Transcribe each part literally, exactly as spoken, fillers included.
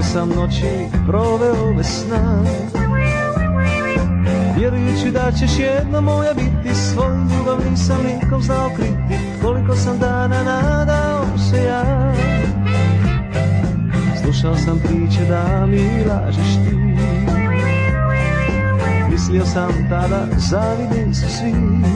sam noći proveo bez sna, vjerujući da ćeš jedno moja biti. Svoj ljubav nisam nikom znao kriti, koliko sam dana nadao se ja. Slušao sam priče da mi lažeš ti, mislio sam tada zavidni su svi.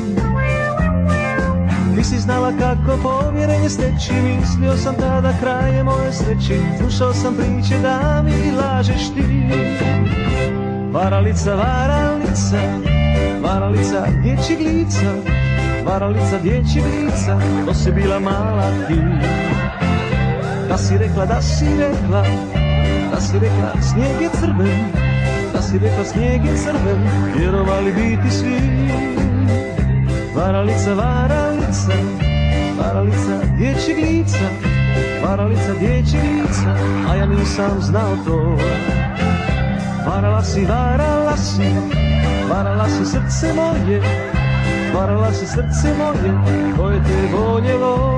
Nisi znala kako povjerenje steći, mislio sam tada kraj je moje sreći. Slušao sam priče da mi lažeš ti. Varalica, varalica, varalica dječjeg lica, varalica dječjeg lica, to si bila mala ti. Da si rekla, da si rekla, da si rekla snijeg je crven, da si rekla snijeg je crven, vjerovali biti svi. Varalica, varalica, varalica dječjeg lica, varalica dječjeg lica, a ja nisam znao to. Varala si, varala si, varala si srce moje, varala si srce moje, koje te voljelo.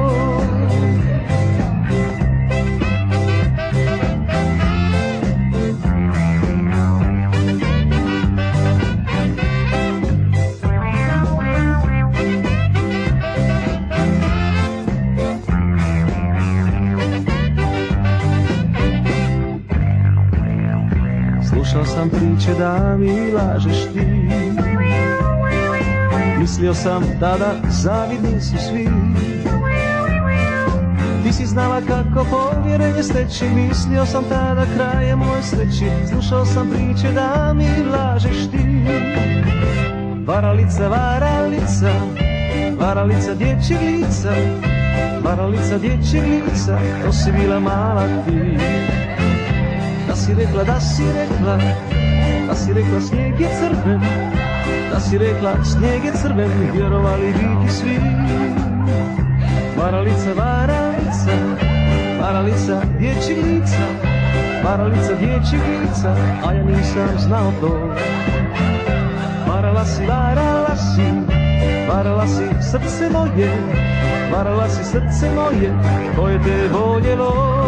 Slušao sam priče da mi lažeš ti, mislio sam tada zavidni su svi. Ti si znala kako povjerenje steći, mislio sam tada kraj je moje sreći. Slušao sam priče da mi lažeš ti. Varalica, varalica, varalica dječjeg lica, varalica dječjeg lica, to si bila mala ti. Da si rekla, da si rekla, da si rekla snijeg je crven, da si rekla snijeg je crven, vjerovali biti svi. Varalica, varalica, varalica dječjeg lica, varalica dječjeg lica, a ja nisam znao to. Varala si, varala si, varala si srce moje, varala si srce moje, koje te voljelo.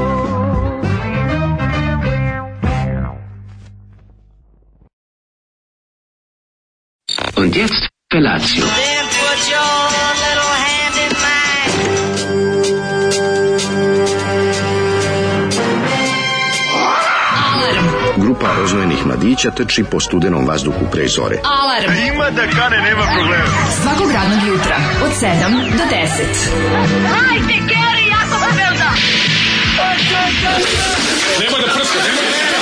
Und jetzt Felatio. Then put your little hand in mine. Grupa rozvojenih mladića trči po studenom vazduhu pre zore. Alarm. Ima da kane, nema problema. Svakog radnog jutra od sedam do deset. Hajde, Geri, jako se velda. Nema da prska, nema da prska.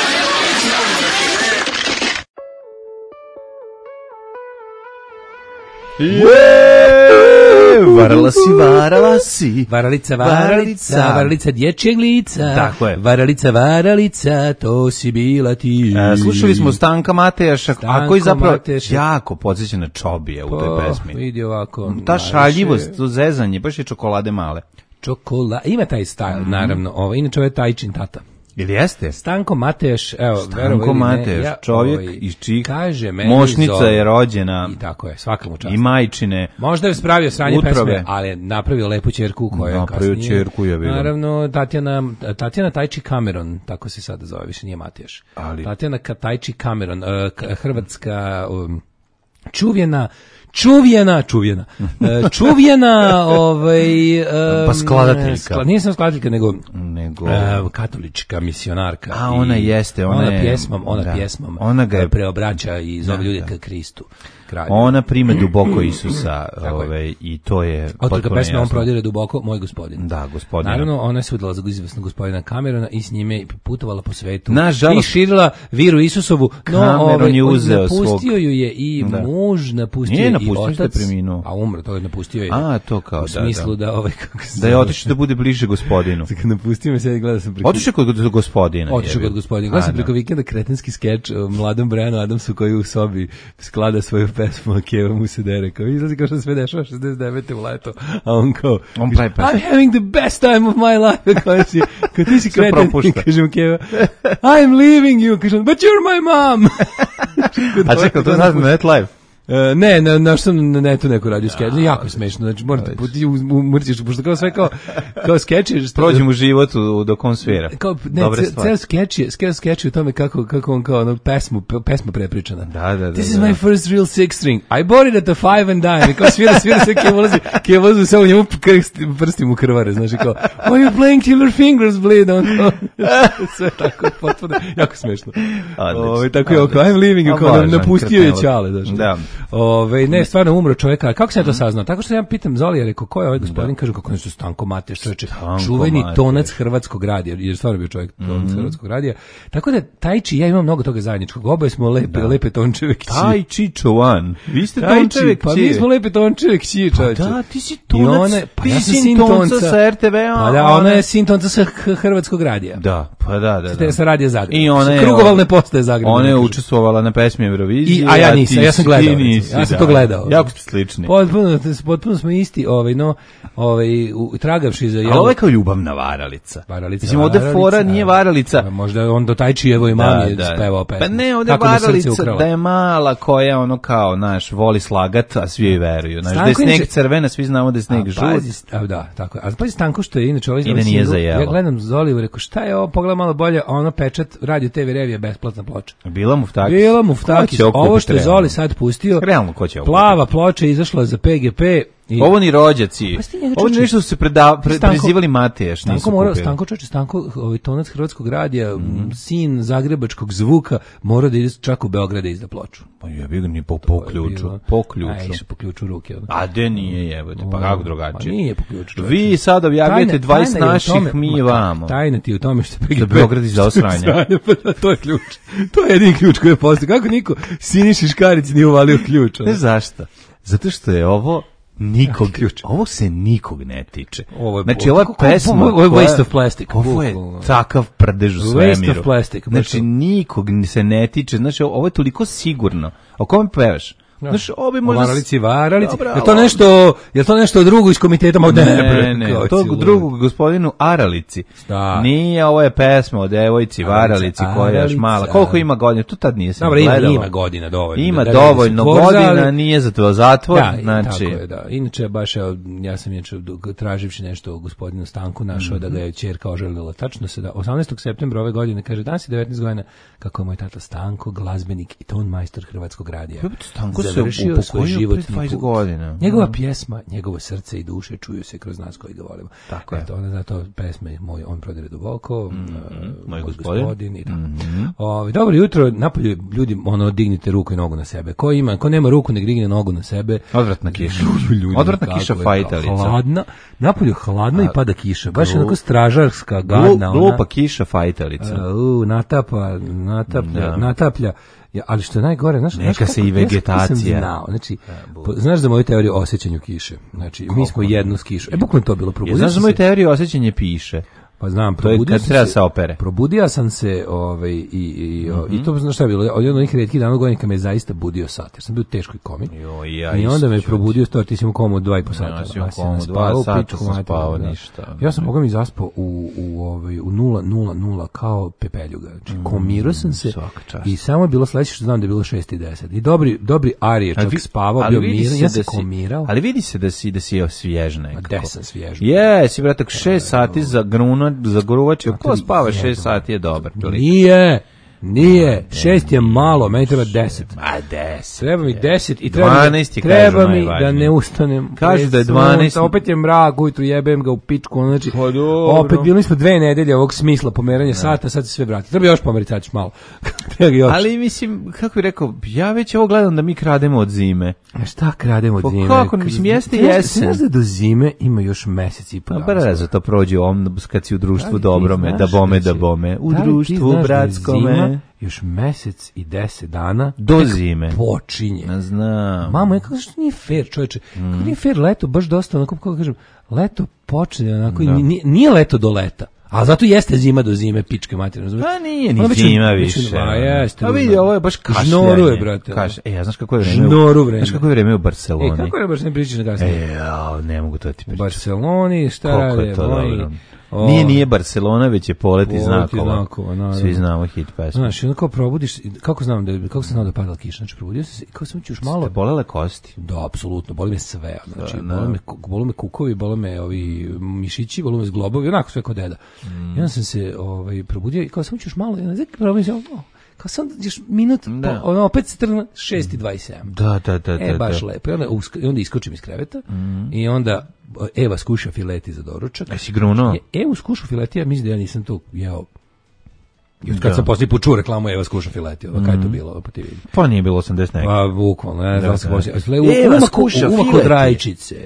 Yeah! Varala si, varala si. Varalica, varalica, varalica dječjeg lica. Tako je. Varalica, varalica, to si bila ti. E, slušali smo Stanka Matejaša, Stanko a koji zapravo Matejaša. jako podsjeća na Čobije u toj pesmi. Vidi ovako. Ta šaljivost, to zezanje, baš je čokolade male. Čokola, ima taj stajl, mm. naravno. Ovo, inače ovo je Tajčin tata. Ili jeste? Stanko Mateš, evo, Stanko Mateš, ja, čovjek ovaj, iz Čika, kaže meni mošnica zove, je rođena. I tako je, svaka mu čast. I majčine. Možda je spravio sranje utrove. pesme, ali je napravio lepu ćerku koja je napravio kasnije. ćerku je bilo. Naravno, Tatjana, Tatjana Tajči Cameron, tako se sada zove, više nije Mateš. Ali... Tatjana Tajči Cameron, uh, hrvatska um, čuvjena Čuvjena, čuvjena, čuvjena, ovaj, um, pa skladateljka. Skla, nisam skladateljka, nego, nego... Uh, katolička misionarka. A ona jeste, ona, ona je, pjesmom, ona da, pjesmom ona ga je preobraća i zove da, ljude da. ka Kristu. Kralju. Ona prime duboko Isusa, ove, i to je autorka pesme On prodire duboko, moj gospodin. Da, gospodin. Naravno, ona se udala za izvesnog gospodina Camerona i s njime putovala po svetu. Nažalost, i širila viru Isusovu, no ovaj, je uzeo napustio svog... ju je i da. muž, napustio Nije je napustio, i otac. Preminuo. A umro, to je napustio je. A, to kao, u smislu da, da, da ovaj, kako se da je otišao da bude bliže gospodinu. Napustio me, sad gledao sam preko... Otišao kod gospodina. Otišao kod gospodina. Gledao sam preko vikenda kretenski skeč o mladom Brianu Adamsu koji u sobi sklada svoju pesmu, a Keva mu se dere. Kao izlazi kao što sve dešava šezdeset devete u leto. A on kao, on pravi pesmu. I'm having the best time of my life. Kao si, kao ti si kreten. Kažem Keva, I'm leaving you. Kažem, but you're my mom. A čekaj, to znaš na NetLife? E, ne, na, na što na netu neko radio skeč, jako smešno, znači morate puti umrćiš, pošto kao sve kao, kao skeči. Prođem u život u, dok on svira. Kao, ne, ceo skeč je, ceo skeč je u tome kako, kako on kao ono, pesmu, pesma prepričana. Da, da, da. This is my first real six string. I bought it at the five and dime. I kao svira, svira sve kje ulazi, kje ulazi sve u njemu prsti mu krvare, znači kao, why you playing till your fingers bleed? On, sve tako, potpuno, jako smešno. Ove, tako je oko, I'm leaving you, kao napustio je Ćale, znači. Da. Ove, ne, stvarno umro čovjeka. Kako sam ja to saznao? Tako što ja pitam Zolija, rekao, ko je ovaj gospodin? Kažu kako nešto Stanko Mateš, čovječe, čuveni tonac Hrvatskog radija, jer stvarno bio čovjek tonac mm-hmm. Hrvatskog radija. Tako da Tajči, ja imam mnogo toga zajedničkog. Oboje smo lepe, da. lepe tončeve kći. Tajči Čovan. Vi ste tončeve kći. Pa mi smo lepe tončeve kći, čovječe. Pa da, ti si tonac, one, pa ti ja si sin tonca sa er te ve-a. Pa da, ona je sin tonca sa Hrvatskog radija. Da, pa da, da. da. Sa radija Zagreb. I ona je krugovalne postaje Zagreb. Ona je učestvovala na pesmi Eurovizije. I, a ja nisam, ja sam gledao. Ja sam to gledao. Jako ste slični. Potpuno, potpuno smo isti, ovaj, no, ovaj, u, tragavši za... Ali ovo je kao ljubavna varalica. Varalica, mislim, ovde fora nije varalica. A, možda on do Tajčijevoj mami da, da. spevao pesmu. Pa ne, ovde je varalica da je mala koja ono kao, naš, voli slagat, a svi joj veruju. Znaš, da je sneg inače, crvena, svi znamo da je sneg žut. A, da, tako je. A pazi Stanko što je inače ovaj... I da nije za jelo. Ja gledam Zoliju, rekao, šta je ovo, pogledam malo bolje, a ono pečat, radio te ve revija, besplatna ploča. Bila Muftakis. Bila Muftakis. Ovo što je Zoli sad pustio, realno ko će plava ploča izašla za pe ge pe. I... Ovo ni rođaci. Pa ovo nešto su se preda, pre, Stanko, prezivali Mateješ. Stanko, mora, Stanko čoče, Stanko, ovaj tonac Hrvatskog radija, mm. sin zagrebačkog zvuka, mora da ide čak u Beograd da izda ploču. Pa ja bih ni po, po ključu. Po ključu. A išao po ključu ruke. Ono. A de nije jebote, pa kako drugačije? Pa nije po ključu. Vi sad objavljujete dvadeset naših, mi vamo. Tajna ti u tome što pe ge pe. Da Beograd izda osranja. Pa to je ključ. To je jedini ključ koji je postao. Kako niko Siniši Škarić nije uvalio ključ? Ne zašto? Zato što je ovo nikog, ovo se nikog ne tiče. Ovo je, znači, ova pesma... Ovo je waste of plastic. Ovo je takav prdež u svemiru. Waste of plastic. Znači, nikog se ne tiče. Znači, ovo je toliko sigurno. O kome pevaš? Znaš, obi možda... Varalici, varalici. Je to nešto, je to nešto drugo iz komiteta? Ne, ne, ne. To drugog gospodinu Aralici. Da. Nije, ovo je pesma o devojci Varalici koja je još mala. Koliko ima godina? To tad nije se gledalo. Ima, ima godina dovoljno. Ima da, dovoljno godina, ali... nije za to zatvor. Da, znači... tako je, da. Inače, baš evo, ja sam inače traživši nešto o gospodinu Stanku našao mm-hmm. da ga je ćerka oželila. Tačno se da osamnaestog septembra ove godine, kaže, danas je devetnaest godina, kako je moj tata Stanko, glazbenik i ton majstor Hrvatskog radija. Stanko završio svoj životni put. Godina. Njegova pjesma, njegovo srce i duše čuju se kroz nas koji ga volimo. Tako je. Eto, ona zato pesme moj on prodire duboko, mm-hmm. uh, moj gospodin, gospodin i tako. Mm-hmm. Ovi, dobro jutro, napolju ljudi, ono, dignite ruku i nogu na sebe. Ko ima, ko nema ruku, nek digne nogu na sebe. Odvratna kiša. Odvratna kiša fajtalica. Hladna, napolju hladno i pada kiša. Baš je onako stražarska, gadna. Glupa kiša fajtalica. Uh, uh, natapa, nataplja, da. nataplja. Ja, ali što je najgore, znaš, neka znaš se i vegetacija. Znao, znači, po, znaš za moju teoriju o osjećanju kiše. Znači, Koliko? mi smo jednu s kišom. E, bukvalno to bilo. Ja, znaš za moju teoriju osjećanje piše. Pa znam, probudio sam se, opere. Probudio sam se, ovaj i i mm-hmm. i to znaš šta je bilo? Od jednog retkih dana godina kad me zaista budio sat. Jer sam bio u teškoj komi. Jo, ja I onda me probudio sto ti si u komu dva i po sata. Ja sam komu dva sata sam spavao ništa. Ja sam bogom i zaspao u u ovaj u nula nula nula kao pepeljuga. Znači komirao sam se i samo je bilo sledeće što znam da je bilo šest i deset. I dobri dobri Arije čak spavao, bio miran, ja se komirao. Ali vidi se da si da si svjež nekako. Da sam svjež. Jesi brate, šest sati za gruno za gruvač, ko spava šest sati je dobar. Nije, nije, šest je malo, meni treba deset. A deset. Treba mi deset i treba, dvanaest je, treba kažu, mi da ne ustanem. Kažu da je dvanaest. Opet je mrak, ujutru jebem ga u pičku, znači, opet bili smo dve nedelje ovog smisla pomeranja sata, sad se sve vrati. Treba još pomeriti sad malo. Ali mislim, kako bih rekao, ja već ovo gledam da mi krademo od zime. A šta krademo od po zime? Kako, mislim, jeste jesen. Znaš da do zime ima još mesec i po dana. Brzo to prođe on kad si u društvu dobrome, da bome, da bome. U društvu bratskome. Još mesec i deset dana do zime počinje. Ne znam. Mamo, ja kako što nije fair, čoveče. Mm. Kako nije fair leto, baš dosta, onako, kako kažem, leto počinje, onako, da. nije, nije leto do leta. A zato jeste zima do zime, pičke materine, razumiješ? Pa nije ni zima više. A jeste. A vidi, ovo je baš kašljanje. Žnoruje, brate. Kaš, e, ja znaš kako je vreme. Žnoru vreme. Znaš kako je vreme u Barceloni. E, kako je baš ne pričaš na gasnije? E, ja, ne mogu to ti pričati. U Barceloni, šta rade, moji... O, nije, nije Barcelona, već je Poleti znakova. znakova naravno. Svi znamo hit pesmu. Znaš, onda kao probudiš, kako znam da, kako sam znao da je padala kiša, znači probudio sam se i kao sam ću još malo... Ste bolele kosti? Da, apsolutno, boli me sve, znači, da, boli me, boli me kukovi, boli me ovi mišići, boli me zglobovi, onako sve kao deda. Mm. I onda sam se ovaj, probudio i kao sam ću još malo, i onda znači, probudio, kao sam još minut, da. Pa, ono, opet se trgna šest i dvadeset sedam. Da, da, da. E, da, baš da. lepo. I onda, usk, onda iskočim iz kreveta mm. i onda Eva skuša fileti za doručak. Jesi grunuo? Evu skušu fileti, ja mislim da ja nisam to jeo. I od kad da. sam poslije put čuo reklamu Eva skuša fileti, ovo, mm. kaj je to bilo po ti vidi? Pa nije bilo osamdeset neki. Pa, bukvalno, ne znam se poslije. Eva skuša fileti. Umak od rajčice.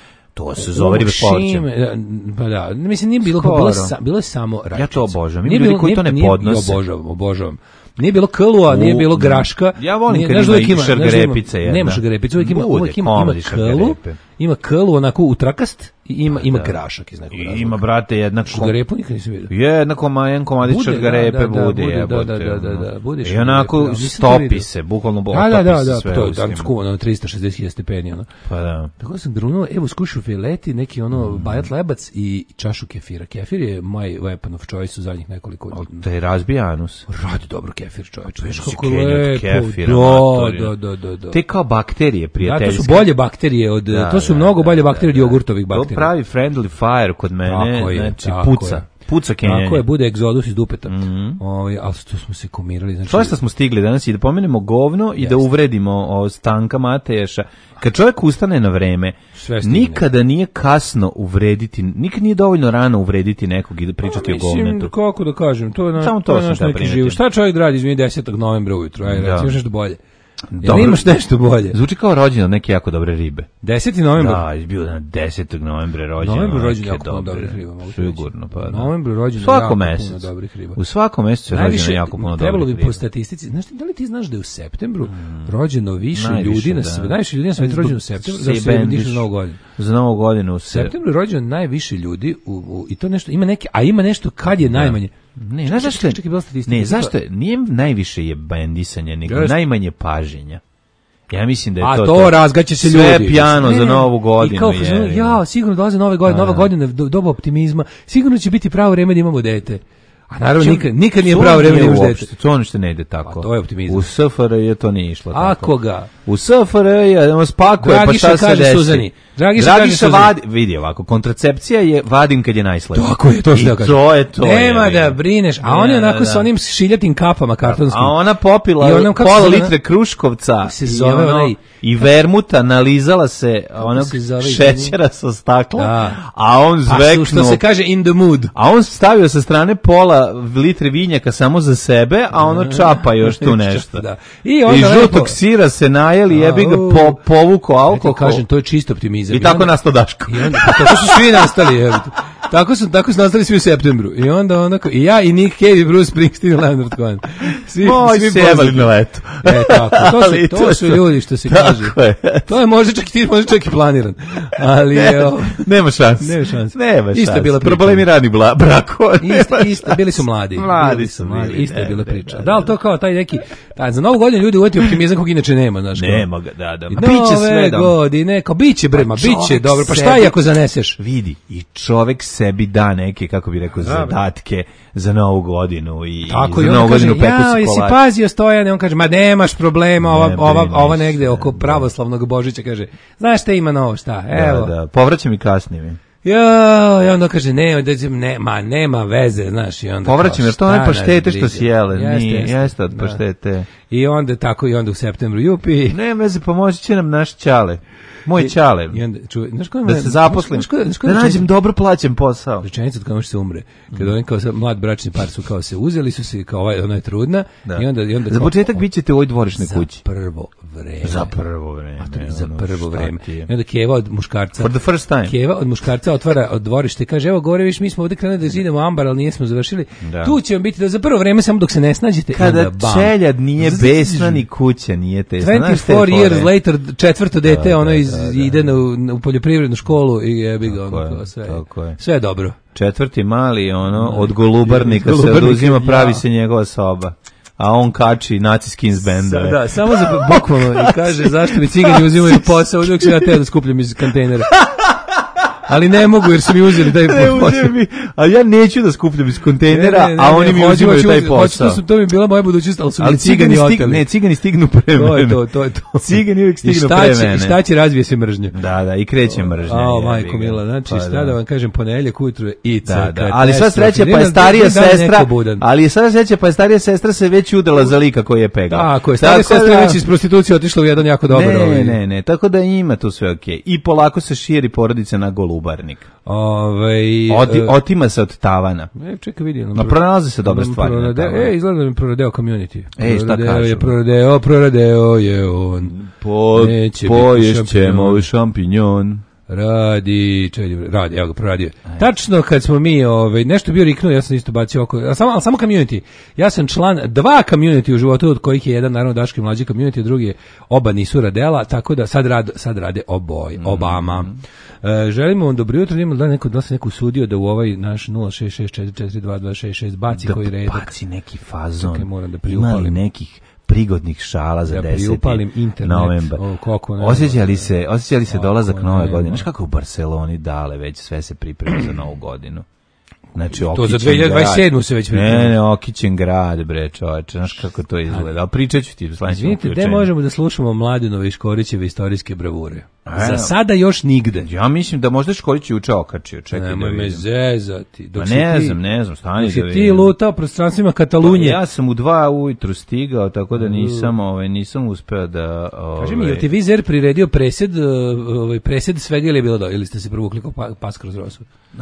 To se zove ribe s povrćem. Pa da, mislim, nije bilo, bilo, sa, bilo je samo rajčice. Ja to obožavam. Ima ljudi koji to ne podnose. Ja obožavam, obožavam. Nije bilo klua, nije bilo graška. Ja volim nije, kad ima i šargarepice jedna. Nema šargarepice, uvijek ima, uvijek ima, ima klu, ima klu onako utrakast i ima, ima da. grašak iz nekog razloga. Ima, brate, jedna... Šargarepu nikad nisam vidio. Jedna koma, jedan komadić šargarepe da, da, bude, jebote. Da, da, da, da, bude i onako stopi se, bukvalno otopi se sve. Da, da, da, to je tam skuvano tristo šezdeset hiljada stepeni. Pa da. Tako sam grunuo, evo skušu fileti, neki ono bajat lebac i čašu kefira. Kefir je my weapon of choice u zadnjih nekoliko godina. Te razbija anus. Radi dobro kefir, čovječe. Kako lepo. Kefira, da, da, da, da. Te kao bakterije prijateljske. Da, to su bolje bakterije od, da, to su da, mnogo bolje bakterije od jogurtovih bakterija. To pravi friendly fire kod mene, tako je, znači tako puca. Je. Puca kenjanje. Tako je, bude egzodus iz dupeta. Mm -hmm. Ovaj, ali to smo se komirali. Znači... Što smo stigli danas i da pomenemo govno i Jest. da uvredimo o Stanka Mateješa. Kad čovjek ustane na vreme, nikada nije kasno uvrediti, nikad nije dovoljno rano uvrediti nekog i da pričati pa, mislim, o govnetu. Kako da kažem, to je, na, Samo to to je naš neki život. Šta čovjek radi, izmini desetog novembra ujutro, ajde, da. Reći, nešto bolje. Jel imaš nešto bolje? Zvuči kao rođendan neke jako dobre ribe. deseti novembar? Da, je bio na desetog novembra rođendan. Novembru rođendan jako puno dobrih riba. Sigurno, pa da. Novembru rođendan jako puno dobrih riba. U svakom mesecu je rođendan jako puno dobrih riba. Trebalo bi po statistici, znaš da li ti znaš da je u septembru hmm. rođeno više najviše, ljudi na svetu, najviše ljudi na svetu rođeno u septembru, da se dišu za Novu godinu. Za Novu godinu se. U septembru je rođeno najviše ljudi u, u, i to nešto ima neke, a ima nešto kad je najmanje. Ne, znaš zašto je? Ne, zašto je? Nije najviše je bendisanja, nego najmanje paženja. Ja mislim da je a to. A to, to razgaće se sve ljudi. Sve pijano ne, za Novu godinu. I kao, je, ja, sigurno dolaze Nove godine, Nova godina, do, doba optimizma. Sigurno će biti pravo vreme da imamo dete. A naravno nikad, nikad nije pravo vreme da imaš dete. To ništa ne ide tako. A to je optimizam. U S F R J je to nije išlo tako. Ako ga? U S F R J je spakuje, pa šta se desi? Suzani. Dragiša, Dragiša vadi, vidi ovako, kontracepcija je vadim kad je najslabiji. Tako je, to što da kažem. To je to. Nema je, da brineš, a on je onako da, da. sa onim šiljatim kapama kartonskim. A ona popila ona, pola litre kruškovca se zove i, ono, onaj, i vermuta, nalizala se onog se šećera sa stakla, da. A on zveknuo. A što se kaže in the mood. A on stavio sa strane pola litre vinjaka samo za sebe, a ono čapa još tu nešto. Da. I, I žutog sira se najeli, jebi ga po, povuko alkohol. Kažem, to je čisto optimizam. I tako nastao Daško. I onda, tako su svi nastali, evo. Tako su, tako su nastali svi u septembru. I onda onako, i ja, i Nick Cave, i Bruce Springsteen, i Leonard Cohen. Svi, Moj svi sjebali na letu. E, tako, to su, to, to su ljudi, što se kaže. Je. To je možda čak i ti, možda čak i planiran. Ali, ne, evo. Nema šanse. Nema šanse. Nema šanse. Isto je bila priča. Problemi rani brako. Isto, isto, bili su mladi. Mladi bili su mladi. bili. Isto je bila priča. Da li to kao taj neki, taj, za novu godinu ljudi uveti optimizam kog inače nema, znaš. Nema ga, da, da. Biće sve da. Godine, kao biće brema, biće dobro. Pa šta i ako zaneseš? Vidi, i čovek sebi da neke, kako bi rekao, zadatke za novu godinu i tako, za i novu kaže, godinu peku ja, jesi pazio Stojane, on kaže, ma nemaš problema, ova, ne, ova, ova negde oko pravoslavnog Božića, kaže, znaš šta ima novo, šta, evo. Da, da, povraćam i kasnije. Ja, i onda kaže, ne, ne, ma, nema veze, znaš, i onda povraćam, jer to one paštete što si jele, jeste, jeste, jeste od paštete. I onda tako, i onda u septembru, jupi. Ne veze, pomoći će nam naš ćale. Moj ćale. I onda, čuvaj, znaš ko, da se zaposlim, znaš ko, znaš ko, da nađem dobro plaćen posao. Rečenica od kao može se umre. Kada mm. oni kao mlad bračni par su kao se uzeli, su se kao ovaj, ona je trudna. Da. I onda, i onda za kao, početak bit ćete u ovoj dvorišnoj kući. Za prvo vreme. Za prvo vreme. A to je za prvo vreme. I onda Keva od muškarca. For the first time. Keva od muškarca otvara od dvorište i kaže, evo gore viš, mi smo ovdje krenuli da zidemo ambar, ali nismo završili. Da. Tu će vam biti da za prvo vreme samo dok se ne snađete. Kada čeljad nije besna ni kuća nije tesna. dvadeset četiri years later, četvrto dete, ono ide na u poljoprivrednu školu i jebi ga ono sve. Je. Sve je dobro. Četvrti mali ono od golubarnika, golubarnika se oduzima, pravi ja. se njegova soba. A on kači Nazi Skins bendove. Da, samo za bukvalno i kaže zašto mi cigani uzimaju posao dok se ja teo da skupljam iz kontejnera. ali ne mogu jer su mi uzeli taj posao. Mi, a ja neću da skupljam iz kontejnera, ne, ne, ne, a oni mi uzimaju taj posao. Hoću, to mi bila moja budućnost, ali su mi ali cigani stig, oteli. Ne, cigani stignu pre mene. To je to, to je to. Cigani uvijek stignu pre mene. I šta će, razvije se mržnja. Da, da, i kreće mržnja. O, majko mila, znači pa, šta da vam kažem, ponedeljak ujutru je i da, da. Ali sva sreća pa je starija sestra, ali sva sreća pa je starija sestra se već udala za lika koji je pegla. Tako je, starija sestra već iz prostitucije otišla u jedan jako dobar. Ne, ne, ne, tako da ima tu sve okej. I polako se širi porodica na Golubarnik. Ovaj Oti, otima se od tavana. E, čekaj vidi. No, pronalaze se dobre stvari. E, izgleda da mi proradeo community. E, šta kažu? Je proradeo, proradeo je on. Po, poješćemo šampinjon. Radi, čekaj, radi, evo ga, proradio. Aj. Tačno kad smo mi, ovaj, nešto bio riknuo, ja sam isto bacio oko, ali samo, ali samo community. Ja sam član dva community u životu, od kojih je jedan, naravno, Daški mlađi community, drugi oba nisu radela, tako da sad, rad, sad rade oboj, Obama. Mm. E, želimo vam dobro jutro, imamo da neko, da se neko usudio da u ovaj naš nula šest šest četiri četiri dva dva šest šest baci da koji redak. Da baci neki fazon, čekaj, moram da priupalim. Imali nekih prigodnih šala za ja deseti novembar. Osjećali se, osjećali se dolazak nove godine. Znaš kako u Barceloni dale već sve se priprema za novu godinu. Znači, to za dve hiljade dvadeset sedmu se već priprema. Ne, ne, okićen grad, bre, čoveče, znaš kako to izgleda. Ali pričat ću ti u sledećem uključenju. Izvinite, gde možemo da slušamo Mladenove i Škorićeve istorijske bravure? A, za sada još nigde. Ja mislim da možda Škorić juče okačio. Čekaj, nemoj da me zezati. Dok ne znam, ne znam, stani da vidim. Ti lutao prostranstvima Katalunije. Ja sam u dva ujutru stigao, tako da nisam, ovaj, nisam uspeo da... Ovaj... Kaži mi, je ti vizer priredio presed, ovaj, presed svega ili je bilo do, ili ste se provukli kao pa, pas kroz rosu? Uh,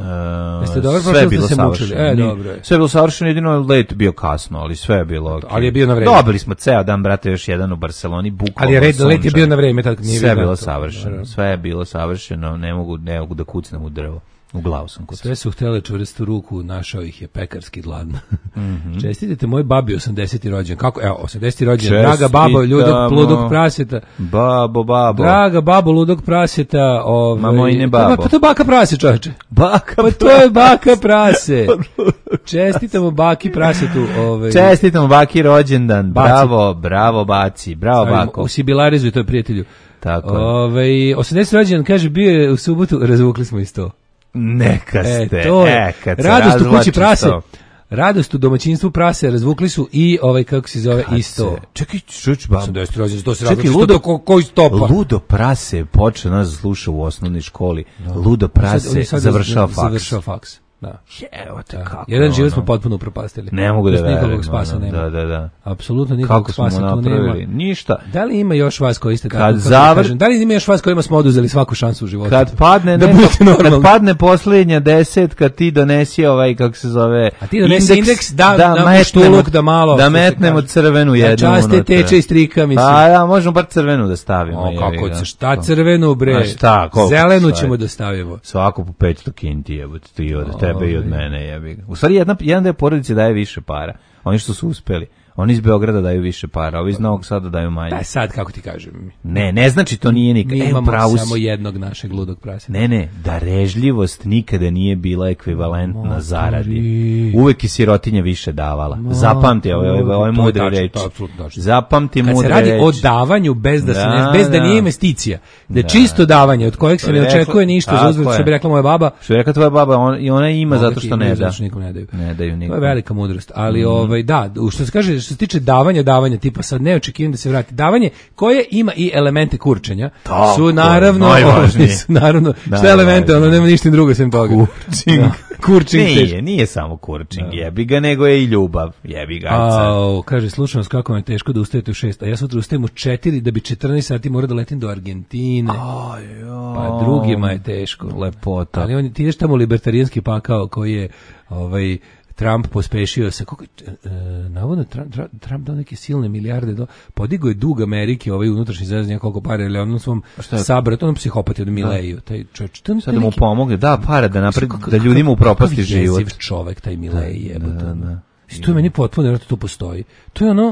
sve je bilo savršeno. E, dobro. Sve je bilo savršeno, jedino let bio kasno, ali sve je bilo okay. Ali je bio na vreme. Dobili smo ceo dan, brate, još jedan u Barceloni, bukvalno. Ali je red, let je bio na vreme, tad nije sve je bilo savršeno. Sve je bilo savršeno, ne mogu, ne mogu da kucnem u drvo. U glavu sam kucao. Sve su htjele čvrstu ruku, našao ih je pekarski dladno. Mm -hmm. Čestitite moj babi osamdeseti rođen. Kako? Evo, osamdeseti rođen. Draga babo, ljudog, ludog praseta. Babo, babo. Draga babo, ludog praseta. Ovaj, ma moj ne babo. Pa to je baka prase, čovječe. Baka pa to je baka prase. Čestitamo baki prasetu. Ovaj. Čestitamo baki rođendan. Baci. Bravo, bravo baci. Bravo bako. Usibilarizuj to prijatelju. Tako je. Ovaj, osamdeseti rođendan, kaže, bio je u subotu, razvukli smo iz to. Neka ste, e, to je. E, kad radost u kući prase, to. Radost u domaćinstvu prase, razvukli su i ovaj, kako se zove, kad isto. Se, čekaj, čuč, babo. To se čekaj, ludo, ko, koji stopa? Ludo prase počeo nas sluša u osnovnoj školi. No. Ludo prase sad, sad završao faks. Završao faks. Da. Evo te kako. Jedan život smo potpuno upropastili. Ne mogu da verujem. Nikakvog spasa nema. Da, da, da. Apsolutno nikakvog spasa tu nema. Ništa. Da li ima još vas koji ste kad tako, zavr... kažem, da li ima još vas kojima smo oduzeli svaku šansu u životu? Kad padne da neko, kad padne posljednja deset, kad ti donesi ovaj kako se zove a ti donesi indeks, indeks da, da, da metnemo da malo da metnemo crvenu jednu. Da časte teče i strika mislim. A ja možemo bar crvenu da stavimo. O, kako će šta crvenu bre? A šta, zelenu ćemo da stavimo. Svako po petsto kinti jebote ti od tebe i od mene. U stvari jedna, jedan deo porodice daje više para. Oni što su uspeli. Oni iz Beograda daju više para, ovi iz Novog Sada daju manje. Da, sad kako ti kažem. Ne, ne znači to nije nikad. Mi e, imamo pravu samo jednog našeg ludog praseta. Ne, ne, darežljivost nikada nije bila ekvivalentna Motori. zaradi. Uvek je sirotinja više davala. Motori. Zapamti ove, ove, ove mudre reči. Zapamti mudre reči. Kad se radi o davanju bez da, se ne, bez da, da nije investicija. Da je da. čisto davanje od kojeg se ne očekuje ništa za uzvrat, što bi rekla moja baba. Što je rekla tvoja baba, on, i ona ima zato što ne da. Ne daju. Ne daju nikom. To je velika mudrost. Ali, ovaj, da, što se kaže, što se tiče davanja, davanja, tipa sad ne očekujem da se vrati. Davanje koje ima i elemente kurčenja to, su naravno, najvažnije. Su naravno, šta elemente, ono nema ništa drugo sem toga. Kurčing. Da. Kurčing nije, nije samo kurčing, da. jebi ga, nego je i ljubav, jebi ga. A, kaže, slušam kako je teško da ustajete u šest, a ja sutra ustajem u četiri da bi četrnaest sati mora da letim do Argentine. Aj, pa drugima je teško. Lepota. Ali on, ti ideš tamo u libertarijanski pakao koji je ovaj Trump pospešio se, kako, e, navodno Trump, Trump dao neke silne milijarde, do, podigo je dug Amerike, ovaj unutrašnji zvezd koliko pare, ali onom svom sabratu, onom psihopati od Mileju, taj čovječ. Sad da mu pomogne, da, pare da napred, da ljudima upropasti život. Kakav čovek, taj Milej, jebote. Da, da. To je meni potpuno, jer to postoji. To je ono,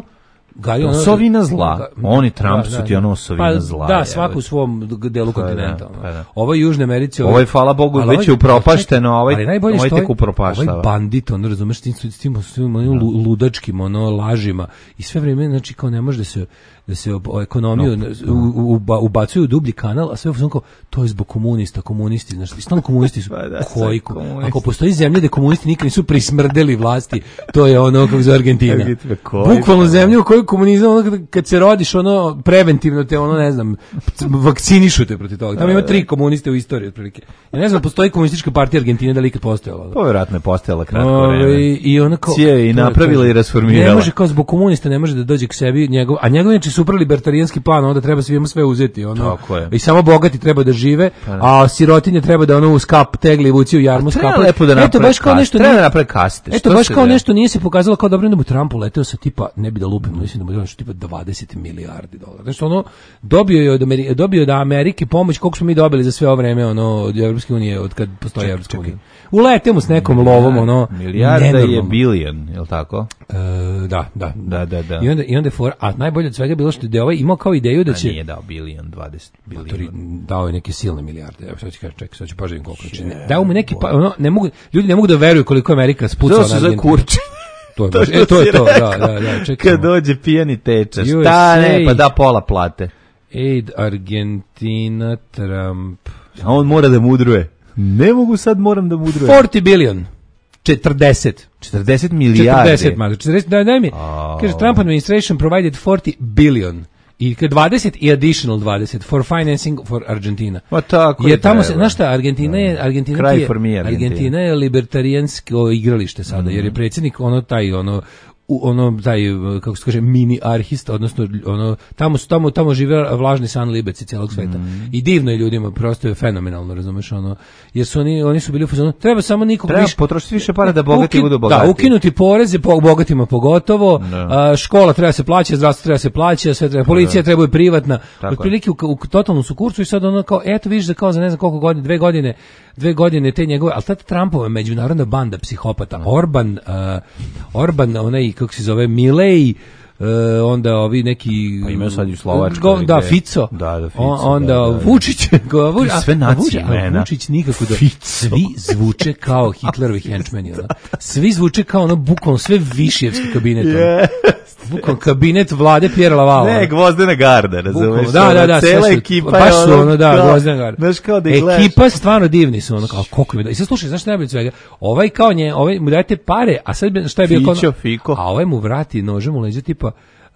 Gaju, ono, osovina zla. Oni Trump da, su da, ti ono osovina pa, zla. Da, svako u svom delu pa kontinenta. Da, pa da. Ovo je Južne Americi. Ovo je, hvala Bogu, već je upropašteno, ovaj, ovaj tek upropaštava. Ovaj bandit, ono, razumeš, s tim, s tim, s tim ono, ludačkim, ono, lažima. I sve vrijeme, znači, kao ne može da se da se o ekonomiju no, u, u, ubacuju u dublji kanal, a sve u kao, to je zbog komunista, komunisti, znači, stalno komunisti su, da, koji, komunisti. Ako postoji zemlja gde komunisti nikad nisu prismrdeli vlasti, to je ono kako za Argentina. Bukvalno zemlja u kojoj komunizam, ono, kad se rodiš, ono, preventivno te, ono, ne znam, vakcinišu te protiv toga. Tamo ima tri komuniste u istoriji, otprilike. Ja ne znam, postoji komunistička partija Argentine, da li ikad postojala? Pa vjerojatno je postojala kratko vreme. I ona kao... Cije i napravila i rasformirala. Ne može kao zbog komunista, ne može da dođe k sebi, njegov, a njegov je super libertarijanski plan, onda treba svima sve uzeti, ono. I samo bogati treba da žive, a sirotinje treba da ono uz kap tegli vuci u jarmu skapa. Da eto baš kao nešto treba da naprave kaste. Eto baš kao nešto nije se pokazalo kao dobro da mu Trumpu leteo sa tipa, ne bi da lupim, mislim da mu nešto tipa dvadeset milijardi dolara. Znači ono dobio je od Amerike, dobio da Amerike pomoć, koliko smo mi dobili za sve ovo vreme, ono, od Evropske unije, od kad postoji Evropska unija. Uletemo s nekom milijarda, lovom, ono, milijarda je bilion, je li tako? E, da, da, da, da, da. I onda, i onda for, a najbolje od svega je bilo što je ovaj imao kao ideju da će... A nije dao bilion, dvadeset bilion. Dao je neke silne milijarde. Evo sad ću kažem, čekaj, sad ću pažavim koliko. Ne, dao mu neki, pa, ono, ne mogu, ljudi ne mogu da veruju koliko Amerika spucala na Argentinu. To se za kurče. To je, to, e, to, je to, da, da, da, čekaj. Kad dođe pijani teča, šta ne, pa da pola plate. Aid Argentina, Trump. A on mora da mudruje. Ne mogu sad, moram da mudruje. četrdeset bilion. četrdeset. četrdeset milijardi. četrdeset, ma, četrdeset, da, daj mi. Oh. Kaže, Trump administration provided forty billion. I dvadeset i additional dvadeset for financing for Argentina. Pa tako je. Tamo se, znaš šta, Argentina je, Argentina Kraj je, Argentina. Argentina je libertarijansko igralište sada, mm. jer je predsjednik ono taj, ono, u ono taj, kako se kaže, mini arhist, odnosno ono tamo su tamo tamo žive vlažni san libeci celog sveta. Mm. I divno je ljudima, prosto je fenomenalno, razumeš, ono, jer su oni oni su bili u fazonu, treba samo nikog više potrošiti više para da bogati uki, budu bogati. Da, ukinuti poreze, po bogatima pogotovo, no. a, škola treba se plaća, zdravstvo treba se plaća, sve treba, policija treba je privatna. Otprilike u, u totalnom su kursu i sad ono kao eto vidiš da kao za ne znam koliko godine, dve godine, dve godine te njegove, al tad Trumpova međunarodna banda psihopata, no. Orban, uh, Orban onaj kako se zove Milei, uh, onda ovi neki pa imaju sad i Slovačkoj, da Fico, da, da Fico, onda da, da. Vučić, go, Vučić, sve nacije imena. Vučić nikako da Fico. Svi zvuče kao Hitlerovi henchmeni, ono. Svi zvuče kao ono bukvalno sve višijevski kabinet. Yes. Bukvalno kabinet vlade Pierre Laval. Ne, Gvozdena garda, razumeš? Da, da, da, cela ekipa baš je su ono, ono, da, Gvozdena garda. Znaš kao da ih gledaš. Ekipa stvarno divni su, ono, kao koliko mi da. I sad slušaj, znaš šta najbolje svega? Ovaj kao nje, ovaj mu dajete pare, a sad šta je bio kao Fićo, Fiko. A ovaj mu vrati nožem u leđa tipa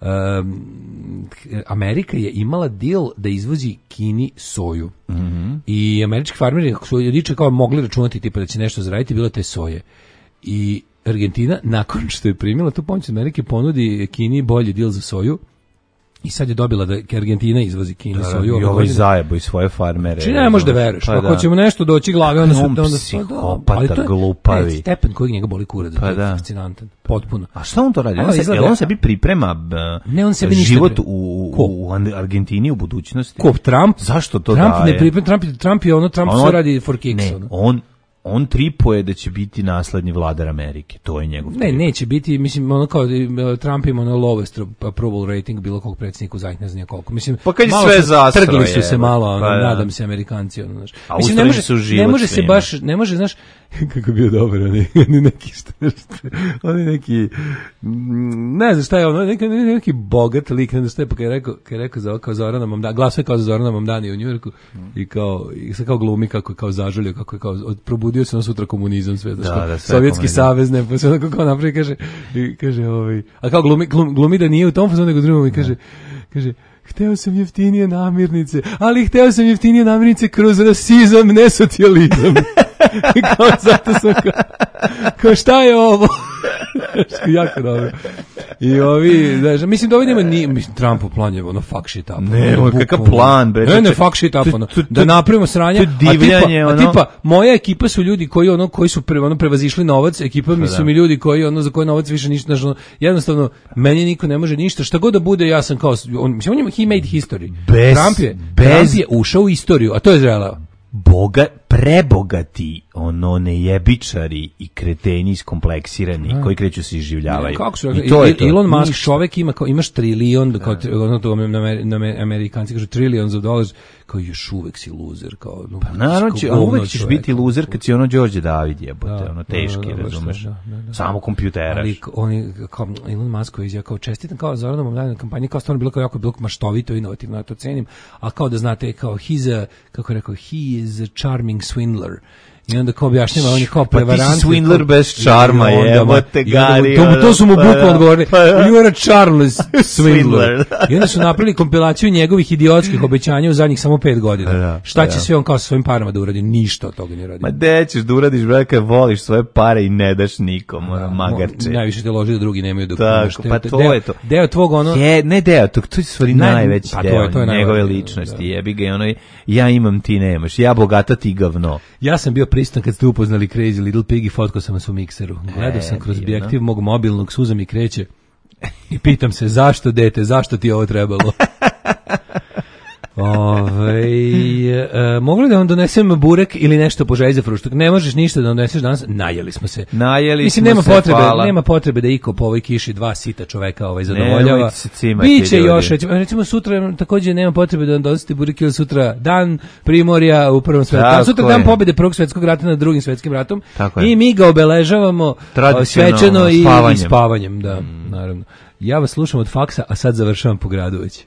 Um, Amerika je imala deal da izvozi Kini soju. Mm-hmm. I američki farmeri su jediče kao mogli računati tipa da će nešto zaraditi, bilo te soje. I Argentina, nakon što je primila tu pomoć Amerike, ponudi Kini bolji deal za soju. I sad je dobila da Argentina izvozi Kini da, soju. I ovaj zajebo i svoje farmere. Či ne možeš da veruješ. Pa ako ćemo nešto doći glave, onda su... Onda psihopata, glupavi. Stepen kojeg njega boli kurac. Pa to da. je fascinantan. Potpuno. A šta on to radi? On se, jel on sebi priprema b, ne, on sebi život u, u Argentini u budućnosti? Ko, Trump? Zašto to Trump daje? Ne priprema, Trump, Trump je ono, Trump on, sve radi for kicks. Ne, ono. on on tripuje da će biti naslednji vladar Amerike. To je njegov trip. Ne, neće biti, mislim, ono kao Trump ima ono lowest approval rating bilo kog predsjednika u zadnjih ne znam koliko. Mislim, pa kad je sve zastroje. Trgli su se malo, ono, pa, nadam se Amerikanci, ono, znaš. A mislim, ne može, su život ne može se svima. baš, ne može, znaš, kako bio dobar, oni, oni neki, što, oni neki, ne znam šta je ono, neki, neki bogat lik, ne znam šta je, pa kad je rekao, kad je rekao za, kao Zorana Mamdani, glasuje kao za Zorana Mamdani u Njujorku i kao, i sad kao glumi kako je kao zažalio, kako je kao, probudio se on sutra komunizam sve, znaš, da, da, sve Sovjetski komunizam. Savez, ne, pa se onako kao napravi, kaže, i kaže, ovaj, a kao glumi, glumi, glumi da nije u tom fazonu, nego drugom i kaže, kaže, hteo sam jeftinije namirnice, ali hteo sam jeftinije namirnice kroz rasizam, ne socijalizam. Kao zato sam kao, kao šta je ovo? Jako dobro. I ovi, znaš, mislim da ovdje nema ni, mislim, Trumpov plan je ono fuck shit up. Ne, ono, kakav plan, bre. Ne, ne, fuck shit up, ono, da napravimo sranje, a tipa, a tipa, moja ekipa su ljudi koji, ono, koji su pre, ono, prevazišli novac, ekipa mi su mi ljudi koji, ono, za koje novac više ništa, znaš, ono, jednostavno, meni niko ne može ništa, šta god da bude, ja sam kao, on, mislim, on je, he made history. Bez, Trump je, bez, Trump je ušao u istoriju, a to je želeo. Boga, prebogati ono nejebičari i kreteni iskompleksirani A. koji kreću se iživljavaju. Kako su, I to je to. Elon Musk Ništa. čovek ima kao imaš trilion, kao ono to na, na Amerikanci kažu trillions of dollars, kao još uvek si loser, kao no, Pa naravno, će, a uvek ćeš biti loser kad si ono Đorđe David jebote, Da, ono teški, da, da, razumeš? da, da, da. Samo kompjuteraš. Ali oni kao Elon Musk koji izjavio kao čestitam kao za radom na kampanji, kao stvarno bilo kao jako bilo maštovito, inovativno, ja to cenim, a kao da znate kao he's a, kako je rekao, he is a charming swindler. I onda kao objašnjava, on je kao prevarant. Pa ti si swindler bez čarma, jebote, Gari. To, to su mu bukvalno odgovorili. Pa, You are a Charles swindler. Swindler. I onda su napravili kompilaciju njegovih idiotskih obećanja u zadnjih samo pet godina. Da, Šta će da. sve on kao sa svojim parama da uradi? Ništa od toga ne uradi. Ma de ćeš da uradiš, bre, kad voliš svoje pare i ne daš nikom, ono, magarče. Najviše te loži da drugi nemaju dok Tako, imaš. pa to deo, je to. Deo tvog ono... Je, ne deo, to, to je stvari Naj- najveći pa to deo je- to je njegove najvažnije, ličnosti. da. Jebi ga i ono, ja imam, ti nemaš. Ja bogata, ti gavno. Ja sam bio prisutan kad ste upoznali Crazy Little Pig i fotkao sam vas u mikseru. Gledao sam kroz divno. objektiv mog mobilnog, suza mi kreće i pitam se zašto dete, zašto ti je ovo trebalo? Ove, e, mogli da vam donesem burek ili nešto po želji za fruštuk? Ne možeš ništa da doneseš danas. Najeli smo se. Najeli Mislim, smo nema se, potrebe, hvala. nema potrebe da iko po ovoj kiši dva sita čoveka ovaj zadovoljava. Nemojte se cimati, Biće ljudi. još, recimo, recimo sutra takođe nema potrebe da vam donosite burek ili sutra dan Primorja u Prvom svetskom Tako ratu. Sutra je. dan pobede Prvog svetskog rata nad Drugim svetskim ratom. Tako je. I mi ga obeležavamo Tradicionalno, svečano i spavanjem. i spavanjem, da, naravno. Ja vas slušam od faksa, a sad završavam po gradu već.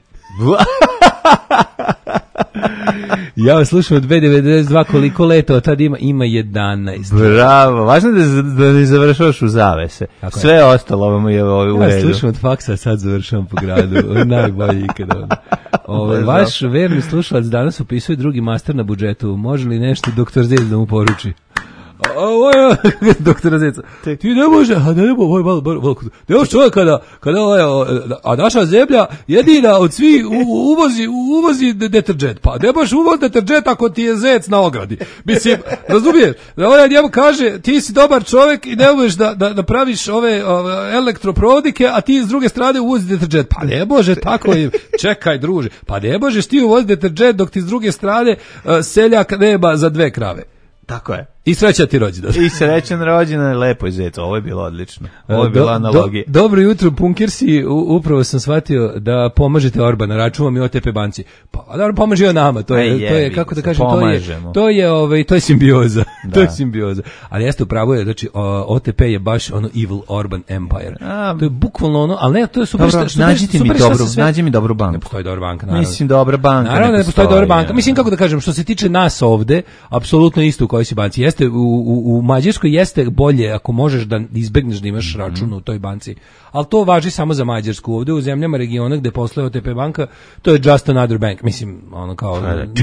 Ja vas slušam od B devedeset dva, koliko leta od tad ima? Ima jedanaest. Bravo, važno je da, da ne završavaš u zavese. Tako je. Sve ostalo vam je u Ja redu. slušam od faksa, a sad završavam po gradu. Ovo je najbolje ikada. Ove, vaš verni slušalac danas upisuje drugi master na budžetu. Može li nešto doktor Zec da mu poruči? A ovo je doktora Zeca. Ti ne može, a ne može, ovo je malo, malo, malo, ne može čovjek kada, kada ovo je, a naša zemlja jedina od svih u- uvozi, uvozi de- deterđent. Pa ne možeš uvoz deterđent ako ti je zec na ogradi. Mislim, razumiješ? Da ovaj njemu kaže, ti si dobar čovjek i ne možeš da, da, da praviš ove, ove elektroprovodike, a ti s druge strane uvozi deterđent. Pa ne može, tako je. Čekaj, druže. Pa ne možeš ti uvozi deterđent dok ti s druge strane uh, seljak nema za dve krave. Tako je. I sreća ti rođendan. I srećan rođendan, lepo je Zec, ovo je bilo odlično. Ovo je Do- bila analogija. do- dobro jutro, punkersi, u, upravo sam shvatio da pomažete Orbana, računam i O T P banci. Pa, dobro, pomaže i on nama, to je, Aj, to je jebi kako da se, kažem, to je, pomažemo. to je, ovaj, to je simbioza, to Da. je simbioza. Ali jeste upravo je, znači, o, O T P je baš ono evil Orban empire. A, to je bukvalno ono, ali ne, to je super, Dobro, super, nađite mi super šta dobru, se sve- nađi mi dobru Ne banku. postoji dobra banka, naravno. Mislim, dobra banka Naravno da ne postoji dobra banka. ja. Mislim, kako da kažem, što se tiče nas ovde, apsolutno isto u kojoj si banci. Jeste, u, u, u Mađarskoj jeste bolje ako možeš da izbegneš da imaš račun u toj banci. Ali to važi samo za Mađarsku. Ovde u zemljama regiona gde posluje O T P banka, to je just another bank. Mislim, ono kao...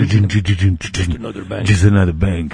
Just another bank.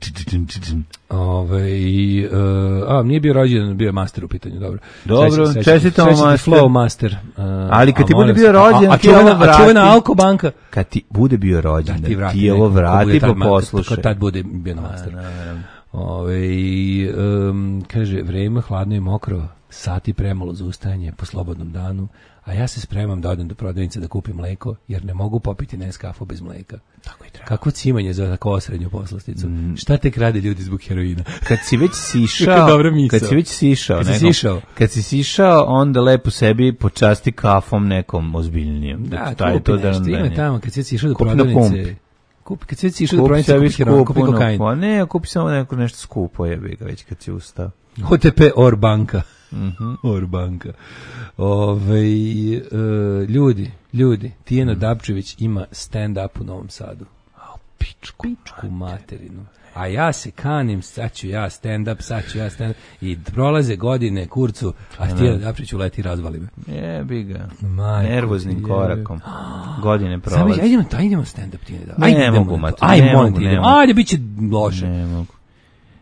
Ove, i, uh, a, nije bio rođendan, bio je master u pitanju, dobro. Dobro, Srećan- srećan- čestitamo srećan ti master. Flow master. Uh, Ali kad a ti bude molim bio se, rođendan, a, a ti ovo čuvena, a čuvena vrati. Alko banka, Kad ti bude bio da ti rođendan, vrati ti ovo neko, ko vrati bude pa tad ma- poslušaj. Kad tad bude bio na master. Ove, um, kaže, vreme hladno i mokro, sati premalo za ustajanje po slobodnom danu, a ja se spremam da odem do prodavnice da kupim mleko, jer ne mogu popiti Nescafe bez mleka. Tako i treba. Kako cimanje za tako osrednju poslasticu? Šta tek rade ljudi zbog heroina? Kad si već Kako sišao, dobra misao. kad si već sišao, Kad si nekom- sišao. kad si sišao, onda lepo sebi počasti kafom nekom ozbiljnijom. Da, Taj kupi to nešto. dan Ima meni. tamo kad si već išao do Kupi na prodavnice. pumpi. Kupi, kad si već išao do Kupi prodavnice, sebi kupi heroin, kupi skupo, kokain. pa ne, kupi samo neko nešto skupo, jebi ga već kad si ustao. O T P or banka. Mhm. Or banka. Ove, e, ljudi, ljudi, Tijena Dabčević ima stand-up u Novom Sadu. A, pičku, pičku materinu. A ja se kanim, sad ću ja stand-up, sad ću ja stand-up. I prolaze godine kurcu, a Tijena Dabčević uleti i razvali me. Jebi ga. Majko Nervoznim ti korakom. Godine Samo prolazi. idemo, to, idemo stand-up Tijena Dabčević. Ne Ajde, idemo mogu, na to. Mati, Ajde, ne molim mogu, ti, ne idemo. mogu. Ajde, bit će loše. Ne mogu.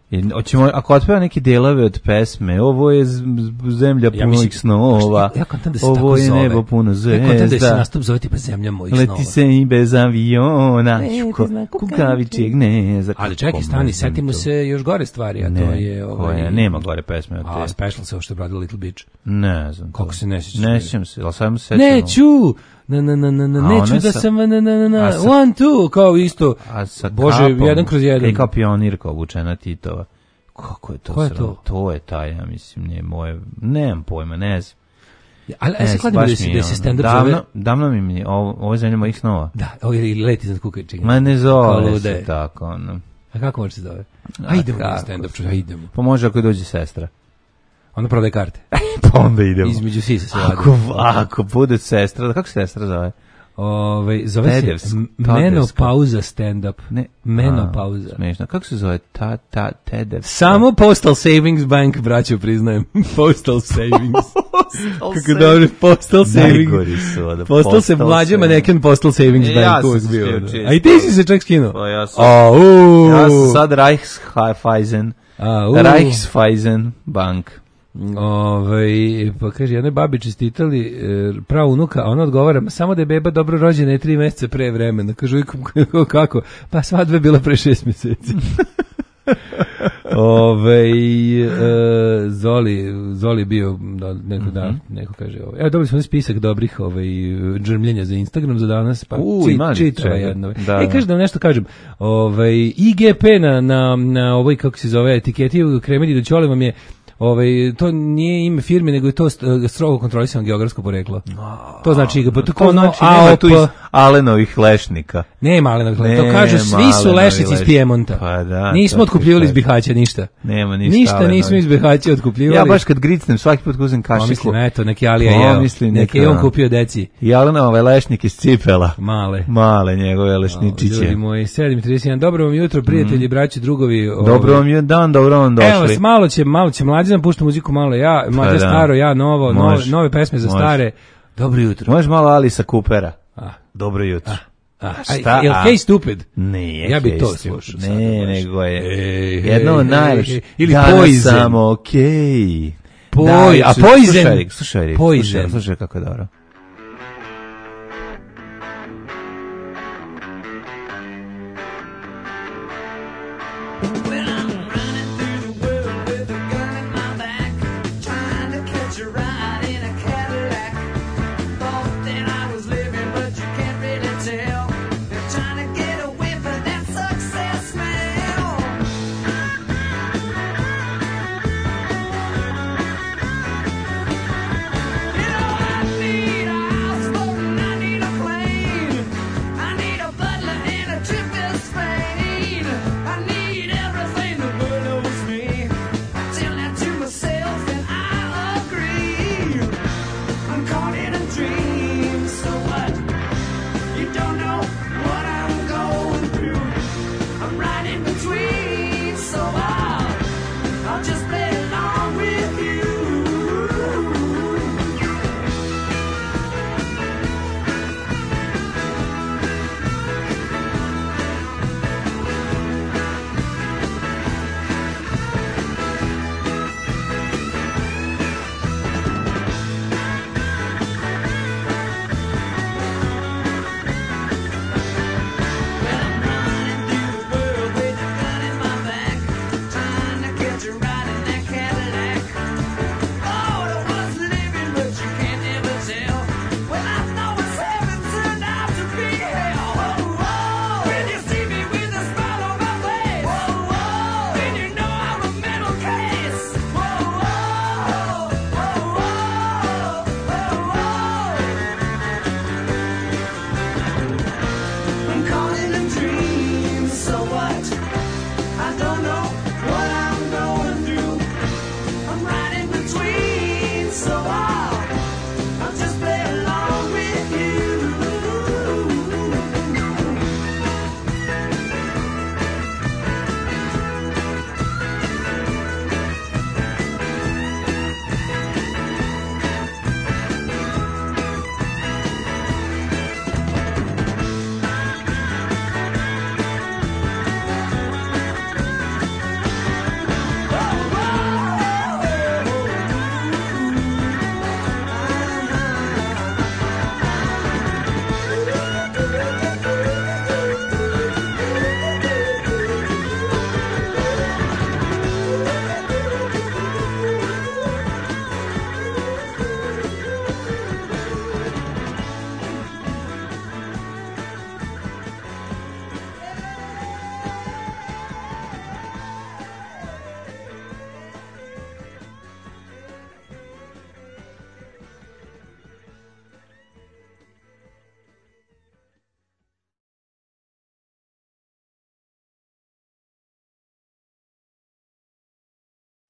I hoćemo, ako otpeva neki delove od pesme, ovo je z- z- zemlja Ja puno mislim- snova, Ja- ja kontam da se ovo tako je zove. nebo puno Ja kontam da se zvezda, nastup zove tipa zemlja mojih snova. leti se i bez aviona, Ne, Čuko, ti zna, kukavičijeg ne. za Ali čekaj, kako stani, mrzim setimo to. se još gore stvari, a to Ne, je... koja, nema gore pesme od A, te. special se ovo što je obradila Little Beach. Ne znam. Kako to. se ne sjećaš? Ne sjećam se, ali sam se sjećam. Neću! Na, na, na, na, na, A neću ona da sa- sam... Na, na, na, na, a sa- one, two, kao isto. A sa Bože, kapom, jedan kroz jedan. kaj kao pionirka obučena Titova. Kako je to? Ko je sram- to? To je taj, ja mislim, nije moje, nemam pojma, ne znam. Ali, Ne ja se znam, kladim baš da se, mi da je se ono, stand-up davno, zove... davno mi je, ovo, ovo je zemlja mojih snova. Da, ovo je ili leti iznad kukavičega. Ma ne Kao zove lude. se tako, ono. A kako može se zove? A A idemo na kako stand-up, se- čuj, a idemo. Pa može ako dođe sestra. Onda prodaje karte. Pa onda idemo. Između sisa se Ako, vadi. ako bude sestra, kako se sestra zove? Ove, zove Tedevska, se m- Tedevska. menopauza stand-up. Ne. Menopauza. A, smešno. Kako se zove? Ta, ta, Tedevska. Samo Postal Savings Bank, braćo, priznajem. Postal Savings. Kako dobro, Postal Savings. Najgori su, da, Postal se Postal mlađe Savings. maneken Postal Savings E, Bank ja sam uvek se bio. skinuo da. čisto. A i ti si se čak skinuo? Pa ja sam, A, uuu. ja sam sad Reichsweisen. A, u. Reichsweisen Bank. Ovaj, pa kaže, jednoj babi čestitali e, pravo unuka, a ona odgovara, ma samo da je beba dobro rođena je tri meseca pre vremena. Kažu, "Kako, kako? Pa svadba je bila pre šest meseci." Ove, e, Zoli, Zoli bio, da, neko, da, neko kaže, ovaj. Evo, dobili smo spisak dobrih ovaj, džrmljenja za Instagram za danas, pa U, čit, ima li čitava čega? jedna. Da, e, da. kaže da vam nešto kažem, ovaj, I G P na, na, na ovoj, kako se zove, etiketi u Kremedi do Ćole vam je Ovaj, to nije ime firme, nego je to st- strogo kontrolisano geografsko poreklo. To znači I G P, to To ono znači A nema O P. tu iz Alenovih lešnika. Nema Alenovih lešnika, to Ne, kažu svi su Malenovi lešnici iz lešnici. Pijemonta. Pa da, nismo to otkupljivali ti iz Bihaća ništa. Nema ništa Ništa Alenovih. nismo iz Bihaća otkupljivali. Ja baš kad gricnem svaki put uzem kašiku. Pomislim, eto, neki Alija jeo. Pomislim, Neki neka- je on kupio deci. I Alenove lešnik iz cipela. Male. Male njegove lešničiće. Ljudi moji, sedam i trideset jedan. Dobro vam jutro, prijatelji, braći, drugovi. ovaj, Dobro vam je dan, dobro vam došli. Evo vas, malo će, malo će mlađe nam pušta muziku, malo ja, mlađe da. staro, ja novo, nove, Može. nove pesme za Može. stare. Dobro jutro. Možeš malo Alisa Coopera. A. Dobro jutro. A, Šta? a, jel A? Hey Stupid? Nije. Ja bi to Hej, slušao Ne, sada baš. nego je Ej, jedno hej, od hej, najlepših. hej. Ili Danas Poison. sam okej. Poj- Da, a su- Poison? Slušaj, slušaj, Poison. slušaj, slušaj kako je dobro. You know I need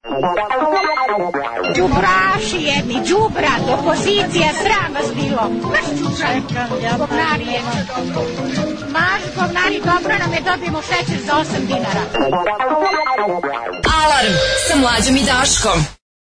Đubraši jedni, đubrat, opozicija, sram vas bilo. Maš čučaj, govnari jedni. Maš govnari, dobro nam je, dobijemo šećer za osam dinara. Alarm sa Mlađom i Daškom.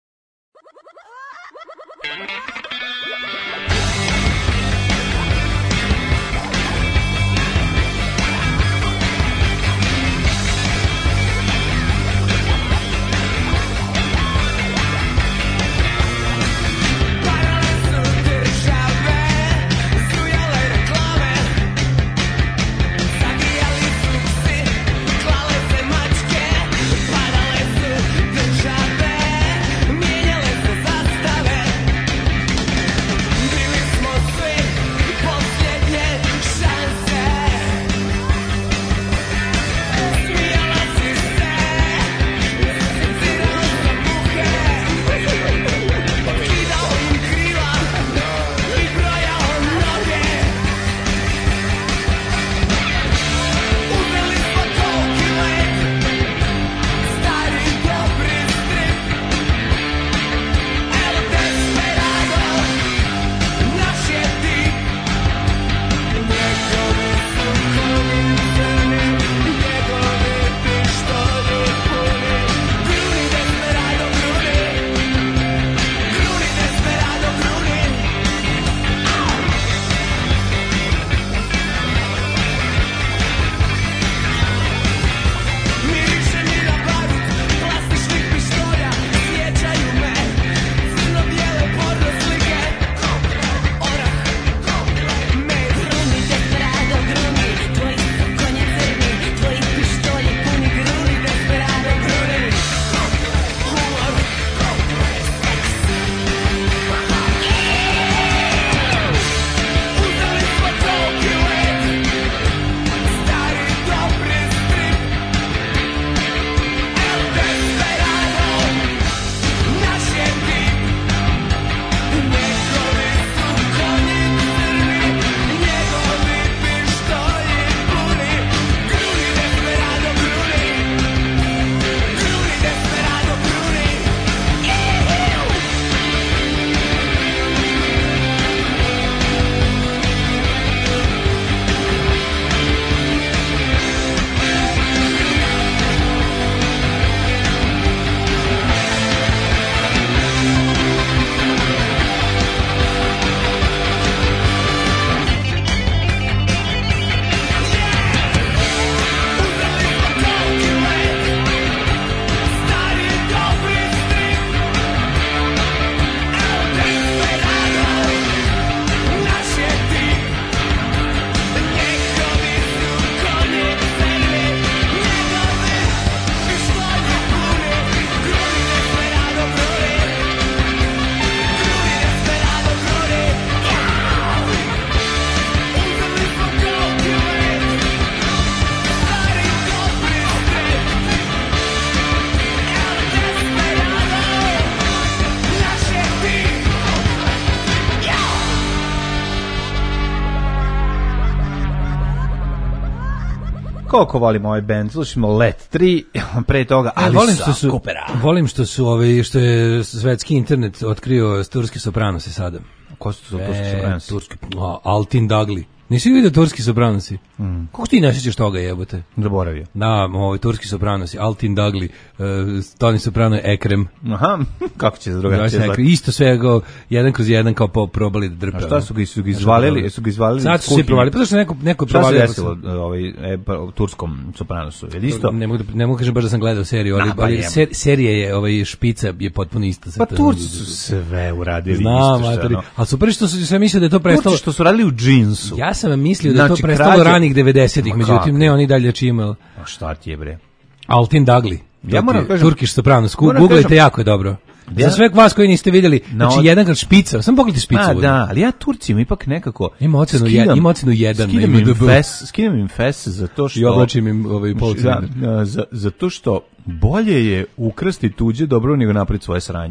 Koliko volim ovaj band, slušamo Let tri, pre toga Alisa volim što su, Coopera. Volim što su ovaj, što je svetski internet otkrio turski sopranosi sada. Ko su to turski sopranosi? Turski, a, Altin Dagli. Nisi vidio turski sopranosi? Mm. Kako ti ne sjećaš toga, jebote? Zaboravio. Da, ovaj turski sopranosi, Altin Dagli, uh, Toni soprano Ekrem. Aha, kako će se drugačije zvati? Isto sve go, jedan kroz jedan kao po, probali da drpe. A šta su ga, su ga izvalili? Su ga izvalili? Sad su se provalili, pa zašto neko, neko provalio? Šta se desilo ovaj, e, turskom sopranosu? Je li isto? Ne mogu, da, ne mogu kažem baš da sam gledao seriju, ali, Na, ali ser, serija je, ovaj, špica je potpuno ista. Pa Turci su sve uradili Znam, isto. Znam, ali super što su sve mislili da je to prestalo. Turci što su radili u džinsu. Ja sam mislio da je znači, to prestalo krađa... ranih devedesetih, međutim ne, oni dalje čimali. A šta ti je bre? Altin Dagli. Ja moram kažem, Turkish sopranos. Googlejte, jako je dobro. Ja, za sve vas koji niste vidjeli, znači od... jedan kad špica, samo pogledajte špicu. A, da, ali ja Turcima ipak nekako ima ocenu jedan, ima ocenu jedan. Skidam im fes, skidam im fes zato što i oblačim im ovaj polcene. Za, za, zato što bolje je ukrasti tuđe dobro nego napraviti svoje sranje.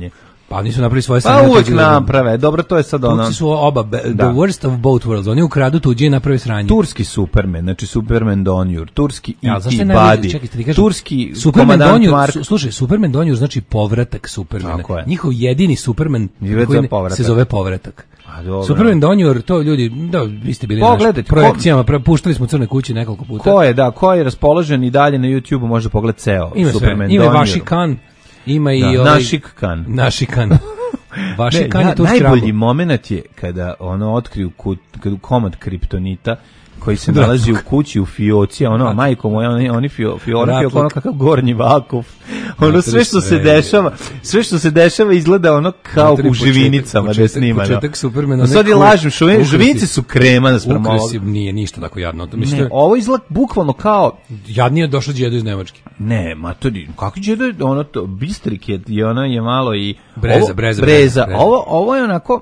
Pa nisu napravili svoje Pa sranje. uvek naprave, dobro, to je sad ono... Turci su oba, be, the Da. worst of both worlds, oni ukradu tuđe i naprave sranje. Turski Superman, znači Superman Donjur, turski Ja, zašto E T je najbolji- Buddy, čekaj, ti kažem, turski Superman komandant Donjur, Mark... su, slušaj, Superman Donjur znači povratak Supermana. Tako je. Njihov jedini Superman Je koji za ne- povratak. se zove povratak. A, dobro. Superman Donjur, to ljudi, da, vi ste bili na Pogledajte, projekcijama, ko... puštali smo Crne kuće nekoliko puta. Ko je, da, ko je raspoložen i dalje na YouTubeu može pogledati ceo Ima Superman sve, ima i Donjur. Vaši Kan, ima i Da, ovaj... Našik Kan. Naši Kan. Vaši Ne, Kan na- je turski najbolji Rambo. moment je kada ono otkriju kut, kada komad kriptonita koji se Da. nalazi u kući u fioci, a ono, majko moja, oni, oni fio, fiora, Ratluk. fio, ono kakav gornji vakuf. Ono, Matri sve što se sve. dešava, sve što se dešava izgleda ono kao Matri u početak- živinicama da je početak- snimano. početak Supermana, No, sad je ne, lažem, što ukrasi- živinice su krema na sprem ovog. Ukrasi nije ništa tako jadno. To mislim, Ne, ovo izgleda bukvalno kao, jadnije je došao Đedo iz Nemačke. ne, matori, kako će da, ono to, Bistrik je, je ono je malo i... Breza, ovo, breza, breza. breza. Ovo, ovo je onako,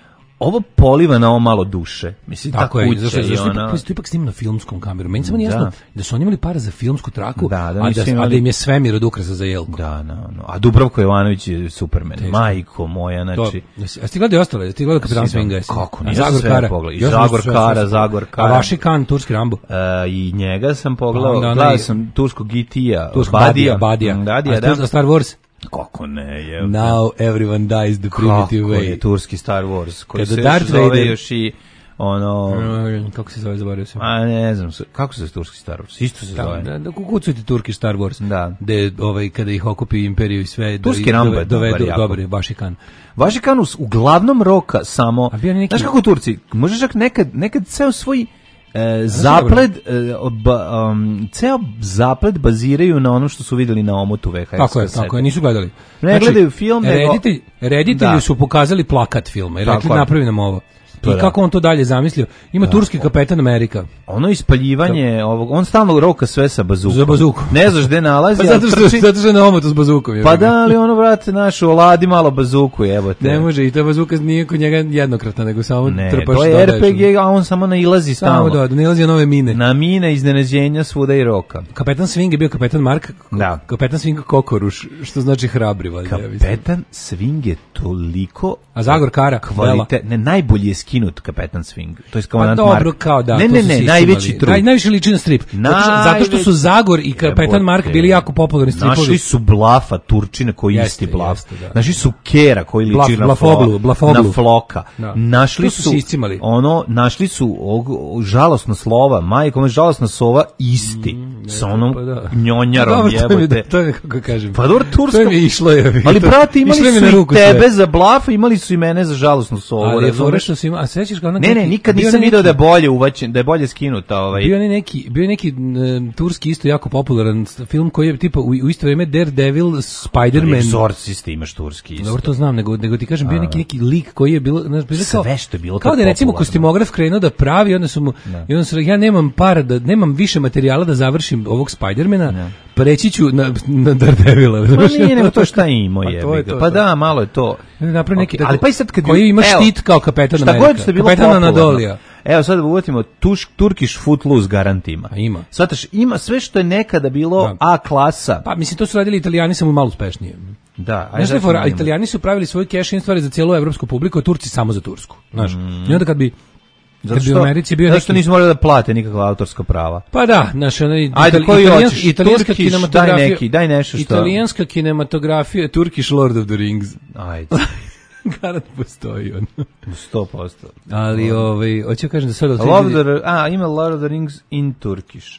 ovo poliva na ovo malo duše. Mislim, ta Tako je, kuća zašto, i zašto ona... ipak, to ipak snimano filmskom kamerom. Meni samo nije jasno Da. da su oni imali para za filmsku traku, Da, da a, nisu da, a imali- da im je svemir od ukrasa za jelku. Da, no, no. A Dubravko Jovanović je Superman. Teško. Majko moja, To, znači... jesi- a ti gledao i ostale? Jesi ti gledao Kapitan Svi, da. Swinga? jesi? Kako, A nisam Zagor sve Kara? pogledao. I Ja sam Zagor sve- Kara, sve- Zagor A Kara. Vaši Kan, turski Rambo? E, I njega sam Pa pogledao, onda onaj- gledao sam turskog E T-a, Tursko Badija. Badija. Mm, A Badija, Star- da. Star Wars? Kako ne, je. Now everyone dies the primitive Kako je way. turski Star Wars, koji Kada se Darth još zove Vader- još i ono... Mm, Kako se zove, zaboravio sam. A ne znam, kako se zove turski Star Wars? Isto se Da, zove. da, da kukucujete Turki Star Wars. Da. De, ovaj, kada ih okupi imperiju i sve. Turski da, Rambo je dobar dovedu, jako. dobar je, Vaši Kan. Vašikanus uglavnom roka samo... A bio je neki- Znaš kako Turci, možeš čak nekad, nekad ceo svoj e, zaplet, e, ba, um, ceo zaplet baziraju na ono što su videli na omotu V H S Tako je, kasete. tako je, nisu gledali. Ne gledaju film, nego- reditelj, reditelji Da. su pokazali plakat filma i Tako rekli je. napravi nam ovo. To I da. kako on to dalje zamislio? Ima turski kapetan Amerika. Ono ispaljivanje ovog, on stalno roka sve sa bazukom. Za bazuku. Ne znaš gde nalazi, Pa ali zato što, trči- zato što je na omotu s bazukom. je. Pa da, ali ono, brate, naš, oladi malo bazuku, jebote. Ne može, i ta bazuka nije kod njega jednokratna, nego samo Ne, trpaš. to je dodaješ. R P G, a on samo nailazi Samo stalno. da, da ne ilazi nove mine. Na mine, iznenađenja, svuda i roka. Kapetan Swing je bio kapetan Mark, Da. kapetan Swing Kokoruš, što znači hrabri, valjda. ja mislim. Kapetan Swing je toliko... A Zagor Kara, Kvalite, ne, najbolji je skinut Kapetan Swing. To je Pa komandant dobro, Mark. kao da. Ne, to ne, su ne, svi najveći imali. trup. Naj, najviše liči na strip. Zato što, zato što su Zagor i Kapetan Jebote. Mark bili jako popularni stripovi. Našli su Blafa, Turčina koji je Jeste, isti Blaf. jeste, da. Našli su Kera koji liči Blaf- na, Blafoglu, Flo- Blafoglu. na Floka. Da. Našli To su su, se iscimali. ono, našli su ovog, ovog žalosna slova, majko, me žalosna sova isti. sa onom pa da. njonjarom Dobro, to mi- jebote. To je, kako kažem. Pa dobro, tursko. To mi je išlo je. Ali brate, imali Išlo mi su na i ruku tebe sve. za Blafa, imali su i mene za žalosnu sovu. Ali je razumeš? fora što se ima, a sećaš kao ono Ne, ne, neki- nikad bio nisam onaj video neki- da je bolje uvaćen, da je bolje skinuta ovaj. Bio je neki, bio je neki n, turski isto jako popularan film koji je tipa u, u isto vrijeme Daredevil, Spider-Man. Exorcist imaš turski isto. Dobro, to znam, nego, nego ti kažem, bio je neki, neki lik koji je bilo, znaš, bilo kao, Sve što je bilo kao tad da je recimo popularno. kostimograf krenuo da pravi, onda su mu, i onda su rekli, ja nemam para, da, nemam više materijala da završim ovog Spidermana, preći ću na, na Daredevila. Pa nije, nego to šta je imao Pa je. to je to, Pa to. da, malo je to. Napravi neki Ok, tako- ali pa i sad kad koji ima evo, štit kao kapetan šta Amerika. god što je bilo Kapetan popularno. Anadolija. Evo sad da uvatimo tuš, Turkish Footloose garant ima. A ima. Svataš, ima sve što je nekada bilo Da. A klasa. Pa mislim, to su radili Italijani samo malo uspešnije. Da, Znaš šta je da fora? ćemo Italijani su pravili svoje cash-in stvari za cijelu evropsku publiku, a Turci samo za tursku. Znaš, i onda kad bi, Zato kad bi u što, Americi bio zato što neki... nisu morali da plate nikakva autorska prava. Pa da, znaš, onaj Ajde, itali- koji italijanska- hoćeš? italijanska Turkish, kinematografija. daj neki, daj nešto što- Italijanska kinematografija, Turkish Lord of the Rings. Ajde, Garant postoji on. sto posto. Ali, ovaj, hoću kažem da sad... od- Lord of the, a, ima Lord of the Rings in Turkish.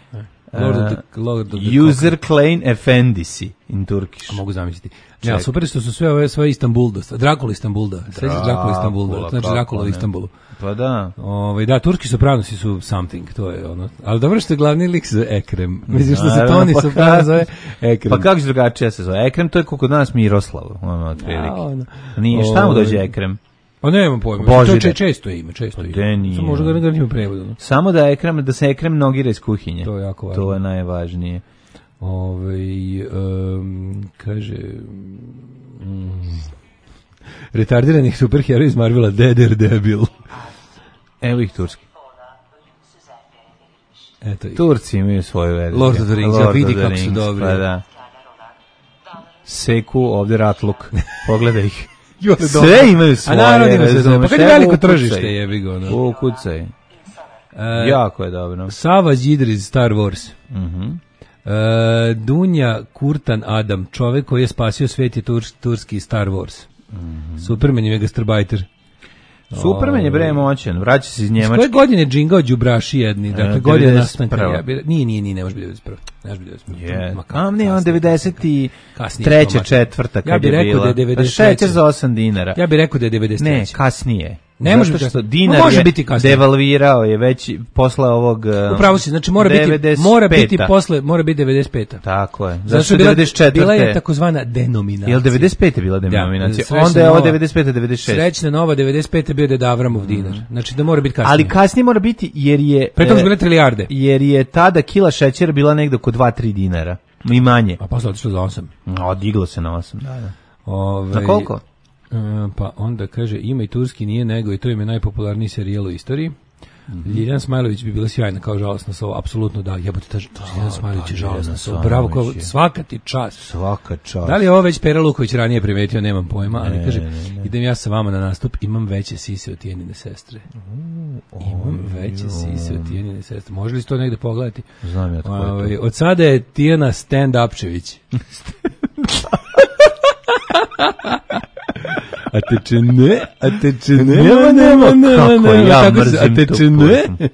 Lord of the, Lord of the User Klein Efendisi in Turkish. A mogu zamisliti. Ja, super je što su sve ove svoje Istanbulda, Drakula Istanbulda. Sve se Drakula Istanbulda, Drakula, znači kako Drakula u ne. Istanbulu. Pa da. Ovaj da, turski sopranosi su something, to je ono. Ali dobro što je glavni lik za Ekrem. Mislim što se Naravno, Toni pa soprano kako- zove Ekrem. Pa kako će drugačije se zove? Ekrem to je kako kod nas Miroslav, ono, A, otprilike. ono. Nije, šta mu Ovaj. dođe Ekrem? Pa nemam pojma. Božide. To je često ime, često Pa ime. de nije. Samo možda ga ne ima prevod. ono. Samo da Ekrem, da se Ekrem nogira iz kuhinje. To je jako važno. To je najvažnije. Ovaj em, kaže mm, retardirani superheroj iz Marvela Deder Debil. Evo ih turski. Eto ih. Turci imaju svoju verziju. Lord of the Rings, Lord ja vidi of the kako su Rings, dobri. Pa da. seku ovde ratluk. Pogledaj ih. Jole, Sve dobro. imaju svoje. A naravno ima sve. Pa kad je veliko Ukucaj. tržište, jebi ga. ono. U, kucaj. E, Jako je dobro. Sava Đidr iz Star Wars. Mhm. E, Dunja Kurtan Adam, čovek koji je spasio svet, je tur, turski Star Wars. Mhm. Superman je gastarbajter. Superman je bre moćan, vraća se iz Iz Njemačke. koje godine džingao đubraši jedni? Dakle, E, godine devedeset prva. nastanka. Ja bi, nije, nije, nije, ne može biti devedeset prva. Ne može biti devedeset prva. Je. Ma kako, A ne, on kasnije, devedeset kasnije, treća, to, ma- četvrta Ja kad bih je rekao bila. da je devedeset treća. Šećer za osam dinara. Ja bih rekao da je devedeset treća. Ne, kasnije. Ne može Zato biti što kasnije. dinar Ma može je biti kasnije. devalvirao je već posle ovog uh, Upravo si, znači mora biti, devedeset mora biti peta. posle, mora biti devedeset peta. Tako je. Zato što je bila, bila je takozvana denominacija. Jel devedeset pete bila denominacija? srećna Onda je ovo nova- devedeset pete devedeset šest. Srećna nova devedeset pete bio Deda Avramov dinar. Znači da mora biti kasnije. Ali kasnije mora biti jer je Pre toga su e, bile trilijarde. jer je tada kila šećera bila negde oko dva tri dinara. I manje. A posle otišlo za osam. O, diglo se na osam. Da, da. Ove, Na koliko? e, pa onda kaže, ima i turski nije nego i to im je najpopularniji serijal u istoriji. Mm-hmm. Ljiljana Smajlović bi bila sjajna kao žalosna sova, apsolutno da, jebote, ta Ljiljana Smajlović je žalosna sova, bravo, kao, Smajlović je. svaka ti čast. Svaka čast. Da li je ovo već Pera Luković ranije primetio, nemam pojma, ali Ne, kaže, ne, ne. idem ja sa vama na nastup, imam veće sise od Tijanine sestre. Imam veće sise od Tijanine sestre. Može li se to negde pogledati? Znam ja tko je to. Ovaj, od sada je Tijana stand-upčević. A teče ne, a teče ne, Nema, nema, kako ja Tako se- mrzim a teče tu ne. pesmu.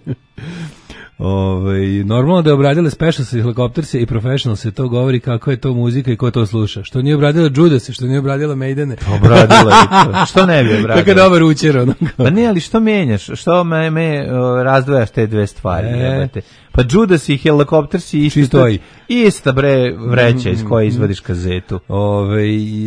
Ovaj, normalno da je obradila Specials i Helicopters i Professionals, se to govori kako je to muzika i ko to sluša. Što nije obradila Judas, što nije obradila Maidene. Obradila je to. Što ne bi obradila? Kako je dobar učer, ono. Pa ne, ali što menjaš? Što me, me o, razdvajaš te dve stvari? E. Jebate? Pa Judas i Helicopters i isto, Čisto i. ista bre vreća iz koje izvadiš kazetu. Ove,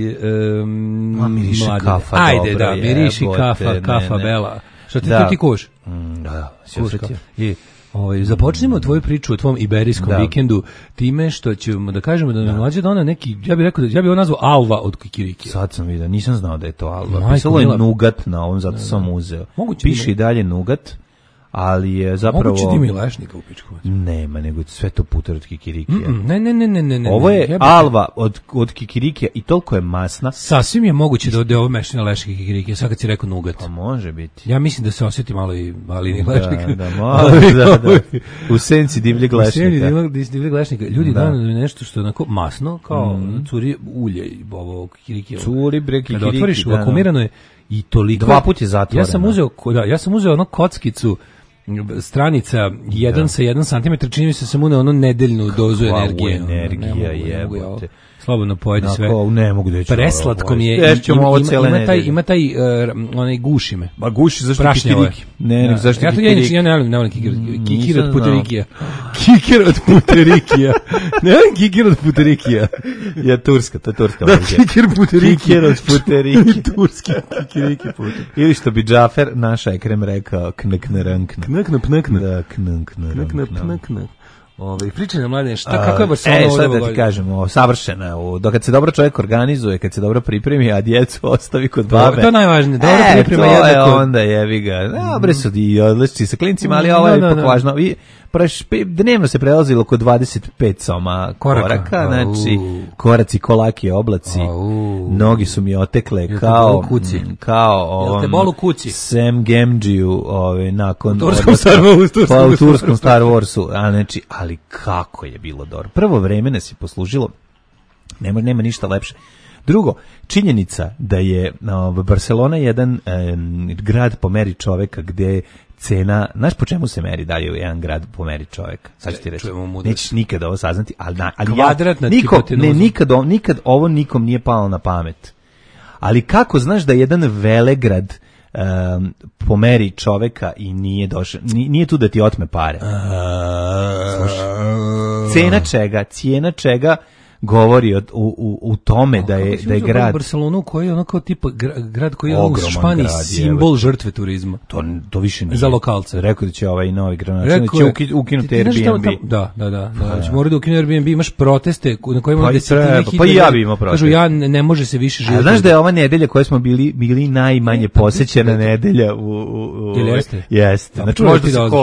um, Ma, miriši mladene. kafa, Ajde, dobro, da, miriši jebote, kafa, ne, kafa, ne. bela. Što ti Da. to ti kuš? Mm, da, da, se Kuška. osjetio. I, ovaj, započnimo tvoju priču o tvom iberijskom Da. vikendu time što ćemo da kažemo da nam mlađe dona neki, ja bih rekao da ja bih ovo nazvao Alva od Kikirikija. Sad sam vidio, nisam znao da je to Alva. Majko Pisalo je mila. Nugat na ovom, zato sam uzeo. Moguće Piše ima- i dalje Nugat, ali je zapravo... Moguće da ima i lešnika u pičku. Nema, nego je sve to puter od Kikirikija. Mm, Ne, ne, ne, ne, ne, ne. Ovo ne. je Ja bih- Alva od, od Kikirikija i toliko je masna. Sasvim je moguće da ode ovo mešina lešnika i Kikirikija, sad kad si rekao nugat. Pa može biti. Ja mislim da se osjeti malo i malini Da, lešnika. da, malo, da, da. U senci divljeg U sjeni lešnika. divljeg- divljeg lešnika. Ljudi Da. da. daju nešto što je onako masno, kao curi ulje i ovo Kikirikija. Curi bre Kada Kikiriki. otvoriš, da, da. vakumirano je i toliko. Dva put je zatvoreno. Ja sam uzeo, ko- da, ja sam uzeo ono kockicu stranica jedan sa jedan santimetar, čini mi se sam uneo ono nedeljnu dozu Kakva energije. ono, energija, ne mogu, ne mogu ja ovo. jebote. Slobodno pojedi sve. Onako, ne mogu da ću. Preslatko mi je. Ješćemo ovo cijele ima taj, nedelje. ima taj, uh, onaj gušime. Ma guši, zašto Prašnjavo je. Kikiriki? Ne, nek zašto Ja to Kikiriki? ja, ja ne volim, ne volim kikir. Kikir nisam od puterikija. Kikir od puterikija. Ne volim kikir od puterikija. Ja, turska, to je turska Da, verzija. kikir puterikija. Kikir od puteriki. Turski kikiriki puter. Ili što bi Džafer, naš Ekrem rekao, knekne rankne. Knakna, pnakna. Da, knekne Knakna, rankne. pnakna. Ove, pričaj nam, mladine, šta, kako je Barcelona E, ovo sad novo da ti godine? kažem, o, savršena. O, dok kad se dobro čovjek organizuje, kad se dobro pripremi, a djecu ostavi kod babe. To je najvažnije, dobro e, priprema to je jednako. onda jevi ga. Dobre su i odlični sa klincima, ali ovo je Da, da, ipak da. važno. I, praš, pe- dnevno se prelazilo oko dvadeset pet soma Koraka. koraka, znači Au. koraci, kolaki, oblaci. Au. Nogi su mi otekle te kao bolu kuci? mm, kao Jel te ovom bolu kuci? Sam Gamgee-u, ovaj nakon U turskom odlaska- Star Warsu, turskom pa u Star turskom Warsu. Star Warsu, a znači, ali kako je bilo dobro. Prvo vreme nas je poslužilo, nema, nema ništa lepše. Drugo, činjenica da je no, Barcelona jedan em, grad po meri čoveka gde cena, znaš po čemu se meri dalje u jedan grad po meri čoveka? Sad ću ti reći. Čujemo mudrost. Nećeš nikada ovo saznati, ali, na, ali Kvadrat ja, nad niko, hipotenuzom. ne, nikad, ovo- nikad ovo nikom nije palo na pamet. Ali kako znaš da jedan velegrad um, po meri čoveka i nije došao, ni- nije tu da ti otme pare. Cena čega? Cijena čega govori od, u, u, u tome da je, Kako si da je uzeo grad... Barcelonu koji je onako tipa gra- grad koji je u Ogroman Španiji grad, simbol žrtve turizma. To, to više nije. Za lokalce. Rekao da će ovaj novi gradonačelnik Rekao će je- uki- ukinuti ti- ti znaš tamo- Airbnb. tamo- Da, da, da. da. Znači, moraju da ukinu Airbnb, imaš proteste ku- na kojima Pa i desetine treba, pa hiljada i ja ljudi bi imao protest. Kažu, ja ne, ne može se više A živjeti. znaš da je ova nedelja koja smo bili bili najmanje posećena nedelja u u u Jel jeste? Jeste. Da, Znači čuvaj možda ti se dolaziš. hoda.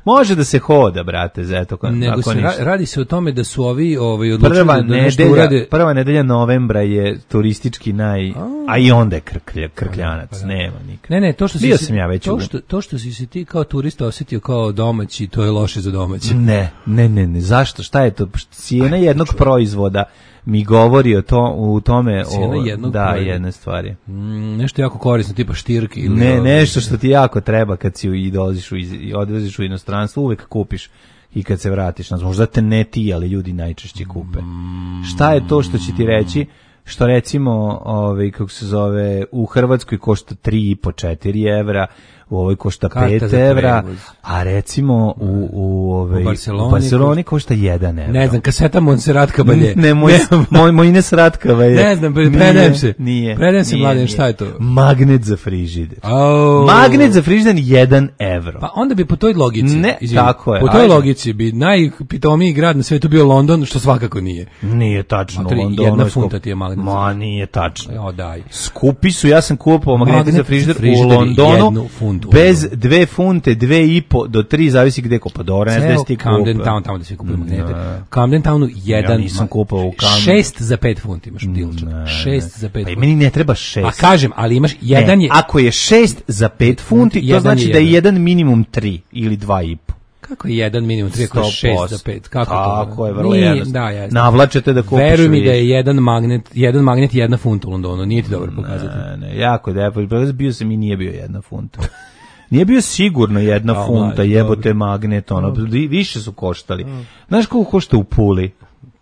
Može da se hoda, brate, za eto. Nego se ra- radi se o tome da su ovi ovaj odlučili prva da nešto nedelja, urade. Prva nedelja novembra je turistički naj, a, a i onda je krklja, krkljanac, pa, nema nikad. Ne, ne, to što si Bio si, sam ja već to što to što si se ti kao turista osetio kao domaći, to je loše za domaće. Ne, ne, ne, ne, zašto? Šta je to? Cijena jednog proizvoda mi govori o to, u tome Cijena o jednog da proizvoda. jedne stvari. Mm, nešto jako korisno, tipa štirke ili ne, ovo, nešto što ti jako treba kad si i dolaziš u iz, i odveziš u inostranstvo, uvek kupiš i kad se vratiš nazad. Možda te ne ti, ali ljudi najčešće kupe. Mm. Šta je to što će ti reći? Što recimo, ovaj, kako se zove, u Hrvatskoj košta tri i po četiri evra, u ovoj košta pet evra, a recimo u, u, ovaj, u Barceloni, u Barceloni košta jedan evra. Ne znam, kaseta Montserrat Caballé. Ne, moj, moj, moj Ines Ratkavalje. Ne znam, predajem se. Nije. Predajem se, mladen, šta je to? Magnet za frižider. Oh. Magnet za frižider jedan evro. Pa onda bi po toj logici, ne, izvini, tako je. po toj ajde. logici bi najpitomiji grad na svetu bio London, što svakako nije. Nije tačno. Matri, London, jedna funta ti je magnet. Ma nije tačno. O, daj. Skupi su, ja sam kupovao magnete magnet za frižider, frižider u Londonu funtu, bez dve funte, dve i po do tri, zavisi gde kupa. Dobro, ne znam da ti Camden Town, tamo da svi kupuju magnete. Camden Townu jedan, ja nisam kupovao u Camden. Šest za pet funti imaš dilča. Šest za pet pa funti. Meni ne treba šest. A kažem, ali imaš jedan ne, je... ako je šest za pet funti, to znači je da je jedan minimum tri ili dva i po. Kako je jedan minimum tri, ako je šest za pet? Kako tako to? je, vrlo jednostavno. Da, jasno. Navlačete da kupiš. Veruj mi da je jedan magnet, jedan magnet jedna funta u Londonu, nije ti dobro pokazati. Ne, ne, jako je da, bio sam i nije bio jedna funta. Nije bio sigurno jedna oh, funta, jebote magnet, ono, više su koštali. Znaš koliko košta u Puli?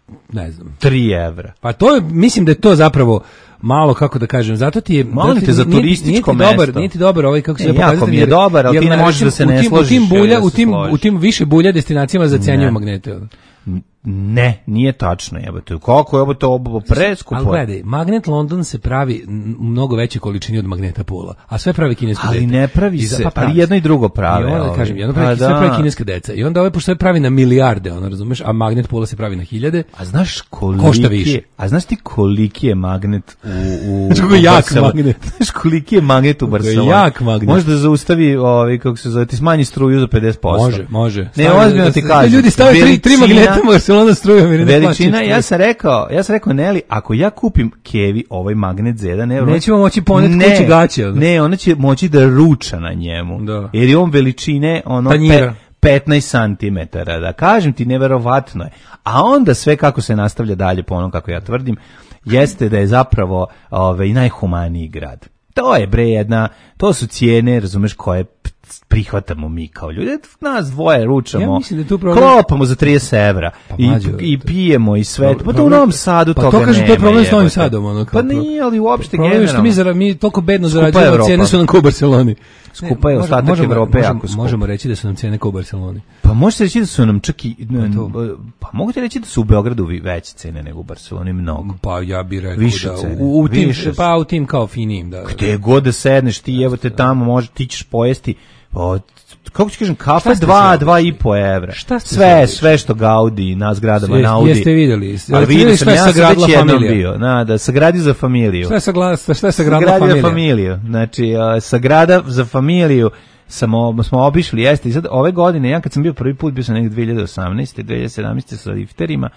Ne znam. Tri evra. Pa to je, mislim da je to zapravo malo, kako da kažem, zato ti je... Molim te za turističko mesto. mesto. Nije ti dobar ovaj, kako se ne, da pokazati. Jako mi je dobar, ali ti ne možeš da se ne složiš. U tim, bulja, u, tim, u tim više bulja destinacijama zacenjuju magnete. Ne, nije tačno, jebote. Koliko je ovo to preskupo? Ali gledaj, magnet London se pravi u mnogo većoj količini od magneta Pula, a sve pravi kineska deca. Ali ne pravi se, pa ali jedno i drugo prave. I onda kažem, jedno pravi, sve pravi kineska deca. I onda ovaj pošto sve pravi na milijarde, ono razumeš, a magnet Pula se pravi na hiljade. A znaš koliki je? A znaš ti koliki je magnet u u jak magnet. Znaš koliki je magnet u Barceloni? Jak magnet. Može da zaustavi, ovaj kako se zove, ti smanji struju za pedeset posto. Može, može. Ne, ozbiljno ti kažem. Ljudi stave tri tri magneta u Barcelona strujom i ne veličina, ja sam rekao, ja sam rekao Neli, ako ja kupim Kevi ovaj magnet za jedan evro, nećemo moći poneti kući gaće. Ne, ona će moći da ruča na njemu. Da. Jer je on veličine ono pe, petnaest santimetara, da kažem ti, neverovatno je. A onda sve kako se nastavlja dalje po onom kako ja tvrdim, jeste da je zapravo ovaj najhumaniji grad. To je bre jedna, to su cijene, razumeš, koje prihvatamo mi kao ljudi. Nas dvoje ručamo, ja da problem... klopamo za trideset evra pa, i, i pijemo i sve. Pa to u Novom Sadu pa toga nema. Pa to kažem, to je problem s Novim Sadom. Ono, pa nije, ali uopšte problem generalno. Problem je što mi, zara, mi toliko bedno zarađujemo, cijene su nam kao u Barceloni. Skupa je ostatak možemo, Evrope možemo, jako skupa. Možemo reći da su nam cijene kao u Barceloni. Pa možete reći da su nam čak i... Pa mogu ti reći da su u Beogradu veće cene nego u Barceloni, mnogo. Pa ja bih rekao više da cene, u, u tim, više pa u tim kao finim. Da, gde god da sedneš, ti evo te tamo, može, ti ćeš pojesti... O, kako ću kažem, kafa dva, dva i po evra. Šta ste sve, sve što Gaudi na zgradama Jeste, na Audi. Jeste vidjeli? Ali vidio sam, ja sam već jednom familija. bio. Na, da, sagradi za familiju. Šta je, sagla, šta je sagradila familija? Za familiju. Znači, uh, sagrada za familiju samo, smo obišli, jeste. I sad ove godine, ja kad sam bio prvi put, bio sam negdje dve hiljade osamnaeste. dve hiljade sedamnaeste. sa lifterima.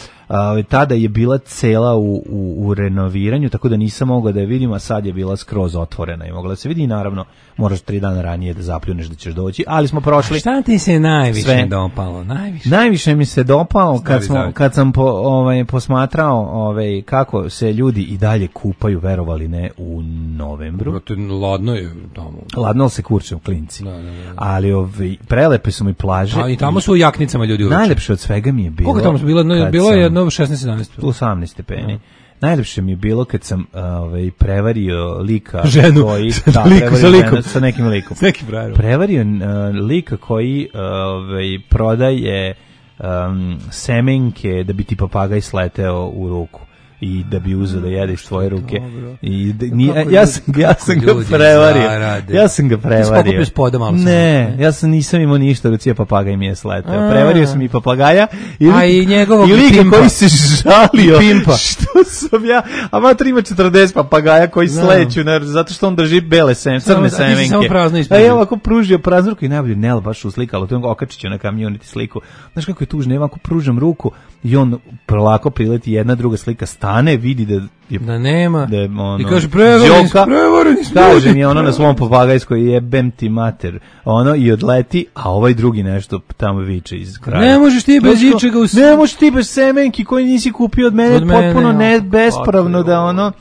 Uh, tada je bila cela u, u, u renoviranju, tako da nisam mogao da je vidim, a sad je bila skroz otvorena i mogla da se vidi i naravno moraš tri dana ranije da zapljuneš da ćeš doći, ali smo prošli. A šta ti se najviše sve. dopalo? Najviše? Najviše mi se dopalo kad, Stavi, smo, stavi. kad sam po, ovaj, posmatrao ovaj, kako se ljudi i dalje kupaju, verovali ne, u novembru. To je ladno je tamo. Ladno se kurče u klinci. Da, da, da. Ali ovaj, prelepe su mi plaže. A i tamo su u jaknicama ljudi uveče. Najlepše od svega mi je bilo. Koliko tamo su bilo? No, bilo je jedno šesnaest sedamnaest. osamnaest stepeni. Najlepše mi je bilo kad sam ovaj prevario lika ženu, koji da, liku, sa, likom. Ženu, sa nekim likom. Neki prevario uh, lika koji ovaj prodaje um, semenke da bi ti papagaj sleteo u ruku. i da bi uzeo da jede iz tvoje ruke. Dobro. I da, nije, ja sam, ja sam ga ljudi prevario. zarade. Ja sam ga prevario. Ti si pokupio spoda malo sam. Ne, ja sam nisam imao ništa, Lucija papagaj mi je sleteo. Prevario sam i papagaja. I, A i njegovog i lika pimpa. koji se žalio. I pimpa. Što sam ja, a mater ima četrdeset papagaja koji Znam. sleću, ne, zato što on drži bele sem, Samo- crne a ti si semenke. samo prazno A ispružio. ja ovako pružio praznu ruku i najbolje Nel baš uslikalo, to je okačiću na community sliku. Znaš kako je tužno, ja ovako pružam ruku i on polako prileti jedna druga slika, stane, vidi da je Da nema. da je ono, I kaže, prevareni, Đoka, prevareni smo kaže ljudi. mi ono na svom papagajskoj jebem ti mater, ono i odleti, a ovaj drugi nešto tamo viče iz kraja. Ne možeš ti bez Znaš ko, ičega us- Ne možeš ti bez semenki koji nisi kupio od mene, Od mene, potpuno ne ja. bespravno Kako je da ovo? ono.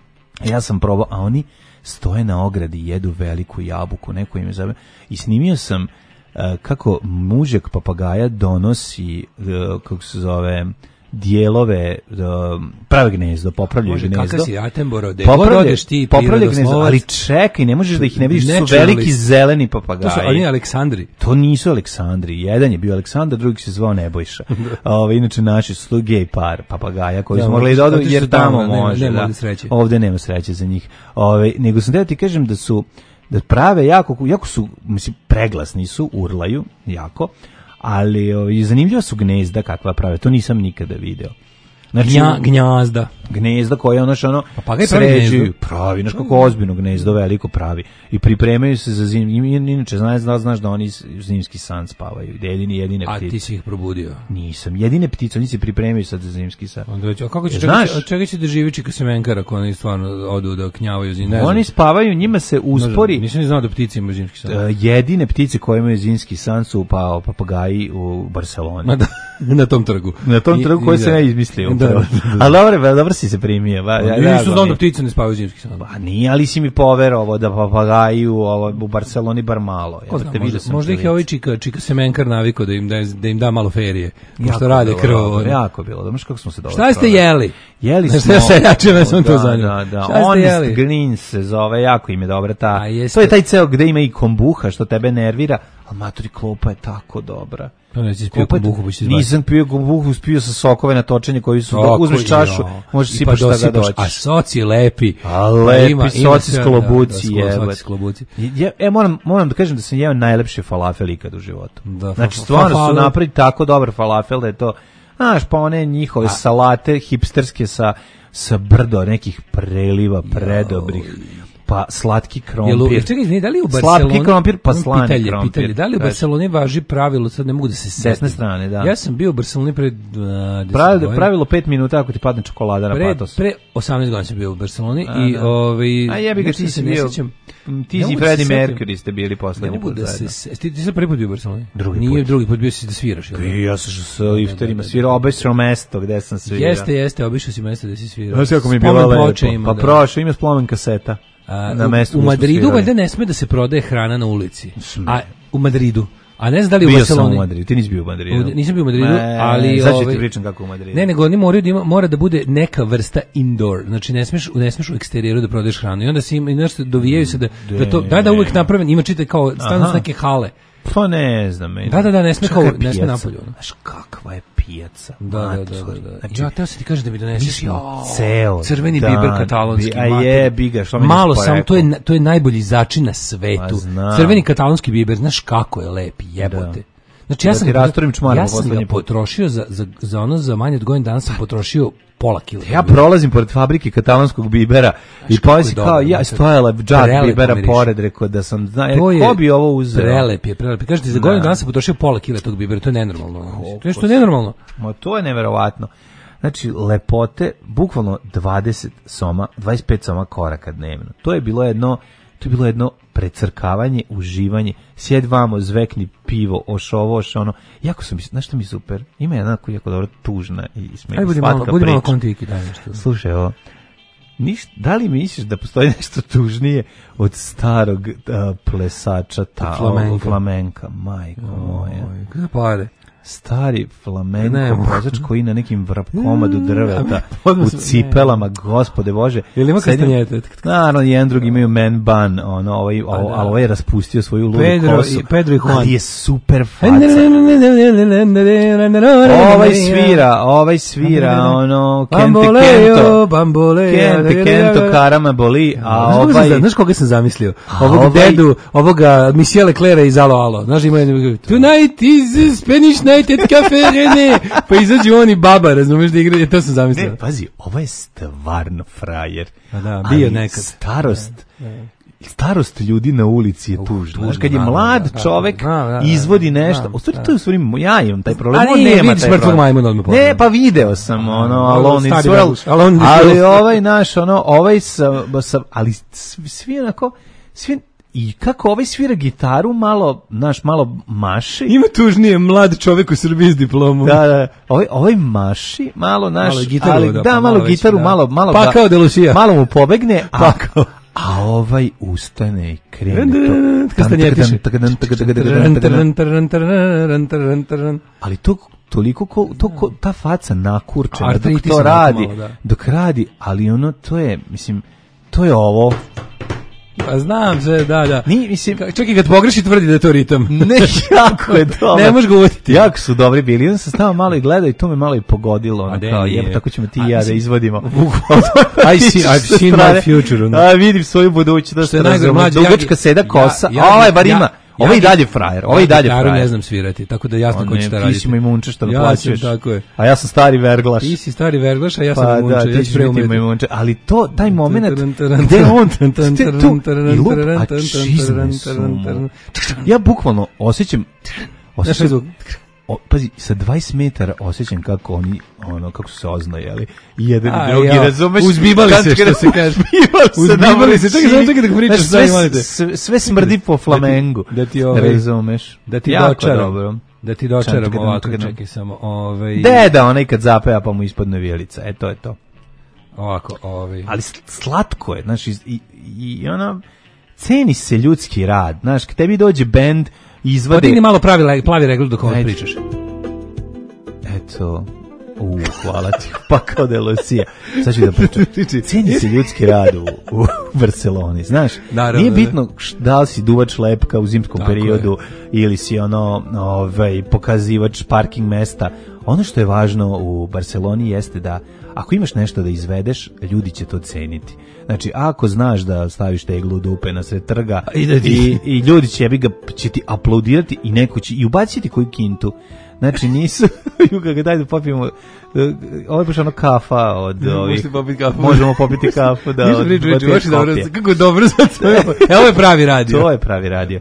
Ja sam probao, a oni stoje na ogradi i jedu veliku jabuku, neko im je zove. I snimio sam uh, kako mužjak papagaja donosi, uh, kako se zove, dijelove, uh, prave gnezdo, popravljaju Može, gnezdo. kakav si Attenborough, gde god odeš ti popravlja gnezdo, prirodoslovac. ali čekaj, ne možeš da ih ne vidiš, to su Naturalist. veliki zeleni To papagaji. su oni Aleksandri. To nisu Aleksandri. Jedan je bio Aleksandar, drugi se zvao Nebojša. Ove, inače naši su to gej par papagaja koji Da, su mogli da odu, otišli jer su tamo, tamo nema- može. nema da. ovde sreće. Ovde nema sreće za njih. Ove, nego sam da ti kažem da su da prave jako, jako su, mislim, preglasni su, urlaju jako, ali ove, zanimljiva su gnezda kakva prave. To nisam nikada video. Znači, Gnja, gnjazda. gnezda koje ono što ono Papagaj pravi sređuju, gnezdo? pravi, znaš kako ozbiljno gnezdo veliko pravi i pripremaju se za zim. In- Inače, znaš, znaš, znaš da oni zimski san spavaju, da jedini, jedine A ptice. ti si ih probudio. Nisam, jedine ptice, oni se pripremaju sad za zimski san. Onda već, a kako će, Znaš? čega, čega će da živi čika semenkara ako oni stvarno odu da knjavaju zim? Ne znam. Oni spavaju, njima se uspori. Nisam ni znao da ptice imaju zimski san. e, jedine ptice koje imaju zimski san su pa papagaji u Barseloni. Ma da, na tom trgu. Na tom I- trgu i koji da. sam ja izmislio. Da, upravo. da, da. Ali dobro, ba, dobro si se primio. Ba, ja, Ja, drago nisam znao mi da je. ptice ne spavaju zimski san. Pa nije, ali si mi poverovao da papagaju ovo, u Barceloni bar malo. Ko Evo, zna, te vidio možda, sam možda ih je prilici. ovaj čika, čika semenkar navikao da im da, da im da malo ferije. Jako Pošto rade bilo krv. dobro, ono. jako bilo. Znaš kako smo se dobro. Šta ste proveli? jeli? Jeli Znaš smo. šta je seljače, me sam to da, zanima. Da, da. Šta ste Honest jeli? Greens se zove, jako im je dobra ta. A jeste. To je taj ceo gde ima i kombuha što tebe nervira, ali maturi klopa je tako dobra. To neći spio Klopa je- kombuhu, pa ćeš izbaciti. Nisam pio kombuhu, spio sa sokove na točenje koji su, Tako, uzmeš čašu, jo. možeš I sipaš pa šta ga dosipaš, A doćeš. soci lepi. A lepi Ima- ima soci sve, s klobuci, da, da, jebote. soci s klobuci. Ja, e, moram, moram da kažem da sam jeo najlepši falafel ikad u životu. Da, znači, fa- stvarno su falafel. napravili tako dobar falafel da je to, znaš, pa one njihove salate hipsterske sa, sa brdo nekih preliva predobrih, pa slatki Jel, u- krompir. čekaj, izvini, da li u Slatki Barceloni... krompir, pa Imam slani pitanje, krompir. pitanje, da li u Kaži. Barceloni važi pravilo, sad ne mogu da se setim. desne strane, da. Ja sam bio u Barceloni pre dvadeset Pravilo, godina. pravilo pet minuta ako ti padne čokolada na Pre, patos. pre osamnaest godina sam bio u Barceloni A, i da. ovaj A jebi ga, nešto ti se si ne bio, sjećam. ti Ne si mogu da se Freddie setim. Mercury ste bili Ne poslednji mogu put da zajedno. se ti, ti sam prvi put bio u Barceloni. Drugi Nije put. drugi put bio si da sviraš, jel? da? I ja sam što sa lifterima svirao, obišao mesto gde sam svirao. Jeste, jeste, obišao si mesto da si svirao. Znaš kako mi je Spomen bilo ploče lepo. ima, Pa da. prošao, ima spomen kaseta. A, na u- mestu u gde smo Madridu svirali. valjda ne sme da se prodaje hrana na ulici. A u Madridu. A ne znam da li u Bio sam Barceloni. u Madridu, ti nisi bio u Madridu. Ovde- nisam bio u Madridu, Ne, ali, sad ću ti ovaj, pričam kako u Madridu. Ne, nego oni moraju da ima, mora da bude neka vrsta indoor. Znači ne smeš, ne smeš u eksterijeru da prodaješ hranu. I onda se ima i nešto dovijaju se da da to da da uvek napraven, ima čite kao stanu Aha. s neke hale. Pa ne znam. meni. Da, da, da, ne sme Kakva kao- je ne sme pijaca? napolju, ono. Znaš kakva je pijaca? Da, da, da, da, matori. da. Znači, Ja teo sam ti kažem da mi mi doneseš smo jo, ceo crveni dan biber katalonski. bi- a mater. jebi ga, što mi Malo nisi sam, to je porekao? na- to je najbolji začin na svetu. Pa znam. Crveni katalonski biber, znaš kako je lep, jebote. Znači ja Da sam ti ga- rasturim čmar ja po sam ga poslednji put. potrošio za, za, za ono za manje od godinu dana sam potrošio pola kila. Ja prolazim pored fabrike katalonskog bibera i kako je pa si kao, dobro, ja mater. stojala džak Prelepo bibera miriše. pored, rekao da sam, zna, To ko bi ovo uzeo? Prelep je, prelep je. Kažete, za godinu dana sam potrošio pola kila tog bibera, to je nenormalno. To je nešto nenormalno. Ma to je neverovatno. Znači, lepote, bukvalno dvadeset soma, dvadeset pet soma koraka dnevno. To je bilo jedno, to je bilo jedno precrkavanje, uživanje, sjed vamo, zvekni pivo, oš ovo, oš ono. Jako su mi, znaš što mi je super? Ima jedna jako, jako dobro tužna i smiješna Ajde, budi malo, slatka budi malo priča. kontiki, daj nešto. Slušaj, ovo, niš, da li misliš da postoji nešto tužnije od starog uh, plesača ta, Flamenka. flamenka, majko moja. Oj, kada pare. stari flamenko Ne, vozač koji na nekim vrap komadu drveta Odmah u sam- cipelama, gospode Bože. Jel ima Sedim- kastanjete? Naravno, jedan drugi imaju man bun, ono, ovaj, ovo, ali ovaj je raspustio svoju ludu Pedro kosu. i- Pedro i Juan. Ali je super faca. Ovaj svira, ovaj svira, ono, Kente Bamboleo, Kento. bamboleo. Kente Kento, karama boli, a Znaš koga sam ovaj... za- Znaš koga sam zamislio? A Ovog ovaj- dedu, ovoga Michele Klera iz Alo Alo. Znaš, ima jedan, tonight is Spanish night at Cafe Rene. Pa izađu on i baba, razumeš da igra, to sam zamislio. Ne, pazi, ovo je stvarno frajer. A da, bio Ali nekad. Starost, starost ljudi na ulici je tužna. Znaš, kad je da, mlad da, čovek, da, da, da, izvodi da, nešto. da, U stvari, da. to je u stvari, ja imam taj problem. A On nije, nema vidiš taj mrtvog problem. majmuna odmah poznaš. Ne, pa video sam, ono, Da, Alone in stari this world. Beluš, Alone in this Ali world. ovaj naš, ono, ovaj sa, sa, ali svi svi onako, svi, i kako ovaj svira gitaru, malo, naš, malo maši. Ima tužnije mlad čovjek u Srbiji s diplomom. Da, da, ovaj, ovaj maši, malo naš, Malo gitaru, ali, da, da, pa malo malo već, gitaru, da. malo, malo, Pa ga- kao de Lucia. malo mu pobegne, a, Pakao. a ovaj ustane i krene to. Kastanjetiše. Ali to toliko ko, to ko, ta faca nakurčena dok Artritis to je radi, malo, da. dok radi, ali ono to je, mislim, to je ovo. Pa znam se, da, da. Ni, mislim, Ka- Čak i kad pogreši tvrdi da je to ritam. ne, jako je dobro. Ne možeš ga uvatiti. Jako su dobri bili. Onda sam stao malo i gledao i to me malo i pogodilo. Ono, de, kao, nije. jeb, tako ćemo ti A, i ja da mislim, izvodimo. I see, I've seen my future. ono. A vidim svoju budućnost. Što je najgore, mlađe, Dugačka ja- seda ja- kosa. ja- a ovaj bar ja- ima. ja- Ovaj i ja- dalje frajer. Ovaj i dalje gitaru frajer. ne znam svirati, tako da jasno On ko ne, će šta ti raditi. si majmunče što Ja naplaćuješ. sam, tako je. A ja sam stari verglaš. Ti si stari verglaš, a ja sam Pa munče. da, ja ti ću ćeš pre biti umreti. majmunče. Ali to, taj moment Taran, taran, gde on, taran, taran, gde taran, tu, taran, i lup, taran, a taran, čizme taran, su taran, mu. taran. Ja bukvalno osjećam, Znaš osjećam, zvuk? o, pazi, sa dvadeset metara osjećam kako oni, ono, kako se oznajeli. I jedan A, i drugi, ja, razumeš? uzbibali se, Kad- što se kaže. Uzbibali se. Uzbibali na se, čekaj, visini. samo čekaj dok pričaš, Znaš, daj, sve, molim te. sve, sve smrdi po flamengu. da ti ovaj- razumeš? Da ti Jako dočaram. dobro. Da ti dočaram Čekaj, ovako, čekaj, čekaj samo. Ovaj, Deda, onaj kad zapeva pa mu ispadne vijelica. E, to je to. Ovako, ovaj. Ali s- slatko je, znaš, i, i, i ono, ceni se ljudski rad, znaš, kad tebi dođe bend, izvade... Podigni malo pravi, le- plavi regl dok ovo Ajde. pričaš. Eto, u, hvala ti, pa kao da je Lucija. Sad ću da pričam. Ceni se ljudski rad u, u Barceloni, znaš, Naravno, nije da. bitno š- da li si duvač lepka u zimskom Tako periodu ili si ono, ovaj, pokazivač parking mesta. Ono što je važno u Barceloni jeste da ako imaš nešto da izvedeš, ljudi će to ceniti. Znači, ako znaš da staviš teglu dupe na sred trga I da ti- i, i ljudi će, jebi ga, će ti aplaudirati i neko će i ubaciti koju kintu. Znači, nisu, Juga, ga daj da popijemo, e, ovo je baš ono kafa od ovih. Možete popiti kafu. Možemo popiti kafu, da. Ništa od priča, priča, od baš te je dobro, kopije. kako je dobro sad sve. Evo je pravi radio. To je pravi radio.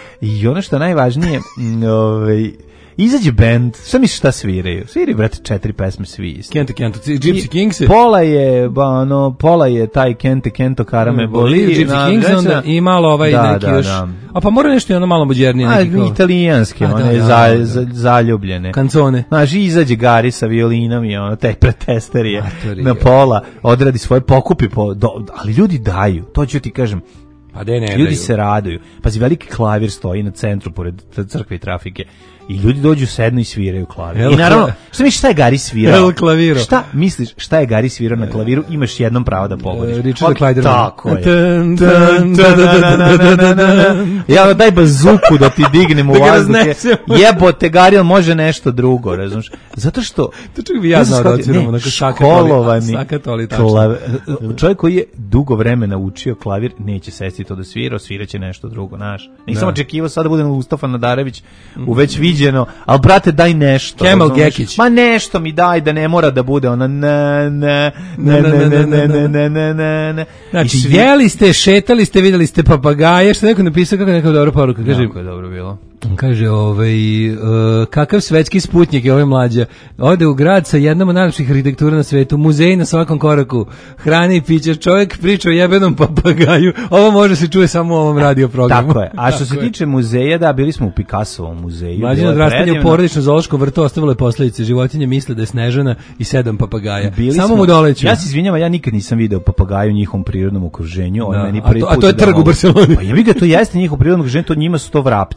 I ono što je najvažnije, m, ovaj, izađe bend, šta misliš šta sviraju? Sviraju, brate, četiri pesme svi isti. Kente, Kento, Gypsy Kings. Pola je, ba, ono, pola je taj Kente Kento Karame Boli. Gypsy na- Kings, znači, onda i malo ovaj da, neki da, još. da. A pa mora nešto i ono malo mođernije. A, neki kao- italijanske, A, da, one da, za, da. za, zaljubljene. Kancone. Znaš, i izađe Gari sa violinom i ono, taj pretesterije Matori, na je. pola, odradi svoje pokupi, po, do, ali ljudi daju, to ću ti kažem, Pa de ne ljudi daju. se raduju. Pazi, veliki klavir stoji na centru pored crkve i trafike i ljudi dođu, sednu i sviraju klavir. El I naravno, kla- šta misliš šta je Gari svirao? El klaviro. Šta misliš šta je Gari svirao na klaviru? Imaš jednom pravo da pogodiš. E, Richarda O, Claydermana. Tako je. Tan, Tan, tan, tan, da, da, da, da, da, da, da. Ja daj bazuku da ti dignem u Da ga vazduhe. raznesemo. Jebote, Gari, on može nešto drugo, razumiješ? Zato što... To čak bi ja znao da odsviram, Ne, onako sakatoli- školovani sakatoli, tačno. klav- čovjek koji je dugo vremena učio klavir, neće sesti to da svira, sviraće nešto drugo, znaš. Nisam Da. očekivao sad da budem Mustafa Nadarević u već viđeno, ali brate, daj nešto. Kemal razumeš? Gekić. Ma nešto mi daj da ne mora da bude ona ne, ne, ne, ne, ne, ne, ne, ne, ne, ne, ne. Znači, I svi- jeli ste, šetali ste, videli ste papagaje, što je neko napisao, kako je neka dobra poruka, kaže, Jako je dobro bilo. kaže, ovaj, uh, kakav svetski sputnik je ovaj mlađa, ode u grad sa jednom od najlepših arhitektura na svetu, muzeji na svakom koraku, hrane i piće, čovjek priča o jebenom papagaju, ovo može se čuje samo u ovom radio programu. Tako je. A što se Tako je. tiče muzeja, da, bili smo u Picassovom muzeju. Mlađe bilo je odrastanje u predivno. porodičnom zoološkom vrtu ostavilo je posljedice. Životinje misle da je Snežana i sedam papagaja. Bili Samo smo- mu doleću. Ja se izvinjavam, ja nikad nisam video papagaju u njihovom prirodnom okruženju. On Da, meni a prvi to- a put to je da trg u mogu- Barseloni. Pa jebi ga, to jeste njihovo prirodno okruženje, to njima su to vrapci. Jebi ga, oni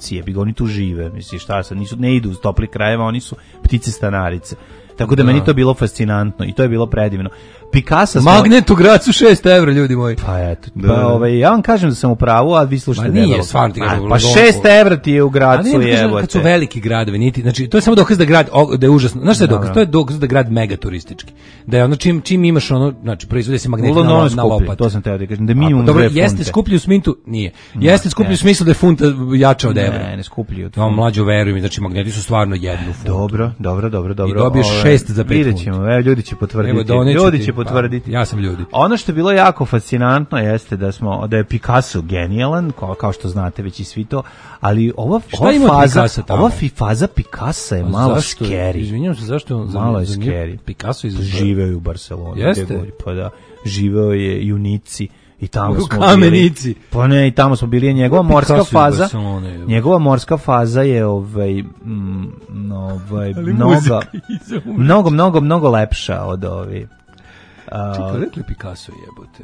oni tu žive, misli šta sad, nisu, ne idu uz topli krajeva, oni su ptice stanarice. Tako da, da meni to bilo fascinantno i to je bilo predivno. Picasso smo... Magnet u Gracu šest evra, ljudi moji. Pa eto, pa, ovaj, ja vam kažem da sam u pravu, a vi slušate Ma nije, stvarno ti kažem. Pa šest evra ti je u Gracu, evo. Kad su veliki gradovi, niti, znači, to je samo dokaz da grad, da je užasno, znaš šta je dokaz? To je dokaz da je grad megaturistički. Da je ono, čim, čim imaš ono, znači, proizvode se magneti na, na, na lopat. To sam teo da kažem, da minimum dobro, jeste skuplji u smintu, nije. Jeste skuplji u smislu da je funta jača od evra. Ne, ne skuplji od funta. No, mlađo, veruj mi, znači, magneti su stvarno jednu funtu. Dobro, dobro, dobro, dobro. I dobiješ šest za pet funta. Evo, ljudi će potvrditi. Ljudi će potvrditi. Ja sam ljudi. Ono što je bilo jako fascinantno jeste da smo da je Picasso genijalan, kao, kao što znate već i svi to, ali ova, ova faza, ova faza Picassa je malo scary. Izvinjavam se, zašto on malo je scary. Picasso živeo u Barceloni, jeste? Pa da, živeo je i u Nici. I tamo u smo Kamenici. Bili, pa ne, i tamo smo bili, je njegova morska faza. Njegova morska faza je ovaj mm, ovaj mnogo, mnogo mnogo mnogo lepša od ovi. Čekaj, rekli Picasso jebote.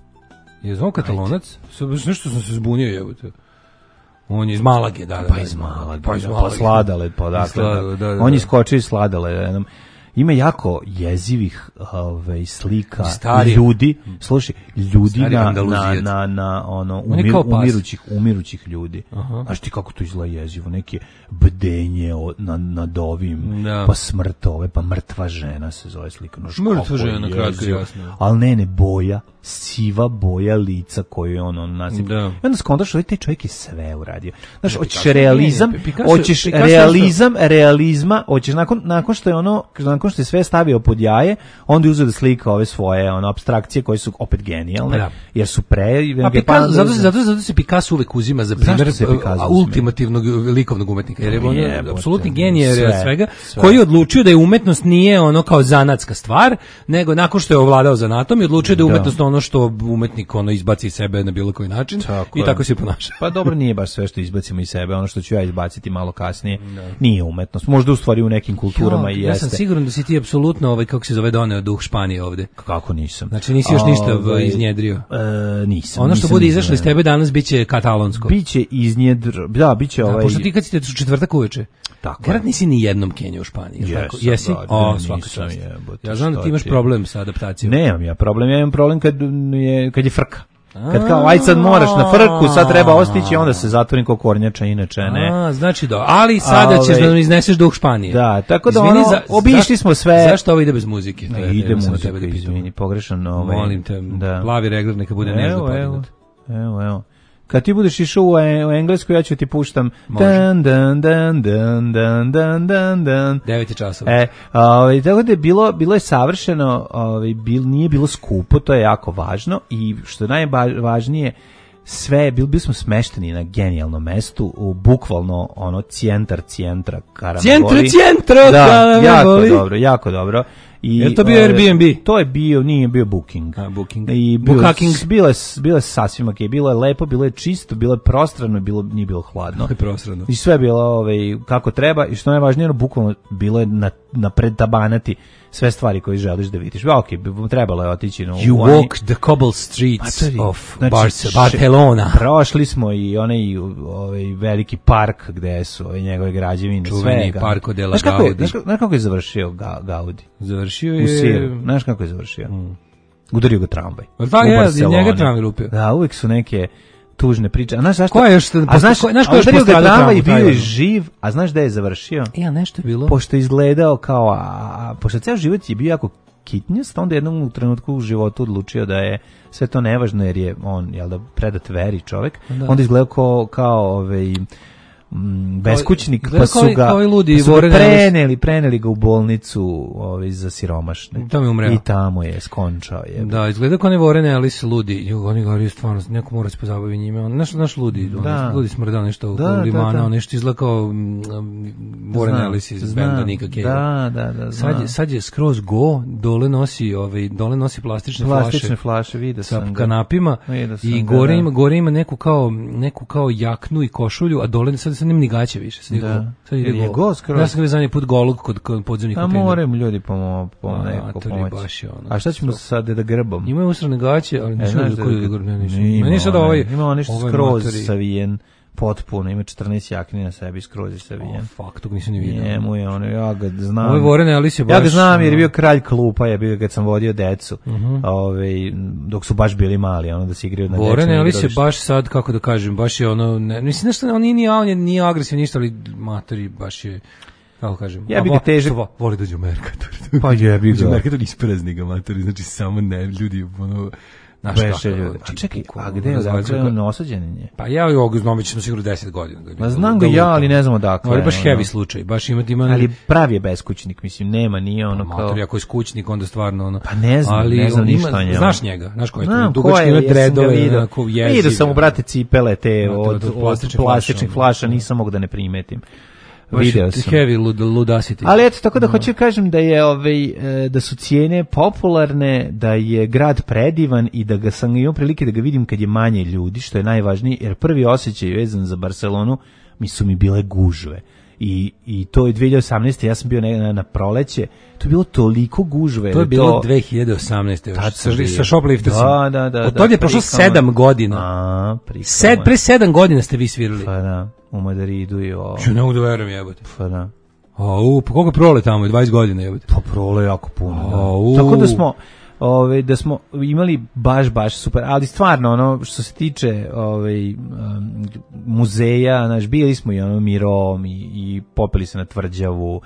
Je zvao Katalonac? Nešto sam se zbunio jebote. On je iz Malage, da, da. Pa iz Malage, pa iz Malage. Pa Sladoled, pa dakle. Da, da, da. On je iskočio iz Sladoleda. Ima jako jezivih ovaj slika Stari. ljudi, slušaj, ljudi na, na, na, na ono umir, umirućih, umirućih ljudi. Aha. Znaš ti kako to izgleda jezivo, neke bdenje na, nad ovim, da. Pa smrt ove, pa mrtva žena se zove slika. No, mrtva žena, kratko jasno. Ali ne, ne, boja, siva boja lica koju je ono nasip. I onda skontaš, ovaj taj čovjek je sve uradio. Znaš, ja, hoćeš realizam, hoćeš realizam, realizma, hoćeš nakon, nakon što je ono, nakon što je sve stavio pod jaje, onda je uzeo da slika ove svoje ono apstrakcije koje su opet genijalne, da. Jer su pre... A Picasso, zato, zato, zato se Picasso uvek uzima za primjer ultimativnog likovnog umetnika, jer je on je apsolutni genije sve, svega, sve. Koji je odlučio da je umetnost nije ono kao zanatska stvar, nego nakon što je ovladao zanatom i odlučio da je umetnost ono što umetnik ono izbaci iz sebe na bilo koji način tako i tako se ponaša. Pa dobro, nije baš sve što izbacimo iz sebe, ono što ću ja izbaciti malo kasnije, no. Nije umetnost. Možda u stvari u nekim kulturama jo, i jeste. Ja sam siguran da si ti apsolutno ovaj kako se zove doneo duh Španije ovde. Kako nisam? Znači nisi još ništa ovaj, iznjedrio. E, nisam. Ono što nisam, bude izašlo iz tebe danas biće katalonsko. Biće iznjedr, da, biće ovaj. Da, pošto ti kad si te četvrtak uveče. Tako. Grad nisi ni jednom Kenija u Španiji, yes, tako? Jesi? Da, o, svaka čast. Ja znam da ti imaš problem sa adaptacijom. Nemam ja problem, ja imam problem kad je kad je frka. Kad kao, aj sad moraš na frku, sad treba ostići, onda se zatvorim kao kornjača, inače ne. A, znači da, ali sada ćeš da nam izneseš duh Španije. Da, tako da ono, obišli smo sve. Zašto ovo ide bez muzike? Ne, ide muzika, izvini, pogrešan. Ovaj, molim te, plavi regler neka bude nežno podignut. Evo, evo. Kad ti budeš išao u, u Englesku, ja ću ti puštam dan, dan, dan, dan, dan, dan, dan, dan. Deveti časova. E, ovaj, tako da je bilo, bilo je savršeno, ovaj, bil, nije bilo skupo, to je jako važno i što je najvažnije, sve, bili, bili smo smešteni na genijalnom mestu, u bukvalno ono, cijentar, cijentra, Karamegoli. Cijentra, cijentra, da, Karamegoli. Jako dobro, jako dobro. I, je to bio Airbnb? To je bio, nije bio Booking. A, Booking. I bilo, bilo je, bilo je sasvim ok, bilo je lepo, bilo je čisto, bilo je prostrano, bilo, nije bilo hladno. Prostrano. I sve je bilo ovaj, kako treba i što najvažnije, bukvalno bilo je na, na predtabanati sve stvari koje želiš da vidiš. Ok, trebalo je otići. No, you oni, walk the cobble streets Materi, of znači, Bar- Barcelona. Prošli smo i onaj ovaj, veliki park gde su ove njegove građevine. Čuveni Parko de la Gaudi. Gaudi. Znaš kako je završio ga, Gaudi? Završio je... U Siru. Znaš kako je završio? Mm. Udario ga tramvaj. Da, je, njega tramvaj lupio. Da, uvijek su neke tužne priče. A znaš zašto? Ko je još, a znaš, ko, znaš ko je udario ga tramvaj i bio je živ, a znaš da je završio? Ja, nešto je bilo. Pošto je izgledao kao, a, a pošto ceo život je bio jako kitnjast, onda jednom u trenutku u životu odlučio da je sve to nevažno jer je on, jel da, predat veri čovjek. Da. Onda izgledao kao, kao ovaj... Mm, beskućnik, pa su ga, ludi, pa su ga preneli, preneli ga u bolnicu ovaj, za siromašne. Tamo je umreo. I tamo je skončao. Je. Da, izgleda kao ne Vorene, ali se ludi. Oni govori stvarno, neko mora se pozabaviti njime. On, naš, naš ludi, da. Ludi smrdao nešto da, u limana, da, da. nešto izgleda kao um, Vorene, ali se iz benda Nika Cave. Da, da, da. Sad je, sad je skroz go, dole nosi, ovaj, dole nosi plastične, plastične flaše. flaše, vidio sam sa kanapima sam i ga, gore, da. ima, gore ima neku kao, neku kao jaknu i košulju, a dole sad sad nema ni gaće više. Sad da. Go. Sad ide je go skroz. Ja sam ga zadnji put golog kod, kod podzemnih kontejnera. A moramo ljudi pomo, pomo neko pomoći. Ono, a šta ćemo so. sad da grbom? Ima usrane gaće, ali ne nisu znaš da koji da grbom. Meni sad ovaj... Ima on nešto skroz savijen. potpuno, ima četrnaest jakni na sebi, skroz je savijen. Oh, fuck, tog nisam ni vidio. Njemu je ono, ja ga znam. Ovo je Voren Ellis je baš... Ja ga znam jer je bio kralj klupa, je bio kad sam vodio decu, uh-huh. ove, dok su baš bili mali, ono da se igraju na Voren dečjem Ellis je igralištu. baš sad, kako da kažem, baš je ono, ne, mislim nešto, on nije, nije, on je, nije agresivno ništa, ali matori baš je, kako kažem, ja bi ga težak. Vo, voli dođe u Merkator. Pa je bi ga. U Merkator isprezni ga matori, znači samo ne, ljudi, ono, naš Beše ljudi. A čekaj, a gde je odakle on osuđen je? Pa ja i ovog znam već smo sigurno deset godina. Ma znam ga ja, ali ne znam odakle. Ali baš heavy slučaj, baš ima ima. Ali pravi je beskućnik, mislim, nema, nije ono kao. Mator, ako je skućnik, onda stvarno ono. Pa ne znam, ali ne znam on ništa ima, o njemu. Znaš njega, znaš ko je znam, to? Dugački ima dredove, onako jeziv. Vidio sam u brate cipele te od, od plastičnih, plastičnih flaša, nisam mogu da ne primetim. Video sam. Heavy lud, ludacity. Ali eto, tako da hoću kažem da je ovaj, da su cijene popularne, da je grad predivan i da ga sam imao prilike da ga vidim kad je manje ljudi, što je najvažnije, jer prvi osjećaj vezan za Barcelonu mi su mi bile gužve. I, i to je dve hiljade osamnaeste. ja sam bio na, na proleće, to je bilo toliko gužve. To je bilo to... dve hiljade osamnaeste. Još, sa, sa shopliftersima. Da, da, da. Od toga je prošlo sedam godina. A, Sed, pre sedam godina ste vi svirali. Pa da, u Madridu i ovo. Ču, ne mogu da verujem, jebote. Pa da. A, u, pa koliko prole tamo, dvadeset godina, jebote. Pa prole jako puno, da. A, u. Tako da smo... Ove, da smo imali baš, baš super, ali stvarno, ono, što se tiče ove, um, muzeja, znaš, bili smo i ono mirom i, i popeli se na Tvrđavu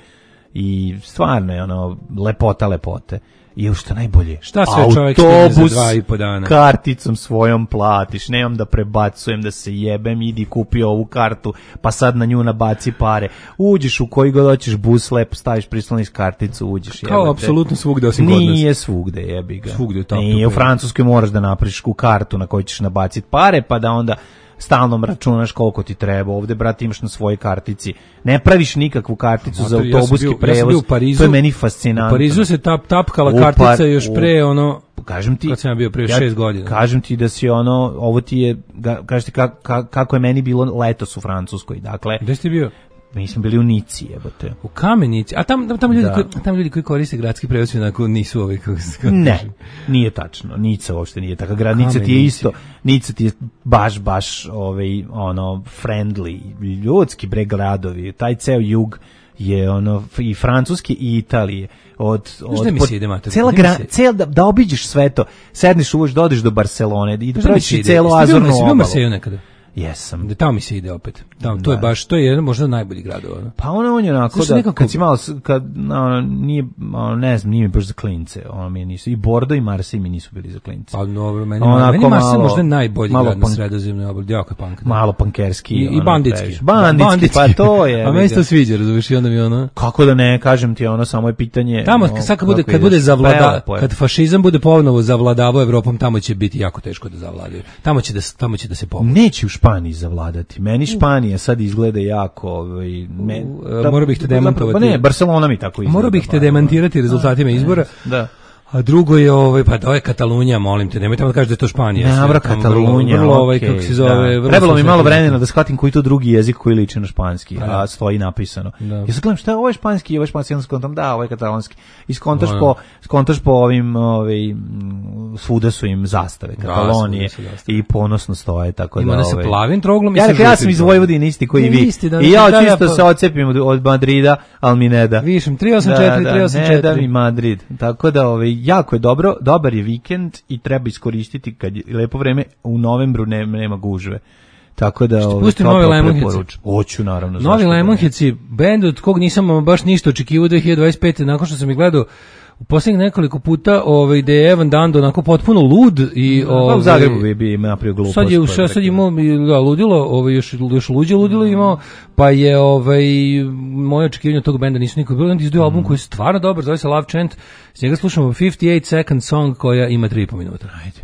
i stvarno je ono, lepota lepote. I još što najbolje, šta sve čovjek stigne za dva i po dana? Karticom svojom platiš, nemam da prebacujem, da se jebem, idi kupi ovu kartu, pa sad na nju nabaci pare. Uđeš u koji god hoćeš bus, lepo staviš prisloniš karticu, uđeš. Kao jebate. apsolutno svugde osim kod nas. Nije svugde, jebi ga. Svugde tako. Nije, u Francuskoj moraš da napraviš u kartu na kojoj ćeš nabaciti pare, pa da onda stalno računaš koliko ti treba. Ovde, brate, imaš na svojoj kartici. Ne praviš nikakvu karticu za autobuski ja prevoz. Ja Parizu, to je meni fascinantno. U Parizu se tap, tapkala kartica par, još pre, ono, kažem ti, kad sam ja bio pre ja, šest godina. Kažem ti da si ono, ovo ti je, kažeš ti ka, ka, kako je meni bilo letos u Francuskoj. Dakle, gde si ti bio? Mi smo bili u Nici, jebote. U Kamenici. A tam tamo ljudi koji tamo ljudi koji koriste gradski prevoz onako nisu ovi kako se kaže. Ne, nije tačno. Nica uopšte nije taka grad. Nica ti je isto, Nica ti je baš baš ovaj ono friendly, ljudski bre gradovi. Taj ceo jug je ono i francuski i Italije. Od od cela gra, cel da, da obiđeš sve to. Sedneš uvoš, dodeš do Barcelone i da prođeš celu Azurnu obalu. Jesam. Da tamo mi se ide opet. Tamo, to je baš, to je jedan možda najbolji grad. Ono. Pa ono on je onako da, nekako... kad si malo, kad, ono, nije, ono, ne znam, nije mi baš za klince. Ono mi nisu, i Bordo i Marseille mi nisu bili za klince. Pa dobro, meni, meni Marseille možda najbolji grad na sredozemnoj obali. Jako je punk. Malo pankerski. I, i banditski. Banditski, banditski, pa to je. A meni se to sviđa, razumiješ, i onda mi ono... Kako da ne, kažem ti, ono, samo je pitanje... Tamo, no, sad kad bude, kad bude zavlada, kad fašizam bude ponovo zavladavao Evropom, tamo će biti jako teško da zavladaju. Tamo će da, tamo će da se pomoći. Neće u Španiji zavladati. Meni Španija sad izgleda jako, ovaj, me, da, mora bih te demantovati. Pa ne, Barcelona mi tako izgleda. Mora bih te demantirati rezultatima izbora. Da. A drugo je ovaj pa to je Katalunija, molim te, nemojte da kažete da je to Španija. Ne, bra Katalunija, vrlo ovaj okay, kako se zove, da. Trebalo mi malo vremena da shvatim koji to drugi jezik koji liči na španski, a, a stoji napisano. Da. Ja se gledam šta je ovo je španski, ovo je španski, onda skontam da, ovo je katalonski. I skontaš no, po skontaš po ovim, ovaj svuda su im zastave Katalonije da, i ponosno stoje tako da. Ima da se ovaj, plavim troglom i ja, ja sam iz Vojvodine isti koji vi. I ja čisto se odcepim od Madrida, al mi ne da. Višem tri osam četiri tri osam četiri. Ne da mi Madrid. Tako da ovaj jako je dobro, dobar je vikend i treba iskoristiti kad je lepo vreme, u novembru ne, nema gužve. Tako da ovaj pustim Novi Lemonheads. Hoću naravno. Novi Lemonheads, bend od kog nisam baš ništa očekivao dve hiljade dvadeset pete nakon što sam ih gledao u posljednjih nekoliko puta, ovaj da je Evan Dando onako potpuno lud i ovaj u Zagrebu bi bi napravio glupost. Sad je u sad imao da ludilo, ovaj još još luđe ludilo imao, pa je ovaj moje očekivanje tog benda nisu nikad bilo, onda izdao album koji je stvarno dobar, zove se Love Chant. S njega slušamo pedeset osam second song koja ima tri i po minuta. Ajde.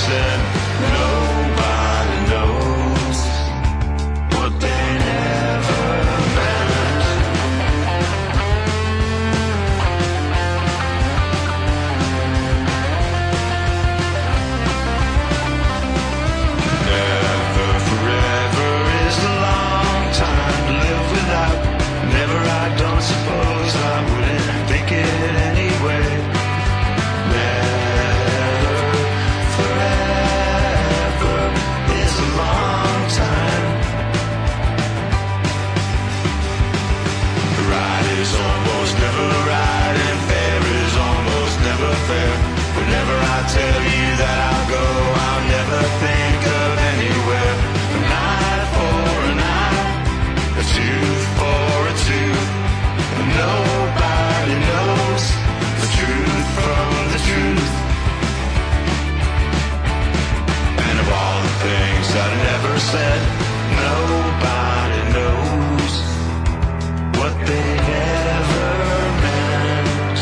said, nobody knows what they never meant. Never forever is a long time to live without. Never, I don't suppose I wouldn't think it anyway. Never forever is a long time. Right is almost never right, and fair is almost never fair. Whenever I tell you that I'll go, I'll never think of anywhere. An eye for an eye, a tooth for a tooth, and nobody knows the truth from the truth. And of all the things I never said, nobody knows what they never meant.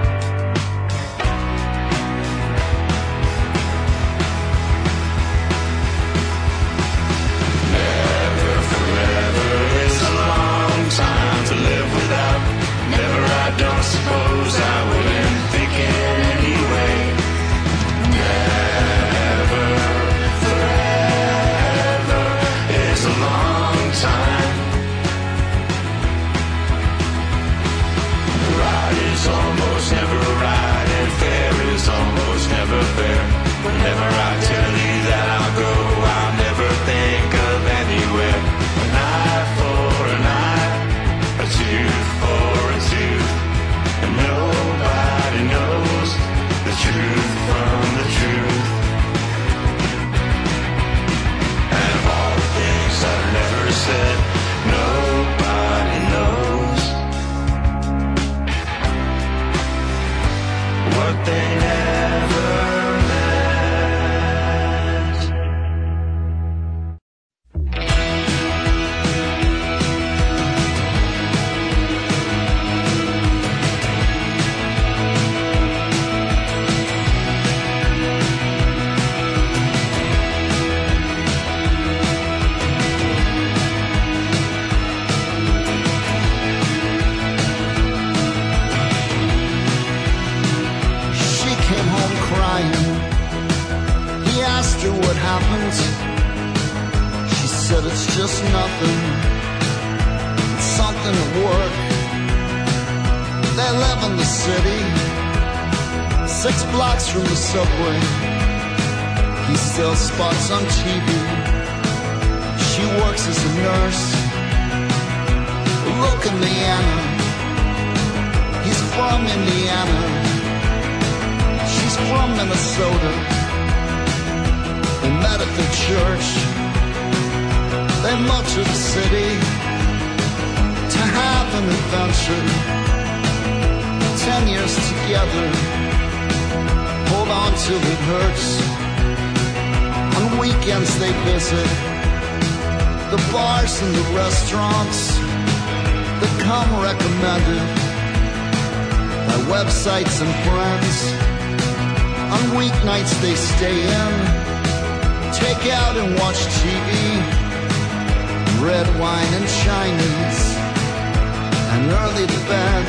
Never forever is a long time to live without. Never, I don't suppose I wouldn't think it anyway. Never forever is a long time. Right is almost never right, and fair is almost never fair. Whenever I tell you that I'll go, I'll never think of anywhere. An eye for an eye, a tooth for a tooth, and nobody knows the truth from the truth. And of all the things I've never said, nobody knows what they never meant. She came home crying. He asked her what happened. She said it's just nothing. It's something at work. They live in the city, six blocks from the subway. He sells spots on T V. She works as a nurse. Look, Indiana. He's from Indiana. She's from Minnesota. They met at the church. They moved to the city to have an adventure. Ten years together. Hold on till it hurts. On weekends they visit the bars and the restaurants that come recommended by websites and friends. On weeknights they stay in, take out and watch T V, red wine and Chinese, and early to bed.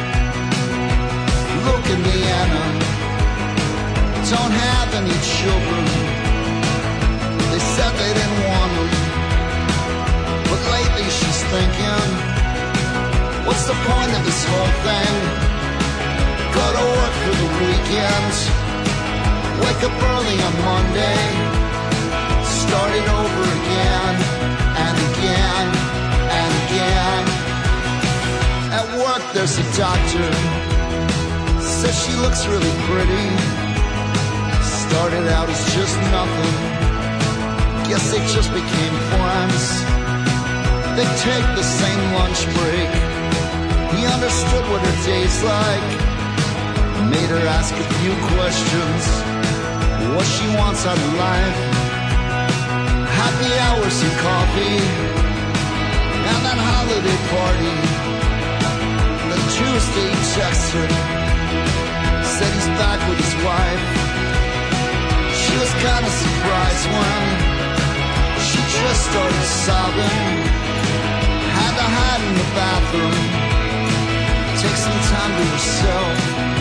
Look, Indiana, don't have any children. They said they didn't want them, but lately she's thinking, what's the point of this whole thing? Go to work for the weekend, wake up early on Monday, start it over again, and again, and again. At work there's a doctor, says she looks really pretty. Started out as just nothing, guess they just became friends. They take the same lunch break. He understood what her day's like, made her ask a few questions, what she wants out of life. Happy hours and coffee, and that holiday party. The Tuesday he texts her, said he's back with his wife. She was kind of surprised when she just started sobbing. Had to hide in the bathroom, take some time to herself.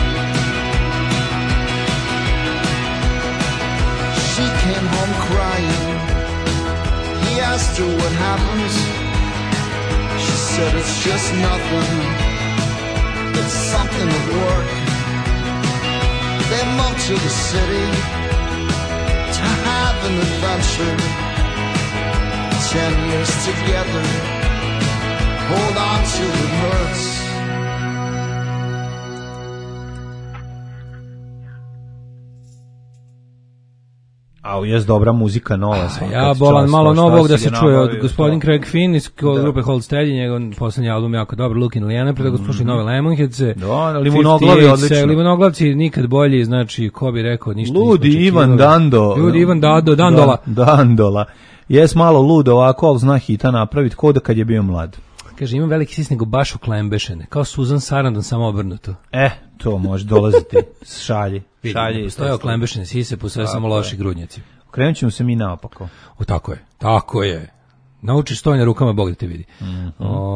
She came home crying. He asked her what happens. She said it's just nothing. It's something at work. They moved to the city to have an adventure. Ten years together. Hold on till it hurts. A jes dobra muzika nova. Ja bolan malo novog da se čuje od gospodin Craig Finn iz grupe Hold Steady, njegov poslednji album jako dobar, Looking Liana, pre da ga slušali nove Lemonheadse. Da, Limonoglavi odlično. Limonoglavci nikad bolji, znači ko bi rekao ništa. Ludi Ivan Dando. Ludi Ivan Dando, Dandola. Dandola. Jes malo lud ovako, ali zna hita napraviti ko da kad je bio mlad. Kaže, imam veliki sis nego baš uklembešene, kao Susan Sarandon, samo obrnuto. E, to može dolaziti, šalji. Šalji. Postoje uklembešene sise, postoje samo loši grudnjaci. Okrenut ćemo se mi naopako. O, tako je, tako je. Naučiš stojanje rukama, Bog da te vidi. Mm-hmm.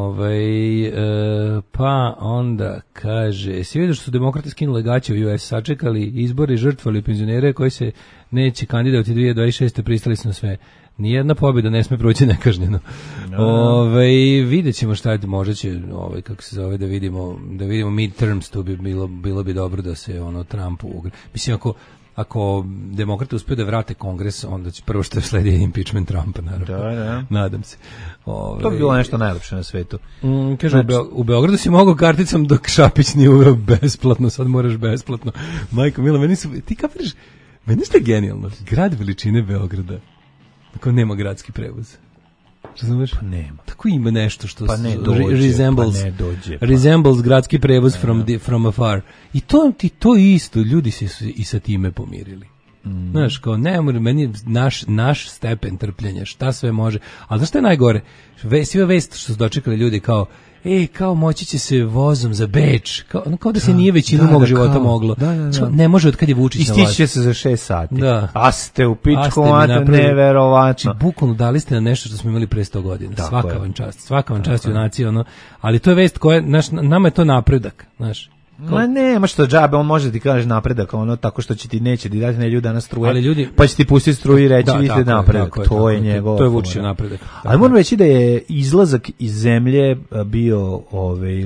Ove, e, pa onda kaže, si vidio što su demokrati skinule gaće u U S, sačekali izbore i žrtvali penzionere koji se neće kandidovati dvije hiljade dvadeset šeste. Pristali su na sve. Nijedna pobjeda ne sme proći nekažnjeno. No. Ove, vidjet ćemo šta je, možda će, ove, kako se zove, da vidimo, da vidimo midterms, tu bi bilo, bilo bi dobro da se ono Trumpu ugre. Mislim, ako, ako demokrate uspiju da vrate kongres, onda će prvo što sledi impeachment Trumpa, naravno. Da, da. Nadam se. Ove, to bi bilo nešto najlepše na svetu. Mm, kaže, znači, u, Beo, u Beogradu si mogao karticom dok Šapić nije uveo besplatno, sad moraš besplatno. Majko Mila, meni su, ti kapiraš, meni što je genijalno, grad veličine Beograda. Tako nema gradski prevoz. Razumeš? Pa nema. Tako ima nešto što pa ne dođe, resembles, pa ne dođe, pa. resembles gradski prevoz from, the, from afar. I to, ti, to isto, ljudi se su i sa time pomirili. Mm. Znaš, kao, ne, meni je naš, naš stepen trpljenja, šta sve može. Ali znaš što je najgore? Ve, sve vest što su dočekali ljudi kao, ej, kao moći će se vozom za Beč, kao, kao da se nije većinu da, mog da, života kao, moglo. Da, da, da. Ne može od kad je Vučić na vlasti. Istići će se za šest sati. Da. A ste u pičku, mate, neverovatno. Znači, bukvalno dali ste na nešto što smo imali pre sto godina. Tako svaka je. Vam čast, svaka vam čast junaci, ono. Ali to je vest koja, naš, nama je to napredak, znaš. Ma nema što džabe, on može da ti kaže napredak, ono tako što će ti neće ti dati ne ljudi danas struje, ali ljudi, pa će ti pustiti struju i reći da, vidite napredak, tako je, to tako je njegov. To je Vučićev napredak. Ali moram reći da je izlazak iz zemlje bio ovaj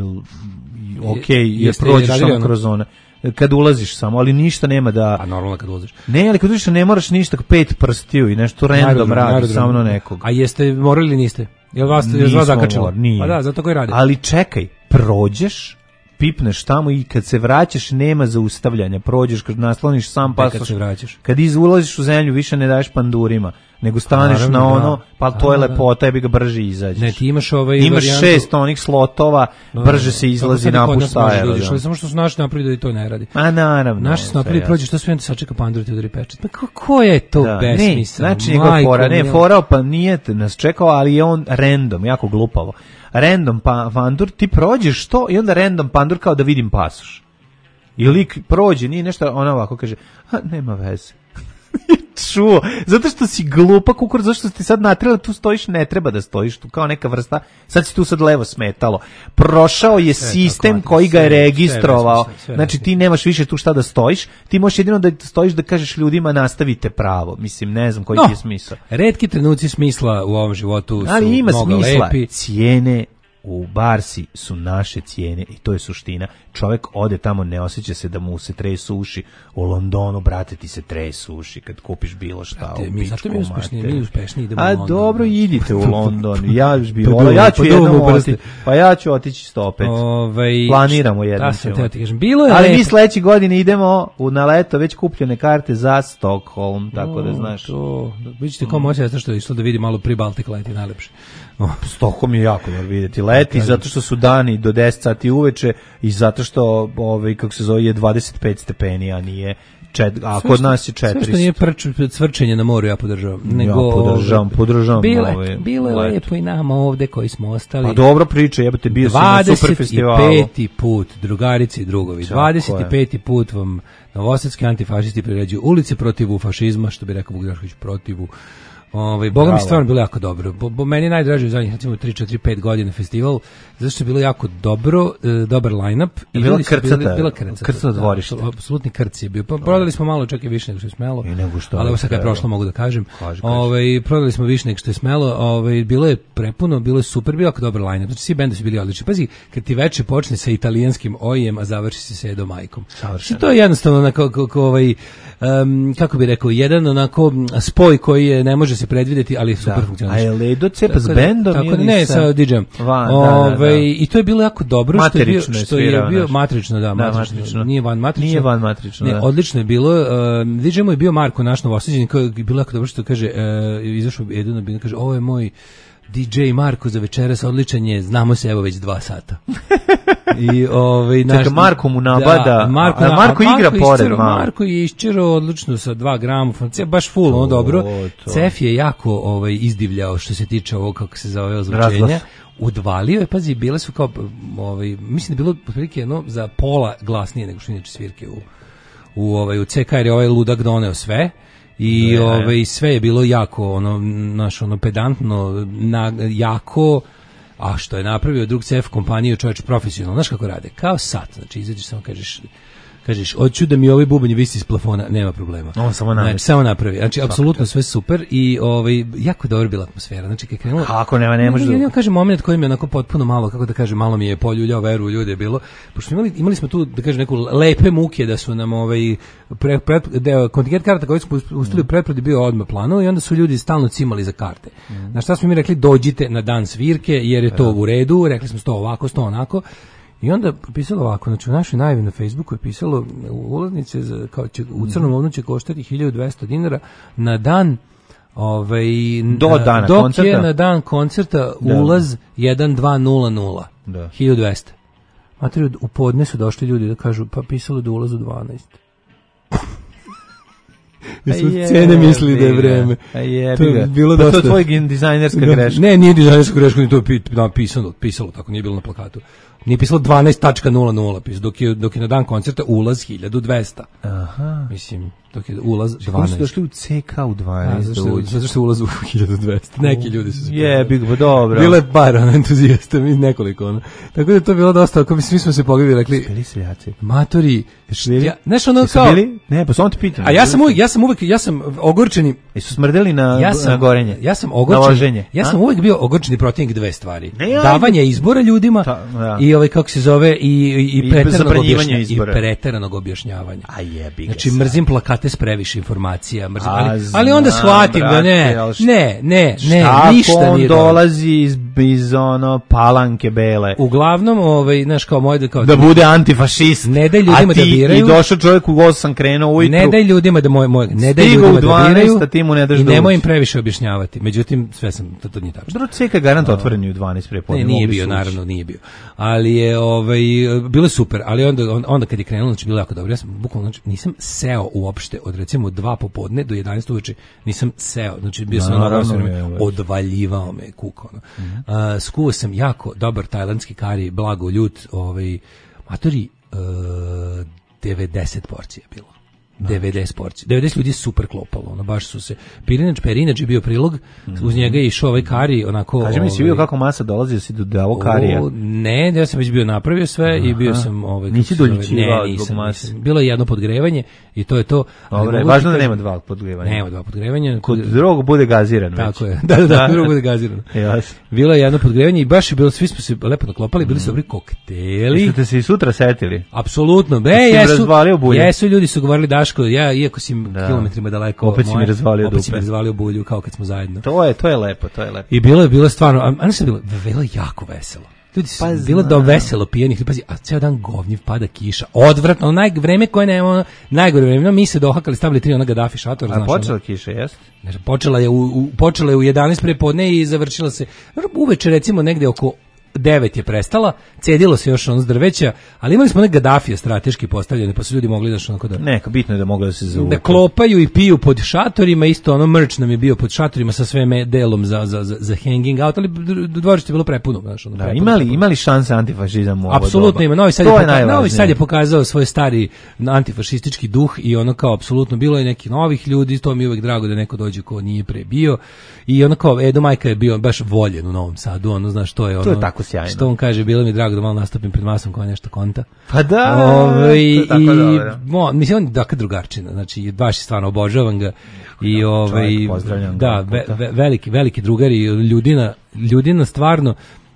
okej, je prođeš samo kroz zone. Kad ulaziš samo, ali ništa nema da... A normalno kad ulaziš. Ne, ali kad ulaziš ne moraš ništa, pet prstiju i nešto random radi, samo na nekog. A jeste morali ili niste? Jel vas, jel vas zakačilo? Pa da, zato koji radi. Ali čekaj, prođeš, pipneš tamo i kad se vraćaš nema zaustavljanja, prođeš, kad nasloniš sam pasoš, kad se vraćaš. Kad izulaziš u zemlju više ne daješ pandurima, nego staneš naravno, na ono, pa to je lepota, bi ga brže izađeš. Ne, ti imaš ovaj imaš varijantu, šest onih slotova, no, brže se izlazi na puštajer. Ali samo što su naši napravili da i to ne radi. A naravno. Naši su napravili, prođeš to sve, onda sačeka pandur ti udari pečat. Pa kako je to da, besmisla? Ne, znači njegov fora, ne, forao pa nije nas čekao, ali je on random, jako glupavo. Random pa, pandur, ti prođeš to i onda random pandur kao da vidim pasoš. I lik prođe, nije nešto, ona ovako kaže, a nema veze. Čuo, zato što si glupa kukur, zašto ti sad natrela, tu stojiš, ne treba da stojiš, tu kao neka vrsta, sad si tu sad levo smetalo. Prošao je sve sistem tako, koji ga je registrovao, sve, sve, sve, znači ti nemaš više tu šta da stojiš, ti možeš jedino da stojiš da kažeš ljudima nastavite pravo, mislim, ne znam koji no, ti je smisao. Retki trenuci smisla u ovom životu su ali ima mnogo smisla. Lepi. Cijene u Barsi su naše cijene i to je suština. Čovjek ode tamo, ne osjeća se da mu se tresu uši. U Londonu, brate, ti se tresu uši kad kupiš bilo šta. Brate, mi zato mi uspešni, mi uspešni idemo a u London. Dobro, idite u London. Ja bi volao, ja ću jednom otići. Pa ja ću otići sto opet. Ovaj planiramo jednom. Da sam te ti kažem, bilo je. Ali mi sledeće godine idemo u na leto već kupljene karte za Stockholm, tako da znaš. To, vidite kao moja sestra što je išla da vidi malo Pre-Baltic Light, je najlepše. Stockholm je jako dobro vidjeti. leti, zato što su dani do deset sati uveče i zato što, ovaj, kako se zove, je dvadeset pet stepeni, a nije čet, a kod nas je četiristo. Sve što nije prč, cvrčenje na moru, ja podržavam. Nego, ja podržavam, podržavam. Bile, ove, bilo je lepo i nama ovde koji smo ostali. Pa dobro priče, jebate, bio sam na super festivalu. dvadeset peti put, drugarice i drugovi, dvadeset peti put vam novosadski antifašisti priređuju ulice protivu fašizma, što bi rekao Vugrašković, protivu. Ovaj Boga mi stvarno bilo jako dobro. Bo, bo meni je najdraži u zadnjih recimo tri četiri pet godina festival, zato što je bilo jako dobro, e, dobar line-up i bila krcata, bila krcata. Krcata dvorište. Da, apsolutni krc je bio. Pa prodali smo malo čak i više nego što je smelo. I nego što. Ali ovo sad kad je prošlo mogu da kažem. Kaži, kaži. Ovaj prodali smo više nego što je smelo. Ovaj bilo je prepuno, bilo je super, bio jako dobar line-up. Znači svi bendovi su bili odlični. Pazi, kad ti veče počne sa italijanskim ojem, a završi se sa Edo Majkom. Savršeno. To je jednostavno onako kako ovaj um, kako bi rekao, jedan onako spoj koji je ne može se predvideti, ali super funkcioniše. A je Ledo cepa s bendom tako, ili ne, sa, sa D J-em. Ove, da, da. I to je bilo jako dobro što je bio, što je bio naš. matrično, da, da matrično. matrično. Nije van matrično. Nije van matrično, ne, da. odlično je bilo. Uh, D J mu je bio Marko, naš Novosađanin, koji je bilo jako dobro što kaže, uh, izašao Edo na binu, kaže, ovo je moj D J Marko za večeras, odličan je, znamo se evo već dva sata. I ovaj naš Čeka, Marko mu nabada, da, Marko, a, a Marko a, igra Marko pored iščero, malo. Marko je iščerao odlično sa dva gramofona, baš full, ono dobro. to. Cef je jako ovaj izdivljao što se tiče ovog, kako se zove, ozvučenja. Udvalio je, pazi, bile su kao ovaj mislim da je bilo otprilike jedno za pola glasnije nego što inače svirke u u ovaj u C K, jer je ovaj ludak doneo sve. I ne, ovaj sve je bilo jako ono naš ono pedantno, na, jako, a što je napravio drug C F kompaniju, čovjek profesionalno, znaš kako rade, kao sat, znači izađeš samo kažeš kažeš hoću da mi ovaj bubanj visi iz plafona, nema problema. On samo napravi. Znači, samo napravi. Znači apsolutno sve super i ovaj jako dobro bila atmosfera. Znači kad krenulo, kako nema, ne može. Ja ne kažem moment koji mi je onako potpuno malo, kako da kažem, malo mi je poljuljao veru u ljude bilo. Pošto imali imali smo tu da kažem neku lepe muke da su nam ovaj pre, pre, deo kontingent karata koji smo uspeli mm. pretpredi bio odmah planovo i onda su ljudi stalno cimali za karte. Mm. Na šta smo mi rekli, dođite na dan svirke jer je to u redu, rekli smo sto ovako, sto onako. I onda pisalo ovako, znači u našoj najavi na Facebooku je pisalo ulaznice za, kao će, u Crnom ovnu će koštati hiljadu dvesta dinara na dan ovaj, do dana dok koncerta. Je na dan koncerta ulaz jedan dva nula nula, da. hiljadu dvesta. Materi, u podne su došli ljudi da kažu, pa pisalo da ulaz u dvanaest. Mi smo cene mislili da je vreme. A je, to je bilo pa dosta. To je tvoj dizajnerska da, greška. Ne, nije dizajnerska greška, ni to je da, pisalo, pisalo, tako nije bilo na plakatu. Nije pisalo dvanaest nula nula, dok je, dok je na dan koncerta ulaz hiljadu dvesta. Aha. Mislim, dok je ulaz dvanaest. Kako su došli u C K u dvanaest? Zato što, zato što ulaz u hiljadu dvesta. Neki ljudi su se... Je, bih, pa dobro. Bilo je bar ono, entuzijasta, mi nekoliko ono. Tako da to je bilo dosta, ako mi svi smo se pogledali i rekli... Bili seljaci. Matori, ja, znaš ono kao... Bili? Ne, pa samo ti pitam. A ja sam uvijek, ja sam uvijek, ja sam ogorčeni... Jesu smrdeli na, ja sam, na gorenje? Ja sam ogorčen, ja sam uvijek bio ogorčeni protivnik dve stvari. Ne, ja, davanje izbora ljudima ta, ja. i ovaj, kako se zove, i, i, i, preteranog, objašnja, i preteranog objašnjavanja. A jebi ga. Znači, mrzim plakate s previše informacija, mrzim, ali, ali onda shvatim da ne, ne, ne, ne, ništa on nije dolazi iz, iz ono palanke bele. Uglavnom, ovaj, znaš, kao moj da kao... Da bude antifašist. Ne daj ljudima da biraju. I došao čovjek u osam krenuo ujutru. Ne daj ljudima da moj, moj ne daj ljudima da biraju. Ti mu ne daš i nemoj im previše objašnjavati. Međutim, sve sam, to, to nije tačno. Dobro, ceka garant otvoren u dvanaest prepodne. Ne, nije bio, sući. Naravno, nije bio. Ali je, ovaj, bilo super, ali onda, onda kad je krenulo, znači, bilo jako dobro. Ja sam, bukvalno, znači, nisam seo uopšte od, recimo, dva popodne do jedanaest uveče, nisam seo, znači, bio sam ono vreme, odvaljivao me kuka, ono. Mm -hmm. uh, skuo sam jako dobar tajlandski kari, blago ljut, ovaj, matori, uh, devedeset porcija je bilo. devedeset porcija. devedeset ljudi je super klopalo, ono baš su se. Pirinač Perinač je bio prilog, mm-hmm. uz njega je išao ovaj kari, onako. Kaži mi, si vidio kako masa dolazi si do davo karija? Ne, ja sam već bio napravio sve. Aha. I bio sam ovaj. Nisi doljučivao zbog mase. Bilo je jedno podgrevanje i to je to. Dobre, važno da nema dva podgrevanja. Nema dva podgrevanja. Kod drugog bude gaziran već. Tako je. Da, da, da, drugog bude gaziran. Jasno. Bilo je jedno podgrevanje i baš je bilo, svi smo se lepo naklopali, bili su dobri kokteli. Jeste se i sutra setili? Apsolutno. Be, jesu. Jesu, ljudi su govorili Daško, ja iako si da. kilometrima daleko, opet si mi razvalio dupe. Opet si mi razvalio bulju kao kad smo zajedno. To je, to je lepo, to je lepo. I bilo je bilo stvarno, a ne sam bilo, bilo jako veselo. Ljudi su pa bilo da veselo pijenih, pazi, a ceo dan govnjiv, pada kiša, odvratno, naj vreme koje nema, najgore vreme, mi se dohakali, stavili tri onoga Gaddafi šatora, znaš. A počela kiša, jest? Počela je u, u počela je u jedanaest prepodne i završila se uveče recimo negde oko devet je prestala, cedilo se još ono s drveća, ali imali smo one Gadafije strateški postavljene, pa su ljudi mogli da što onako da... Neka, bitno je da mogli da se zavuku. Da klopaju i piju pod šatorima, isto ono merch nam je bio pod šatorima sa sve me, delom za, za, za, za hanging out, ali dvorište je bilo prepuno. Znaš, ono, da, prepuno, imali, prepuno. imali šanse antifašizam u ovo doba. Apsolutno ima. Novi Sad, to je, je poka- Novi Sad je najvažnije. pokazao svoj stari antifašistički duh i ono kao apsolutno bilo je nekih novih ljudi, to mi je uvek drago da neko dođe ko nije pre bio i ono kao Edo Majka je bio baš voljen u Novom Sadu, ono znaš što je ono. To je tako sjajno. Što on kaže, bilo mi je drago da malo nastupim pred masom kao nešto konta. Pa da, Ove, to je tako i, dobro. mo, mislim, on je dakle drugarčina, znači baš je stvarno obožavam ga i Da, ovaj čovjek, pozdravljam ga da, ovog ve, puta. ve, veliki, veliki drugar i ljudina, ljudina stvarno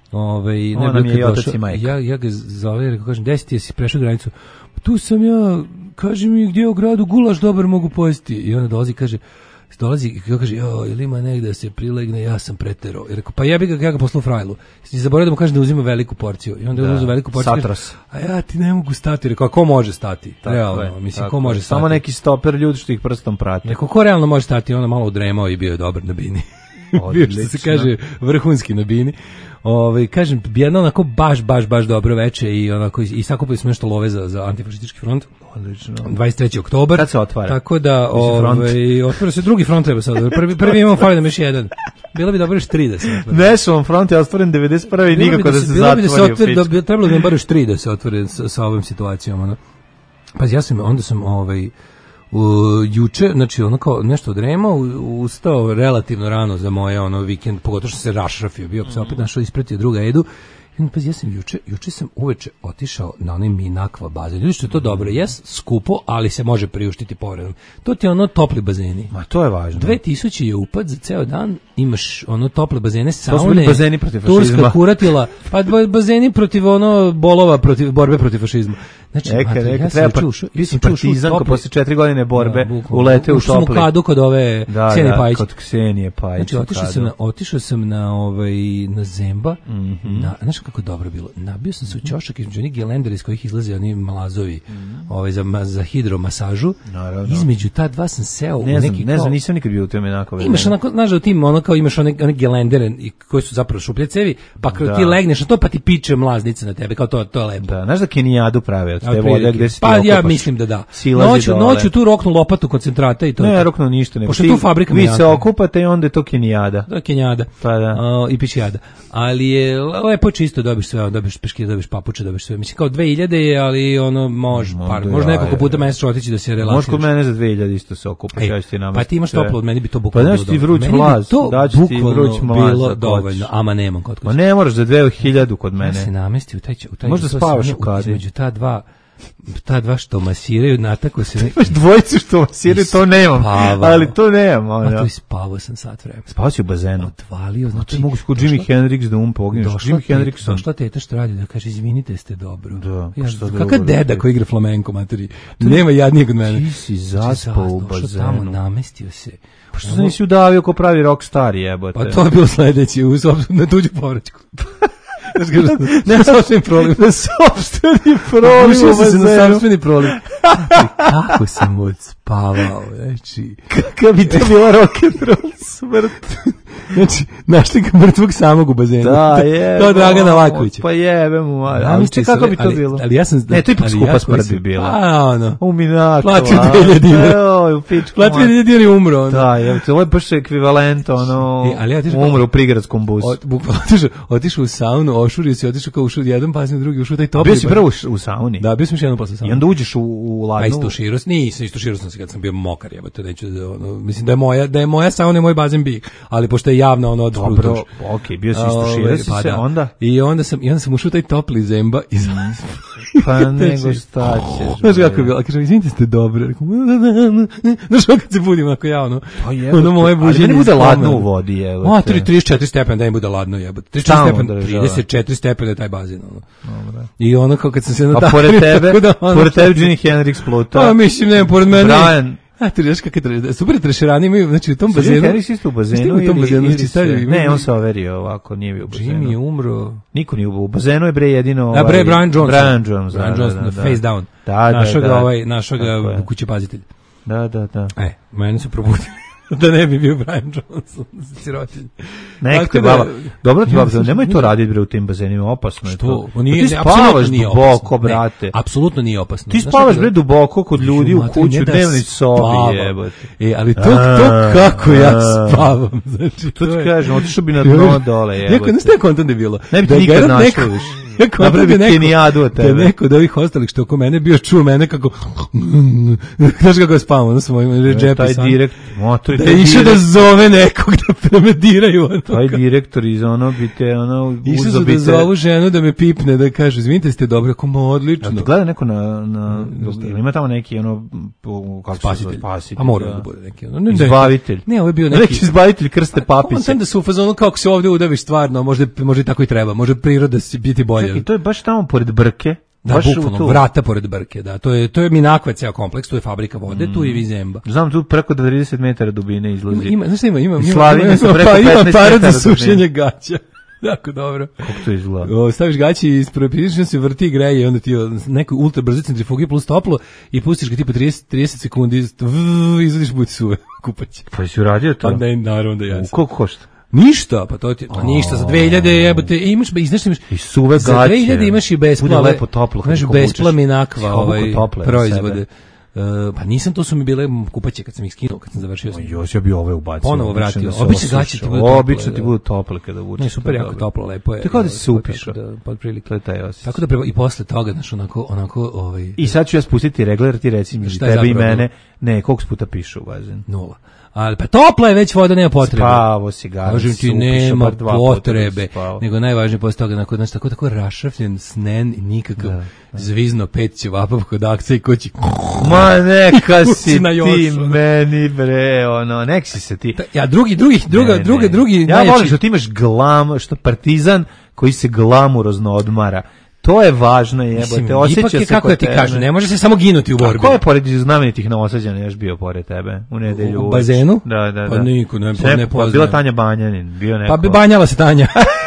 ovaj On ne nam bi je i kad otac došao- i majka. ja ja ga zove, rekao kažem, deseti si prešao granicu. Tu sam ja, kaži mi gdje u gradu gulaš dobar mogu pojesti. I onda dolazi i kaže, dolazi i kaže, jo, ili ima negde da se prilegne, ja sam preterao. I rekao, pa ja bih ga, ja ga poslao frajlu. I zaboravio da mu kaže da uzima veliku porciju. I onda je Da, uzeo veliku porciju. Kaže, satros. a ja ti ne mogu stati. Rekao, a ko može stati? Tako Realno, je, mislim, tako ko je. može stati? Samo neki stoper ljudi što ih prstom prate. Rekao, ko realno može stati? Onda malo udremao i bio je dobar na bini. Bio što se Odlično. kaže vrhunski na bini. Ovaj kažem jedno onako baš baš baš dobro veče i onako i sakupili smo nešto love za za antifašistički front. Odlično. dvadeset treći oktobar. Kad se otvara? Tako da front. ovaj otvara se drugi front treba sad. Prvi prvi imamo fali nam još jedan. Bilo bi dobro još tri da se otvori. Nešovom front je otvoren devedeset prve i Bilo bi nikako da se bilo bi da se zatvori. otvori, da bi trebalo bi nam bar još tri da se otvore sa, sa ovom situacijom, ono. Pa ja sam onda sam ovaj u, juče, znači ono kao nešto odremao, u- ustao relativno rano za moje ono vikend, pogotovo što se rašrafio, bio pa se opet našao ispratio druga Edu. I onda, pazi, ja sam juče, juče sam uveče otišao na onaj Minakva bazen. Ljudi što je to dobro, jes skupo, ali se može priuštiti povredom. To ti je ono topli bazeni. Ma to je važno. dve tisuće je upad za ceo dan, imaš ono tople bazene, su bili saune, bazeni protiv fašizma. turska kuratila, pa ba- bazeni protiv ono bolova, protiv borbe protiv fašizma. Znači, Neka, mater, neka, ja sam treba juče pa, ušao- bio ja si sam juče ušao u partizan ko topli- posle četiri godine borbe Da, bukvalno. ulete u Ušao sam u topli. kadu kod ove Da, Ksenije da, Pajić. kod Ksenije Pajić. Znači, u otišao kadu. sam na, otišao sam na, ovaj, na Zemba, Mhm. na, znaš kako je dobro bilo, nabio sam se u ćošak između onih gelendera iz kojih izlaze oni mlazovi ovaj, za, ma- za hidromasažu. Naravno. Između ta dva sam seo Ne u znam, neki ne kao- znam, nisam nikad bio u tome onako. Imaš onako, znaš da u tim, ono kao imaš one, one gelendere i koji su zapravo šuplje cevi, pa kad Da. ti legneš na to, pa ti piče mlaznica na tebe, kao to, to je lepo. Da, znaš da Kenijadu prave od te Otprilike. vode gde se ti Pa ja okopaš. mislim da da. Silazi Noću, dole. noću tu roknu lopatu koncentrata i to. je Ne, to. rokno ništa, nego Pošto ti- je tu fabrika vi se Minaka. okupate i onda je to Kenijada. Da, Kenjada. Pa da. O, i pičijada. Ali je lepo čisto, dobiš sve, dobiš peške, dobiš papuče, dobiš sve. Mislim kao dve hiljade je, ali ono može, Možda par, ja, može nekoliko je. puta mesečno otići da se relaksiraš. Možeš kod mene za dve hiljade isto se okupaš, Ej, ja ću ti namestiti pa ti imaš sve. toplo, od meni bi to Pa bukvalno daću bilo ti dobro. vruć Meni bi mlaz, to daću ti bukvalno vruć mlaz bilo ako dovoljno, hoćeš. ama nemam kod Ma kuće. ne moraš za dve hiljade kod Ja mene. se namesti u taj, u taj Možda to spavaš se- u kadi. Između ta dva, ta dva što masiraju, natako se... ne- Imaš dvojicu što masiraju, to nemam. Spavao. Ali to nemam. A ono. to i spavao sam sat vremena. Spavao si u bazenu. Odvalio, znači... Ti mogu kod Jimi došla- Hendrix da um pogineš. Došla, Jimi teta, Hendrixom. došla teta što radi da kaže izvinite ste dobro. Da, pa ja, šta drugo kakav da deda ti- koji igra flamenko, materi. Nema jadnijeg od mene. Ti si zaspao u Došao tamo, bazenu. namestio se. Pa što se nisi udavio ko pravi rockstar jebote? Pa to je bilo sledeće, u sob, na tuđu povraćku. Znaš kažu, nema sopstveni problem. Na sopstveni prolim Ušao u sam se na bazenu. sopstveni problem. Kako sam odspavao, znači... Kakav bi to bila rock'n'roll smrt. Znači, našli ga mrtvog samog u bazenu. Da, je. To je Dragana Lakovića. Pa jebe mu, ali, ali Namestio čekaj, sam, kako bi to ali- bilo? ali ja sam- Ne, to ipak ali skupa ja smrt koji bi bila. A, ono. U Minakova. Platio dve hiljade dinara. Evo, u pičku. Platio dve hiljade dinara i umro. ono. Da, je, ovo je baš ekvivalent, ono, E, ali ja ti- umro u prigradskom busu. Od, bukvalno otišao, otišao u saunu, ošurio se, otišao kao ušao jedan pas na drugi, ušao u taj topli. Bio si prvo u, š- u sauni. Da, bio sam još jednom posle I saune. onda uđeš u, u A ladnu. isto širos, nisam isto širos sam se kad sam bio mokar, jebote, neću da, ono, mislim da je moja, da je moja sauna i moj bazen big, ali pošto je javna, ono, od Dobro, okej, bio si isto širio si pa se, da. onda? I onda sam, i onda sam ušao u taj topli zemba i Pa nego šta ćeš. Znaš bre. kako je bilo, kažem, izvinite ste dobro. Rekao, znaš kako kad se budim, ako ja, ono, Pa jebote, ono moje ali buđenje meni bude iz kome, ladno ono. u vodi, jebote. Ma, tri- trideset četiri stepena da im bude ladno, jebote. trideset četiri Stalno stepena, država. trideset četiri stepena je taj bazen, ono. I ono kao kad sam se A nadario, pored tebe, tako da, ono, pored tebe Jimi Hendrix pluta. Pa mislim, ne, pored mene. Brian. A ti znaš kako je, super trešerani imaju, znači u tom Jimi bazenu. Hendrix isto u bazenu Znaš ti u tom ili, bazenu, ili znači, se- stavio ime- Ne, on se overio ovako, nije bio u bazenu. Jimmy je umro. Niko nije u bazenu, je bre jedino... A bre, ovaj, Brian Johnson. Brian Johnson, Brian da, Johnson, da, da, da. face down. Da, da, našao ga da. ovaj, našao Tako ga je. kućepazitelj. Da, da, da. E, mene su probudili. da ne bi bio Brian Johnson, sirotinj. Nek te baba. Dobro ti baba, nemoj to raditi bre u tim bazenima, opasno je to. To nije, ti spavaš duboko, brate. Apsolutno nije opasno. Ti spavaš bre duboko kod ljudi u kući, u dnevnoj sobi, jebote. E, ali to to kako ja spavam, znači to ti kažem, otišao bi na dno dole, jebote. Jako ne znam konta bilo. Ne bi ti nikad našao više. Napravi kenijadu od tebe. Da neko od ovih ostalih što oko mene bio čuo mene kako znaš kako spavam, ono sam moj džepi taj sam. Direkt, motor, da je išao da zove nekog da premediraju. Ono, taj direktor iz onog bi te ono išao su da zovu ženu da me pipne, da kaže, izvinite ste dobro, ako mo odlično. Da gleda neko na, na ima tamo neki ono, kako spasitelj. se spasitelj. A mora da bude neki. Ono, izbavitelj. Ne, ovo je bio neki. Neki izbavitelj krste papice. On sam da su u fazonu kako se ovde udaviš stvarno, možda, možda i tako i treba, može priroda biti bolja. I to je baš tamo pored Brke. Da, baš bukvalno, vrata pored Brke, da. To je, to je Minakva ceo kompleks, tu je fabrika vode, mm. tu je Vizemba. Znam, tu preko trideset metara dubine izlazi. Ima, znaš, ima, ima, ima, Slavine su preko pa, petnaest ima parad za dubine. sušenje gaća. Jako dobro. Kako to izgleda? O, staviš gaći i ispropišno se vrti i greje, onda ti neko ultra brzo centrifugi plus toplo i pustiš ga tipa trideset, trideset sekundi, izvadiš buti suve kupać. Pa si uradio to? Pa ne, naravno da ja. Koliko košta? Ništa, pa to ti, pa ništa, za dve hiljade jebote, e, imaš, znaš, imaš, i suve gaće, za dve hiljade imaš i besplave, bude lepo toplo, znaš, besplave Minakva, ovaj, tople proizvode. Uh, pa nisam, to su mi bile kupaće kad sam ih skinuo, kad sam završio. O, još ja bi ove ubacio. Ponovo vratio. Obično gaće ti budu tople. Obično ti budu tople kada vučeš. Ne, super, jako toplo, lepo je. Tako da se upišao. Pod prilike. To je taj osjećaj. Tako da prema, i posle toga, znaš, onako, onako, ovaj... I sad ću ja spustiti regler, ti reci mi, tebe i mene, ne, koliko puta pišu u bazen? Nula. Ali pa topla je već voda, nema potrebe. Spavo si ga. Kažem ti, nema potrebe. Nego najvažnije posle toga, nakon, znači, tako, tako rašrafljen, snen, nikakav da, da. Zvizno pet ćevapav kod akca i kući. Ma neka si ti meni, bre, ono, nek si se ti. Ja, drugi, drugi, druga, ne, druga, ne. drugi, ja volim što ti imaš glam, što partizan koji se glamurozno odmara. To je važno, jebote, osjeća se kako ja ti kažem, ne može se samo ginuti u borbi. A ko je pored znamenitih Novosađana još bio pored tebe u nedelju? U bazenu? Da, da, da. Pa niko, ne, ne, ne poznajem. Bila Tanja Banjanin, bio neko. Pa bi banjala se Tanja.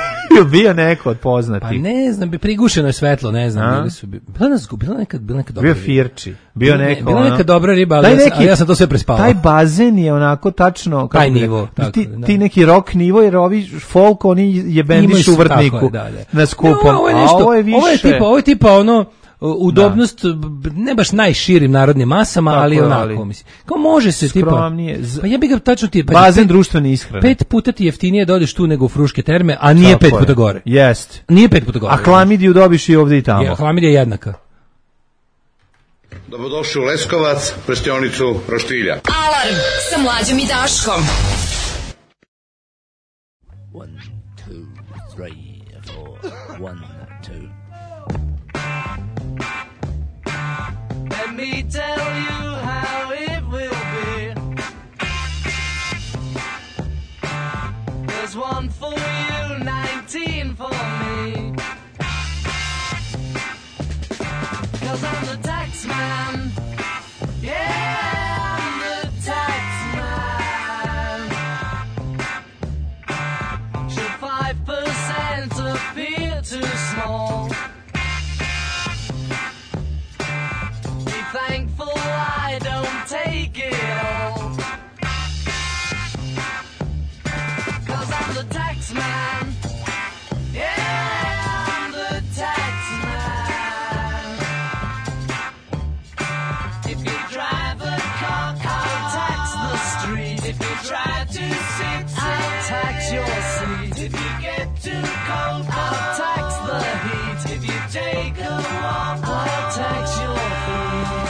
bio neko od poznatih. Pa ne znam, bi prigušeno je svetlo, ne znam, bili su, bila nas, bila nekad, bila nekad dobra bio Firči, bio ne, neko. Bila neka dobra riba, ali, neki, ali ja sam to sve prespavao. Taj bazen je onako tačno, taj nivo, tako, ti, da. Ti neki rock nivo, jer ovi folk, oni jebendiš u vrtniku da, da. na skupom, no, ovo je nešto, a ovo je više. Ovo je tipa, ovo je tipa ono, udobnost, da. Ne baš najširim narodnim masama, tako, ali onako, ali, mislim. Kao može se skromnije. Tipa, pa ja bih ga tačno ti... Pa bazen društvene ishrane. Pet puta ti jeftinije da odeš tu nego u Fruške terme, a nije tako pet je. Puta gore. Jest. Nije pet puta gore. A hlamidiju dobiš i ovde i tamo. Je, hlamidija je jednaka. Dobrodošli u Leskovac, prštionicu Roštilja. Alarm sa Mlađom i Daškom. One, two, three, four, one, two. Let me tell you how it will be. There's one for you, nineteen for me. 'Cause I'm the tax man. Yeah, I'm the tax man. Should five percent appear too small? Thankful I don't take it all. 'Cause I'm the tax man. Yeah, I'm the tax man. If you drive a car, I'll tax the street. If you try to sit, I'll tax your seat. If you get too cold, I'll tax the heat. If you take a walk, I'll tax your food.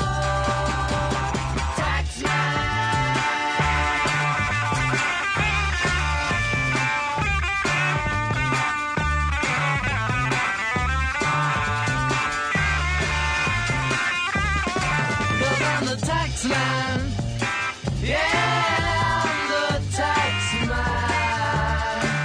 Man. Yeah, I'm the tax man.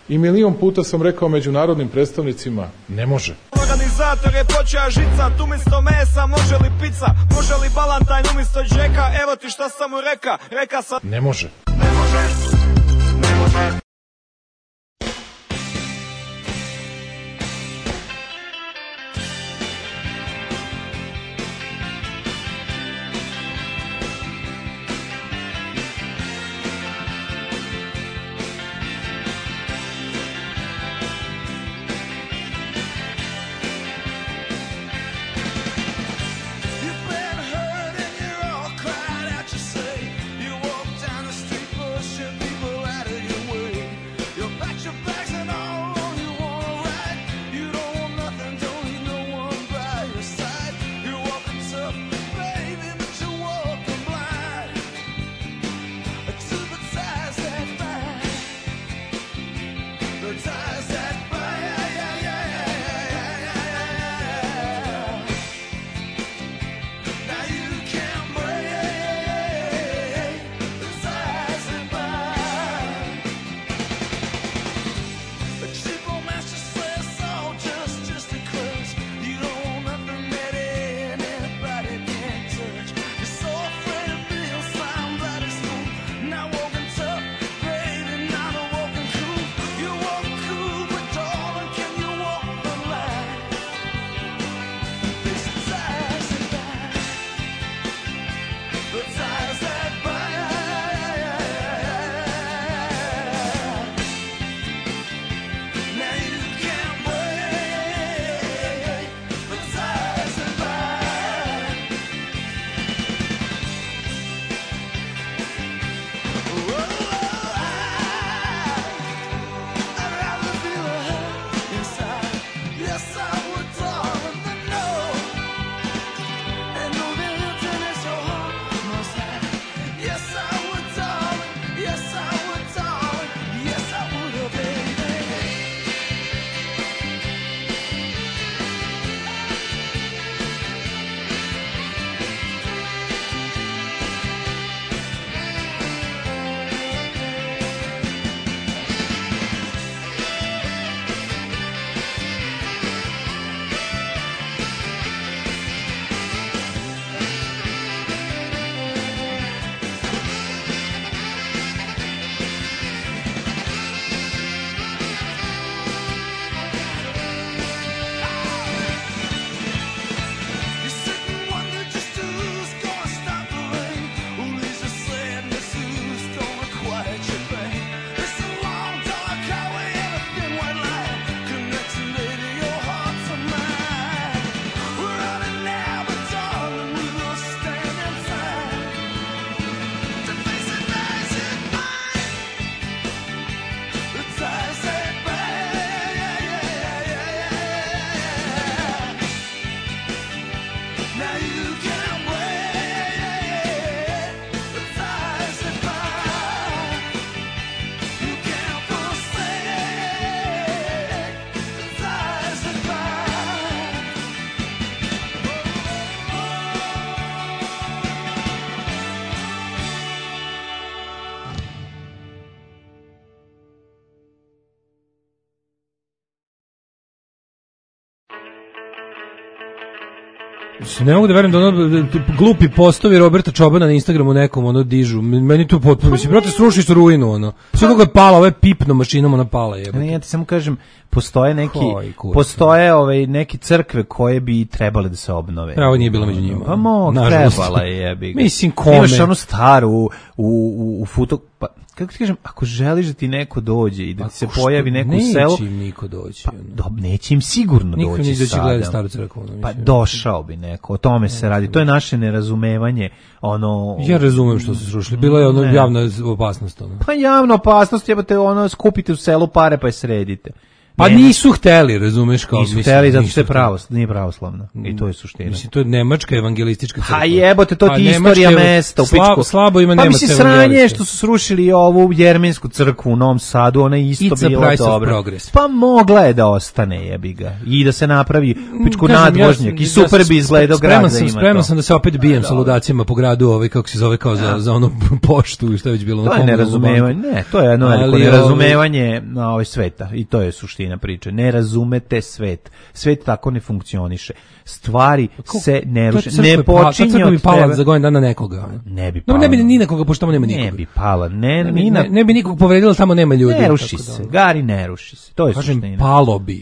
I milion puta sam rekao međunarodnim predstavnicima, ne može. Organizator je počeo žicat, umjesto mesa može li pizza, može li balantajn umjesto džeka, evo ti šta sam mu reka, reka sam... Ne može. Ne može, ne može. Ne mogu da verujem da ono glupi postovi Roberta Čobana na Instagramu nekom ono dižu. Meni to potpuno mislim brate srušiš ruinu ono. Sve kako je pala, ove pipno mašinom ona pala jebote. Ne, ja ti samo kažem postoje neki postoje ovaj neki crkve koje bi trebale da se obnove. Pravo nije bilo među njima. Pa mo, trebala je jebi ga. Mislim kome? Imaš onu staru u u u foto pa kako ti kažem, ako želiš da ti neko dođe i da ti se pojavi neko u selu, neće im niko doći. Pa, do, neće im sigurno niko doći sada. Niko neće staru crkvu. Pa došao bi neko, o tome se radi. To je naše nerazumevanje. Ono, ja razumem što su srušili. Bila je ono ne. javna opasnost. Ono. Pa javna opasnost, jebate, ono, skupite u selu pare pa je sredite. Pa nisu hteli, razumeš, kao nisu mislim, hteli zato nisu što je hteli. pravoslavna, nije pravoslavna. I to je suština. Mislim, to je nemačka evangelistička crkva. Ha jebote, to Pa ti nemačka istorija ev- mesta u sla- pičku. slabo ima pa Nemaca mislim, sranje evangelista. što su srušili ovu jermensku crkvu u Novom Sadu, ona je isto It's a bila price of dobra. progress. Pa mogla je da ostane, jebi ga. I da se napravi pičku Kažem, nadvožnjak. ja I sam- super ja sam bi izgledao spreman grad da sam, ima Spreman to. sam da se opet bijem sa ludacijama po gradu, ovaj, kako se zove, kao za, za onu poštu i šta je već bilo. To na je komunalnom nerazumevanje, banku. ne, to je jedno veliko Ali, nerazumevanje na ovaj sveta i to je suština priče. Ne razumete svet. Svet tako ne funkcioniše. Stvari se ne ruše. Ne počinje crkva bi od pala tebe. za godinu dana nekoga. Ne bi No, pala. ne bi ni nekoga, pošto tamo nema nikoga. Ne bi pala. Ne, Ne bi, ni na- ne, ne bi nikog povredilo, tamo nema ljudi. Ne ruši tako da, se. ono. Gari ne ruši se. To je Kažem, suština. palo bi.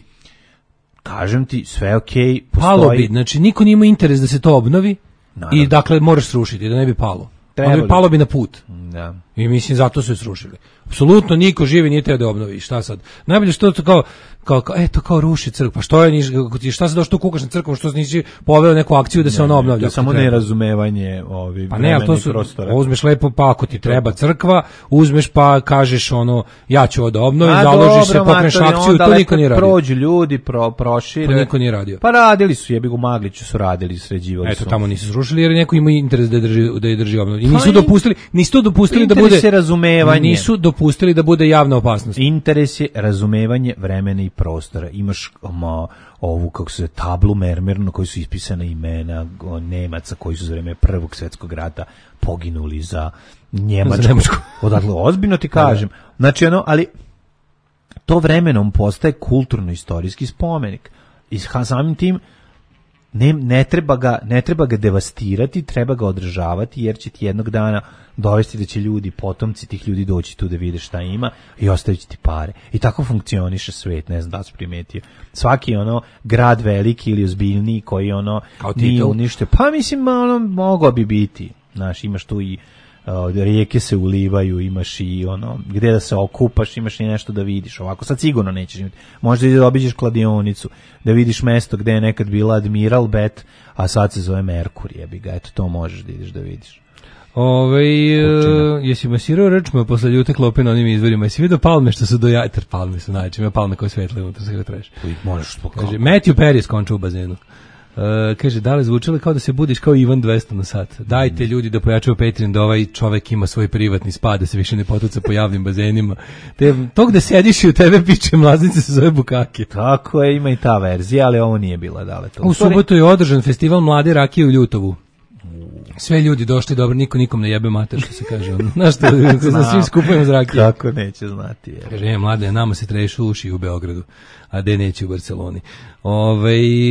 Kažem ti, sve je okej. Palo postoji- bi, znači niko nije imao interes da se to obnovi Naravno. i dakle moraš srušiti, da ne bi palo. Trebali. Ali palo bi na put. Da. I mislim, zato su je srušili. Apsolutno niko živi nije teo da obnovi. Šta sad? Najbolje što to kao, kao, kao eto, kao ruši crkvu. Pa što je, niš, šta se došlo tu kukaš na crkvu, što nisi poveo neku akciju da se ona obnavlja? To je ako samo treba? nerazumevanje ovi Pa ne, ali to vremena i su, prostora. uzmeš lepo, pa ako ti treba crkva, uzmeš pa kažeš ono, ja ću ovo da obnovim, A založiš se, dobro, pokreneš matori, akciju, onda to lepo niko nije radio. Prođu ljudi, pro, prošire. To niko nije radio. Pa radili su, jebi ga u Magliću su radili, sređivali Eto, su. tamo nisu srušili jer je neko ima interes da je drži, da je drži obnovu. I Pa nisu i- dopustili, nisu to dopustili da Interes bude je razumevanje. Nisu dopustili da bude javna opasnost. Interes je razumevanje vremena i prostora. Imaš ma, ovu, kako se zove, tablu mermernu na kojoj su ispisana imena o, Nemaca koji su za vreme Prvog svjetskog rata poginuli za Njemačku. Za Nemačku. Odatle, ozbiljno ti kažem. Znači, ono, ali to vremenom postaje kulturno-istorijski spomenik. I sa- samim tim ne, ne, treba ga, ne treba ga devastirati, treba ga održavati, jer će ti jednog dana dovesti da će ljudi, potomci tih ljudi doći tu da vide šta ima i ostavit će ti pare. I tako funkcioniše svet, ne znam da li si primetio. Svaki ono grad veliki ili ozbiljniji koji ono Kao nije Titov. unište, pa mislim ono mogao bi biti. Znaš, imaš tu i uh, rijeke se ulivaju, imaš i ono gde da se okupaš, imaš i nešto da vidiš. Ovako sad sigurno nećeš imati. Možda i da obiđeš kladionicu, da vidiš mesto gde je nekad bila Admiral Bet, a sad se zove Merkur, jebi ga. Eto, to možeš da ideš da vidiš. Ove, uh, jesi masirao rečme posle ljute klope na onim izvorima? Jesi vidio palme što su do jaja? Palme su najče, ima palme koje svetle unutra, sve ga treš. Možeš spokojno. Kaže, Matthew Perry skončao u bazenu. Uh, kaže, da li zvučalo kao da se budiš kao Ivan dvesta na sat? Dajte ljudi da pojačaju Patreon, da ovaj čovek ima svoj privatni spa, da se više ne potuca po javnim bazenima. Te, to gde sediš i u tebe piče mlaznice se zove bukake. Tako je, ima i ta verzija, ali ovo nije bila daleta. U subotu je održan festival Mlade rakije u Ljutovu. Sve ljudi došli, dobro, niko nikom ne jebe mater, što se kaže. Ono. Znaš što, za svim skupujemo zrakije. Kako neće znati. Je. Kaže, je, mlade, nama se trešu uši u Beogradu, a de neće u Barceloni. Ove,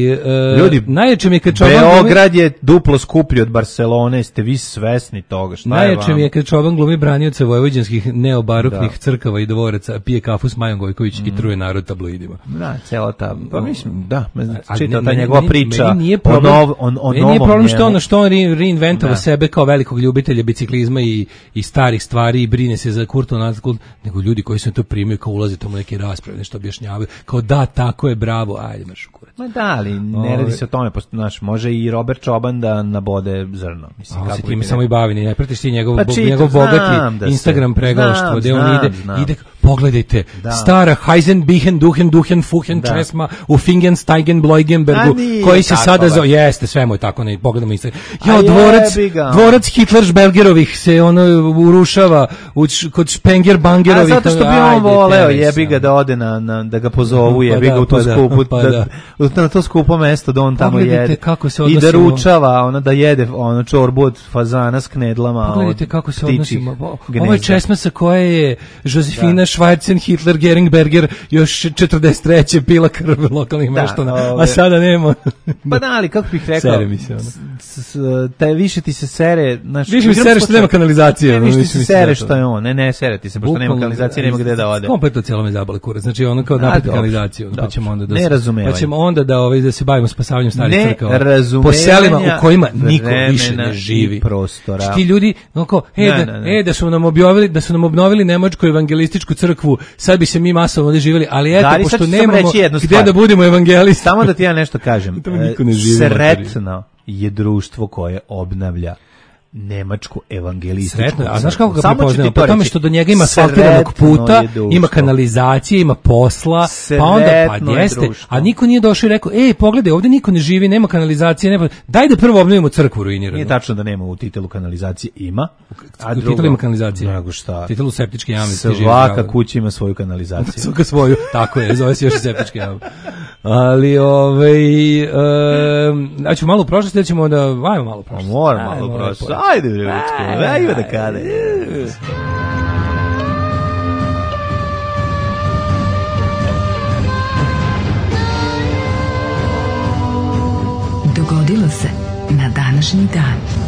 e, Ljudi, najjače mi je kad čoban Beograd je duplo skuplji od Barcelone, ste vi svesni toga, šta je najjače vam? mi je kad čoban glumi branioca vojvođanskih neobaroknih Da. crkava i dvoraca, pije kafu s Majom Gojković Mm. i truje narod tabloidima. Da, cela ta, pa mislim, da, A čitao ne- ta meni- njegova meni- priča meni nije o, problem, nov, o, o meni novom nije problem što njemu. ono što on re- reinventovao Da. sebe kao velikog ljubitelja biciklizma i, i starih stvari i brine se za Kurtov Nazgul, nego ljudi koji se na to primaju kao ulaze tamo u neke rasprave, nešto objašnjavaju, kao da, tako je, bravo, ajde, marš u kurac. Ma da, ali ne radi se o tome, posto- znaš, može i Robert Čoban da nabode zrno. Mislim, A on se kako time bi ti samo i rekao. bavi, ne pratiš ti njegov, Pa bo- čitam, njegov znam bogati da se- Instagram pregalaštvo, znam, gde on znam, ide, znam. ide, pogledajte, Da. stara Heisen, Bihen, Duhen, Duhen, Fuhen, Da. Česma u Fingensteigen, Blojgenbergu, A nije koji se tako, sada ba. zove, jeste, sve mu je tako, ne, pogledamo Instagram. A Jo, dvorac, jebi ga. dvorac Hitler-Šbelgerovih se ono urušava u, č- kod A Špenger-Bangerovih. zato što bi on Ajde, voleo, teraj jebi se, ga da ode na, na da ga pozovu, Pa jebi da, ga u to pa da, skupu, pa da, da. na to skupo mesto da on tamo Pogledajte jede. kako se I odnosimo- da ručava, ono da jede ono čorbu od fazana s knedlama. Pogledajte od kako se ptičjih odnosimo. Ovo gnezda. je česma sa koje je Josefina Schwarzen Hitler Geringberger još četrdeset treće pila krv lokalnih Da, meštana, ove- a sada nema. Pa da, ali kako bih rekao, Sere mi se ono. s- s- taj više ti se sere, znaš, Više mi igram sere što slučaj- nema kanalizacije, Ne, ono, više ti mislim, se sere mislim, što je on, ne, ne sere ti se, pošto nema Bukvalno, kanalizacije, nema gde da ode. Kompletno cijelo me zabale kurac. Znači ono kao A, napred dobro, kanalizaciju, pa dobro. ćemo onda da Nerazumevanje. pa ćemo onda da ovaj da se bavimo spasavanjem starih crkava. Nerazumevanja Po selima u kojima niko vremena više ne i živi. prostora. Znači, ti ljudi, no kao, e, Ne, da, ne, ne. e, da su nam obnovili, da su nam obnovili nemačku evangelističku crkvu, sad bi se mi masovno ovdje živjeli, ali eto, Dari, sad pošto ću samo nemamo reći jednu gdje stvar. da budemo evangelisti. Samo da ti ja nešto kažem. Tamo niko ne E, živi, Sretno je društvo koje obnavlja nemačku evangelističku. Sretno, a znaš kako ga Samo ću ti prepoznamo? to Po tome reći. što do njega ima Sretno asfaltiranog puta, je društvo. ima kanalizacije, ima posla, pa onda Sretno pa je jeste, društvo. a niko nije došao i rekao, ej, pogledaj, ovdje niko ne živi, nema kanalizacije, nema, daj da prvo obnovimo crkvu ruiniranu. Nije tačno da nema u titelu kanalizacije, ima. A U titelu ima kanalizacije. Nego šta? U titelu septičke jame. Svaka kuća ima svoju kanalizaciju. Svaka svoju, tako je, zove se još i septičke jame. Ali, ovaj, um, ja ću malo u prošlosti, da ćemo da, ajmo malo u prošlosti. Moram malo u prošlosti. Ajde, Vrečko, ajde da kada. Dogodilo se na današnji dan.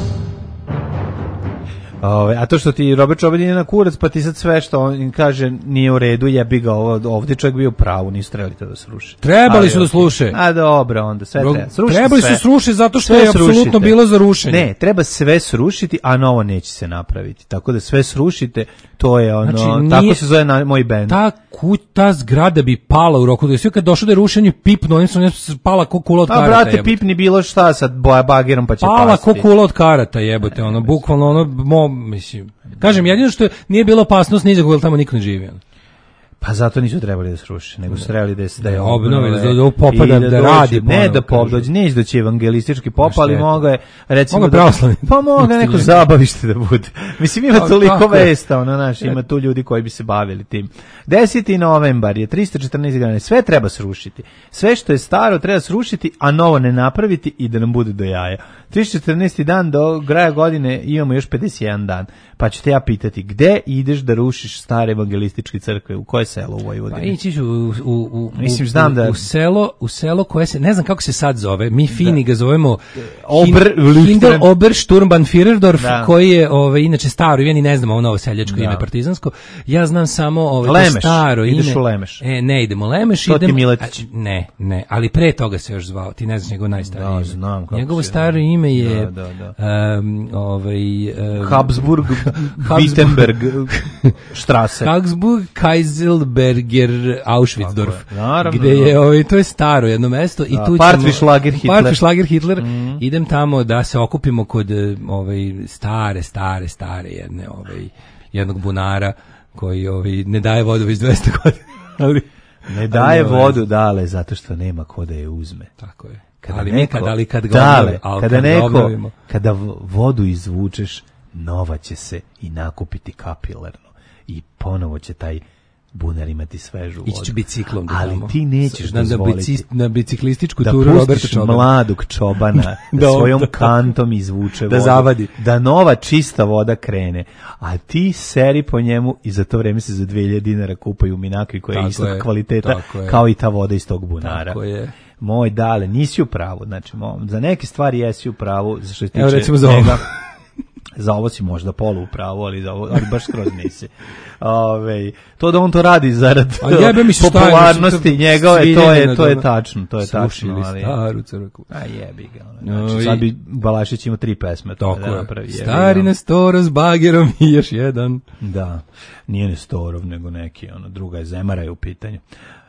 Ove, a to što ti Robert Čobin je na kurac, pa ti sad sve što on kaže nije u redu, jebi ga ovo, ovdje čovjek bio u pravu, nisu trebali to da sruše. Trebali Ali, su da sluše. A dobro, onda sve Bro, treba. Srušite trebali sve. su srušiti zato što Sve je apsolutno srušite. bilo za rušenje. Ne, treba sve srušiti, a novo neće se napraviti. Tako da sve srušite, to je ono, Znači, nije- tako se zove na, moj bend. Ta kuć, ta zgrada bi pala u roku. Sve kad došlo da je rušenje pipno, oni su ne pala ko kula od A karata. brate, jebote. pipni bilo šta sa boja bagerom pa će Pala pasti. ko kula od karata, jebote, ono, bukvalno ono, mo, mislim, kažem, jedino što je, nije bilo opasnost ni za koga, jer tamo niko ne živi. Ono. Pa zato nisu trebali da sruše, nego su trebali da se da je Da obnove, obnove da- da popa i da- da dođe- radi ne ponovo, da pop kažu. dođe, neće doći evangelistički pop, ali šteta. mogao je recimo Mogao je da pravoslavni. pa mogao neko zabavište da bude. Mislim ima Pa, toliko tako je. vesta, ono naš, ima tu ljudi koji bi se bavili tim. deseti novembar je tristo četrnaest godina, sve treba srušiti. Sve što je staro treba srušiti, a novo ne napraviti i da nam bude do jaja. tristo četrnaesti dan do kraja godine imamo još pedeset jedan dan. Pa ću te ja pitati, gde ideš da rušiš stare evangelističke crkve? U koje selo u Vojvodini? Pa ići ću u, u, u, Mislim, u- znam da- u selo, u selo koje se, ne znam kako se sad zove, mi fini ga zovemo Ober- Hin- Hindel Obersturmbannführerdorf, Da. koji je ove, inače staro, ja ni ne znam ovo novo seljačko Da. ime partizansko, ja znam samo ove, to Lemeš. staro Ideš ime. u Lemeš. E, ne idemo u Lemeš, To ti idem, Miletić. a, ne, ne, ali pre toga se još zvao, ti ne znaš njegovo najstarije Da, ime. znam kako Njegovo se- staro ime je Da, da, da. em, ovaj, em, Habsburg, Wittenberg, Strasse. Habsburg, Kaiselberger, Auschwitzdorf. Tako je, naravno, Gde je, da. ovaj, to je staro jedno mesto i Da, tu ćemo... Partwischlager Hitler. Partwischlager Hitler. Idem tamo da se okupimo kod eh, ovaj, stare, stare, stare jedne, ovaj, jednog bunara koji ovaj, ne daje vodu već dvesta godina. Ali, Ne daje ali, ovaj, vodu, dale, zato što nema ko da je uzme. Tako je. Kada ali neko, mi kad, ali kad ga dale, obnovi- ali kada kad ga neko, obnovimo. kada v- vodu izvučeš, nova će se i nakupiti kapilarno. I ponovo će taj bunar imati svežu vodu. Ići ću biciklom. Ali tamo. ti nećeš na, na, dozvoliti bici, na biciklističku da turu Roberta pustiš Čobana. mladog čobana da, Da on- svojom da- kantom izvuče da vodu, zavadi. da nova čista voda krene, a ti seri po njemu i za to vreme se za dve hiljade dinara kupaju minakvi koje je Tako istog je, kvaliteta tako je. kao i ta voda iz tog bunara. Tako je. Moj dale, nisi u pravu, znači mo, za neke stvari jesi u pravu, za što se tiče Evo, recimo za ovo. njega, za ovo si možda polu u pravu, ali, za ovo, ali baš skroz nisi. Ove, to da on to radi zarad A jebe mi se šta je, popularnosti mislim, to njegove, to je, svinjene, to je ono. tačno, to je Srušili tačno. Ali, staru crkvu. a jebi ga. Ono, No, znači, i- sad bi Balašić imao tri pesme. To Tako da je. napravi, jebi Stari ga. Nestora s bagerom i još jedan. Da, nije Nestorov, nego neki, ono, druga je Zemara je u pitanju.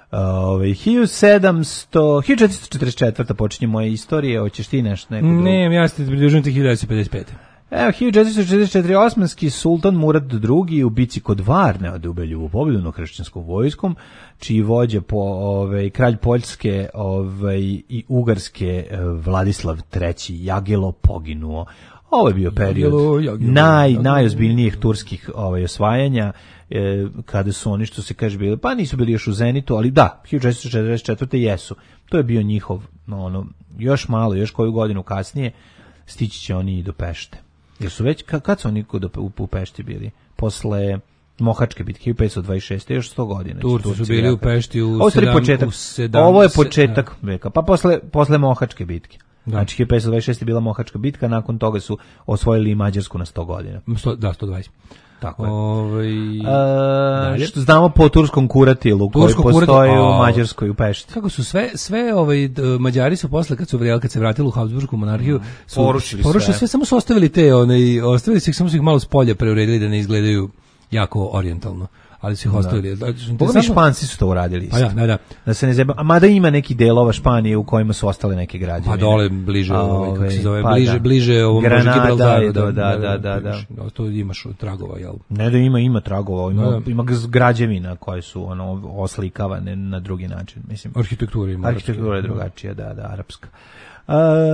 Ove, hiljadu sedamsto, hiljadu četiristo četrdeset četvrta počinje moje istorije, hoćeš ti nešto neku drugu? Ne, ja se pridružujem ti hiljadu devetsto pedeset pete. Evo, hiljadu četiristo četrdeset četvrte. osmanski sultan Murad drugi u bici kod Varne od Ubelju pobjedu nad hršćanskom vojskom, čiji vođa po ovaj kralj Poljske ovaj i Ugarske eh, Vladislav treći Jagelo poginuo. Ovo je bio period Jagelo, Jagelo, naj Jagelo. najozbiljnijih turskih ovaj osvajanja, eh, kada su oni, što se kaže, bili, pa nisu bili još u zenitu, ali da, hiljadu četiristo četrdeset četvrte. jesu. To je bio njihov, no, ono, još malo, još koju godinu kasnije stići će oni i do Pešte. Jer su već, ka- kad su oni kod u, u Pešti bili? Posle Mohačke bitke, hiljadu petsto dvadeset šeste. još sto godina. Turci su bili u Pešti u Ovo je stvari sedam- početak. u sedam- Ovo je se- početak veka. Pa posle, posle Mohačke bitke. Da. Znači, hiljadu petsto dvadeset šeste je bila Mohačka bitka, nakon toga su osvojili i Mađarsku na sto godina. Sto- Da, sto dvadeset. Tako je. Ovaj, E, dalje. što znamo po turskom kuratilu koji Tursko postoji kurati- u a. Mađarskoj u Pešti. Kako su sve sve ovaj d- Mađari su posle kad su vrijali kad se vratili u Habsburšku monarhiju su Porušili porušili sve. sve, samo su ostavili te one ostavili su ih samo su ih malo s polja preuredili da ne izgledaju jako orijentalno. ali su ih ostavili. Da. Boga mi Španci su to uradili isto. Pa ja, da, da. Da se ne zeba, a mada ima neki delova Španije u kojima su ostale neke građevine. Pa dole bliže, a, ovaj, kako se zove, pa bliže, da. bliže ovom Granada, da, da, da, da, da. To imaš tragova, jel? Ne da ima, ima tragova, ima, da, da. ima građevina koje su ono oslikavane na drugi način, mislim. Arhitektura ima. Arhitektura je drugačija, da, da, arapska. E,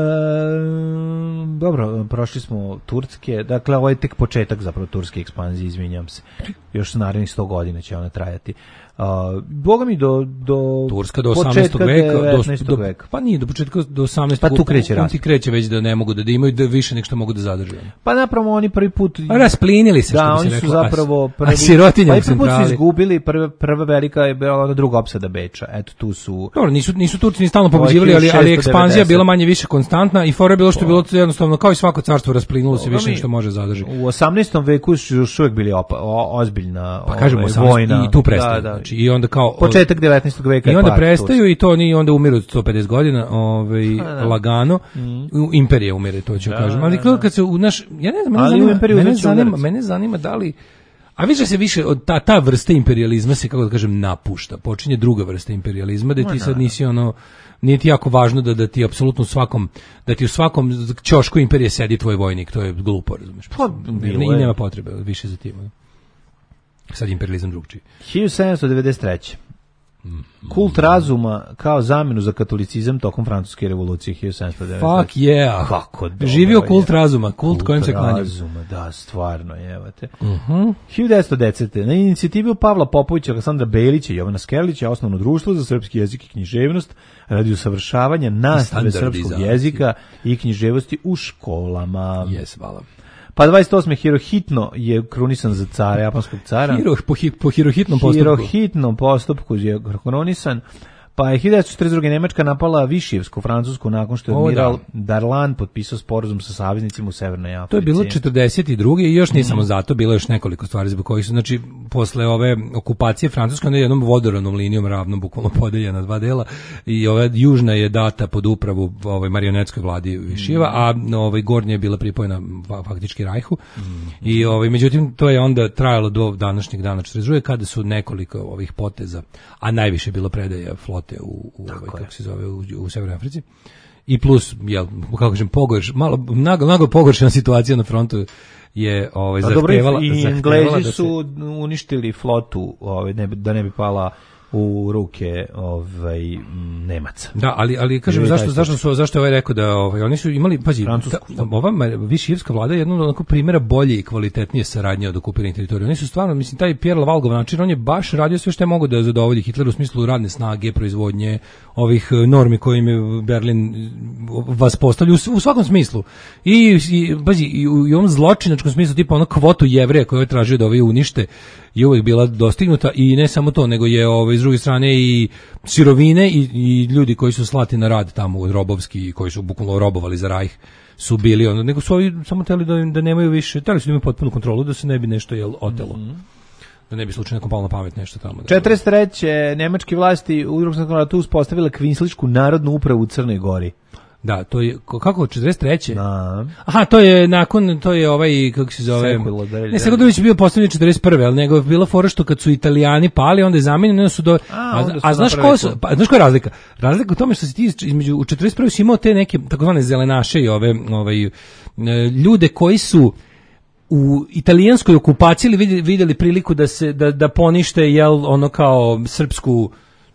dobro, prošli smo Turske, dakle ovo je tek početak zapravo turske ekspanzije, izvinjam se, još narednih sto godina će ona trajati. Uh, Boga mi do, do Turska do osamnaestog veka, do, do, veka. Pa nije, do početka do osamnaestog Pa tu kreće rast. Ti kreće već da ne mogu da, da imaju da više nek što mogu da zadrže. Pa napravo oni prvi put rasplinili se, da, što bi se reklo. Da, oni su zapravo prvi, a sirotinja pa prvi put su izgubili, prva, prva velika je bila ona druga opsada Beča. Eto tu su. Dobro, nisu nisu Turci ni stalno pobeđivali, ali ali ekspanzija bila manje više konstantna i fora je bilo što je bilo jednostavno kao i svako carstvo rasplinulo se više nek što može zadrži. U osamnaestom veku su još uvek bili opa, o, ozbiljna pa kažemo vojna i tu prestaju. Da, da. Znači i onda kao početak devetnaestog veka i onda prestaju i to oni onda umiru od sto pedeset godina, ovaj lagano. Mm. Imperija umire, to ću da, kažem. Ali da, kad se u naš, ja ne znam, mene zanima, mene zanima, mene zanima da li, a više se više od ta ta vrsta imperijalizma se, kako da kažem, napušta. Počinje druga vrsta imperijalizma, da ti sad nisi ono, nije ti jako važno da da ti apsolutno u svakom, da ti u svakom ćošku imperije sedi tvoj vojnik, to je glupo, razumeš? Pa, ne, i nema potrebe više za tim. Sad imperijalizam drugčiji. hiljadu sedamsto devedeset treće Kult razuma kao zamenu za katolicizam tokom francuske revolucije hiljadu sedamsto devedeset treće Fuck yeah. Kako dobro. Živio kult razuma, kult, kult kojem se klanjam. Kult razuma, da, stvarno, jevate. Uh-huh. hiljadu devetsto desete Na inicijativu Pavla Popovića, Aleksandra Belića i Jovana Skerlića osnovno društvo za srpski jezik i književnost radi usavršavanja nastave srpskog jezika i književnosti u školama. Yes, hvala. Pa dvadeset osme Hirohito je krunisan za cara, japanskog cara. Hiro, po, hi, po Hirohitnom postupku. Hirohitnom postupku je krunisan. Pa je hiljadu devetsto četrdeset druge Nemačka napala Višijevsku Francusku nakon što je admiral da. Darlan potpisao sporazum sa saveznicima u Severnoj Africi. To je bilo četrdeset druge i još nije mm. samo zato, bilo još nekoliko stvari zbog kojih su, znači, posle ove okupacije Francuske, onda je jednom vodoravnom linijom ravno bukvalno podeljena na dva dela i ova južna je data pod upravu ovaj marionetskoj vladi Višijeva, mm. a ovaj gornja je bila pripojena faktički Rajhu. Mm. I ovaj međutim to je onda trajalo do današnjeg dana četrdeset druge kada su nekoliko ovih poteza, a najviše bilo predaja flote u, u ovaj, kako se zove u, u Severnoj Africi i plus jel kako kažem pogorš malo nago nago pogoršana situacija na frontu je ovaj zahtevala i Englezi su uništili flotu ovaj ne, da ne bi pala u ruke ovaj Nemaca. Da, ali ali kažem zašto zašto su zašto je ovaj rekao da ovaj oni su imali pazi ta, ova Višijevska vlada je jedno onako primjera bolje i kvalitetnije saradnje od okupiranih teritorija. Oni su stvarno, mislim, taj Pierre Lavalgov način, on je baš radio sve što je mogao da zadovolji Hitleru u smislu radne snage, proizvodnje, ovih normi kojim je Berlin vas postavlja u, u svakom smislu. I, i pazi, i u, i u ovom zločinačkom smislu, tipa ono kvotu Jevreja koju je tražio da ovi unište je uvijek bila dostignuta i ne samo to, nego je ovaj, s druge strane i sirovine i, i ljudi koji su slati na rad tamo robovski, koji su bukvalno robovali za Rajh su bili, ono, nego su ovi samo teli da, da nemaju više, teli su da imaju potpunu kontrolu, da se ne bi nešto jel, otelo. Mm-hmm. Da ne bi slučajno nekom palo na pamet nešto tamo. Da četrdeset treće Nemačke vlasti u drugom svjetskom ratu uspostavile kvinsličku narodnu upravu u Crnoj Gori. Da, to je kako četrdeset treće Da. Aha, to je nakon, to je ovaj kako se zove. Ne, Sekudović je bio postavljen četrdeset prve al nego je bila fora što kad su Italijani pali, onda je zamenjeno su do a, a, a znaš ko su, pa znaš koja je razlika? Razlika u tome što se ti između u četrdeset prve si imao te neke takozvane zelenaše i ove ovaj ljude koji su u italijanskoj okupaciji vidjeli, vidjeli priliku da se da da ponište jel ono kao srpsku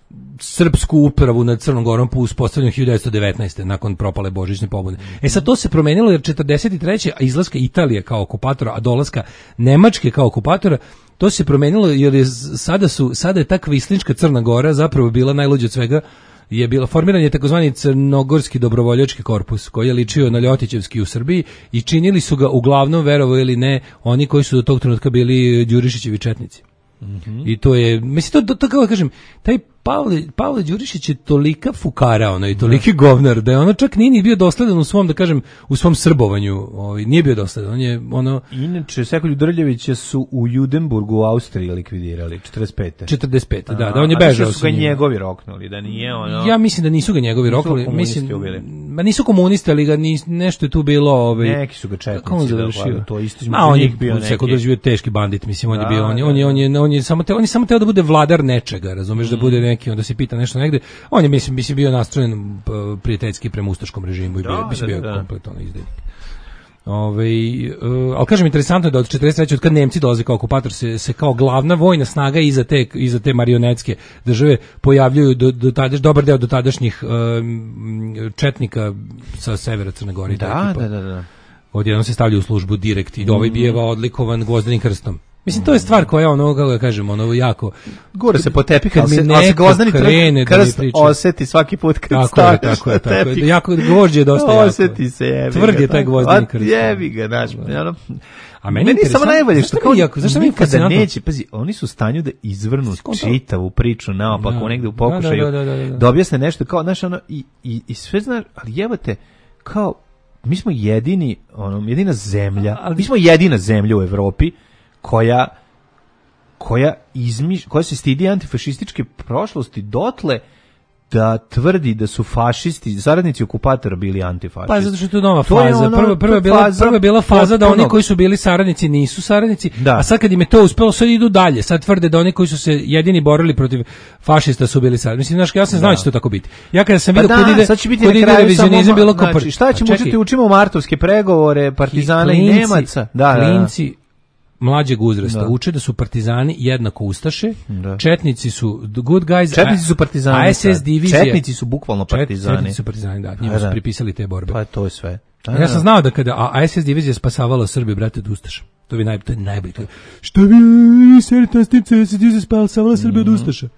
srpsku upravu nad Crnom Gorom po uspostavljanju hiljadu devetsto devetnaeste nakon propale božićne pobune. E sad to se promenilo jer četrdeset treće a izlaska Italije kao okupatora, a dolaska Nemačke kao okupatora, to se promenilo jer je sada su sada je ta kvislinčka Crna Gora zapravo bila najluđa od svega, je bilo formiran je takozvani crnogorski dobrovoljački korpus koji je ličio na Ljotićevski u Srbiji i činili su ga uglavnom, verovo ili ne, oni koji su do tog trenutka bili Đurišićevi četnici. Mm-hmm. I to je, mislim, to, to, to kako kažem, taj Pavle, Pavle Đurišić je tolika fukara, ono, i toliki govnar, da je ono čak nije ni bio dosledan u svom, da kažem, u svom srbovanju, ovaj, nije bio dosledan, on je, ono... Inače, Sekolju Drljevića su u Judenburgu u Austriji likvidirali, četrdeset pete četrdeset pete da, da, on je bežao. A su ga njegovi roknuli, da nije ono... Ja mislim da nisu ga njegovi roknuli, mislim, ma nisu komunisti, ali ga nis, nešto je tu bilo, ovaj. Neki su ga četnici, da, to isto ma on je bio neki. Sekund bio teški bandit, mislim, on je bio, on je, on je, on je, on je samo te, on je samo teo da bude vladar nečega, razumeš, mm. da bude neki, onda se pita nešto negde. On je mislim, mislim bio nastrojen prijateljski prema ustaškom režimu i bio, da, bio da, da. kompletno izdajnik. Ove, uh, ali kažem, interesantno je da od četrdeset treće od kad Nemci dolaze kao okupator se, se kao glavna vojna snaga iza te, iza te marionetske države pojavljuju do, do tadaš, dobar deo do tadašnjih um, četnika sa severa Crne Gore. Da, da, da, da. Odjednom se stavlja u službu direkt i mm. ovaj bijeva odlikovan Gvozdenim krstom. Mislim, to je stvar koja ono, kako da kažem, ono jako... Gura se po tepih, ali se, se Gvozdeni krst oseti svaki put kad tako stavljaš je, tako je, tako je. Jako gvožđe je dosta jako. Oseti se, jebi ga. Tvrd je taj Gvozdeni krst. Jebi ga, znaš. A meni, meni je samo najbolje što kao jako, zašto mi kada neće, pazi, oni su u stanju da izvrnu čitavu priču naopako da, negde u pokušaju, da, da, da, da, da. da objasne nešto kao, znaš, ono, i, i, i sve znaš, ali jebate, kao, mi smo jedini, ono, jedina zemlja, ali, mi smo jedina zemlja u Evropi koja koja izmiš, koja se stidi antifašističke prošlosti dotle da tvrdi da su fašisti, zaradnici okupatora bili antifašisti. Pa zato što je to nova faza. Ono, prva, prva, bila, faza, prva bila faza da oni koji su bili saradnici nisu saradnici, da. A sad kad im je to uspelo, sad idu dalje. Sad tvrde da oni koji su se jedini borili protiv fašista su bili saradnici. Mislim, znaš, ja sam znao da će to tako biti. Ja kada sam vidio pa kod ide, sad će biti kod ide revizionizam bilo kao... Znači, šta ćemo učiti? Učimo martovske pregovore, partizana i, klinci, i Nemaca. Da, klinci, mlađeg uzrasta da. Uče da su partizani jednako ustaše, da. Četnici su the good guys, četnici su partizani, a S S divizije, četnici su bukvalno partizani. Četnici su partizani, da, njima su pripisali te borbe. Pa to je sve. Da, ja sam znao da kada a S S divizija spasavala Srbiju, brate, od ustaša. To bi naj, to je najbolje. Što bi serita stice se divizija spasavala Srbiju od ustaša.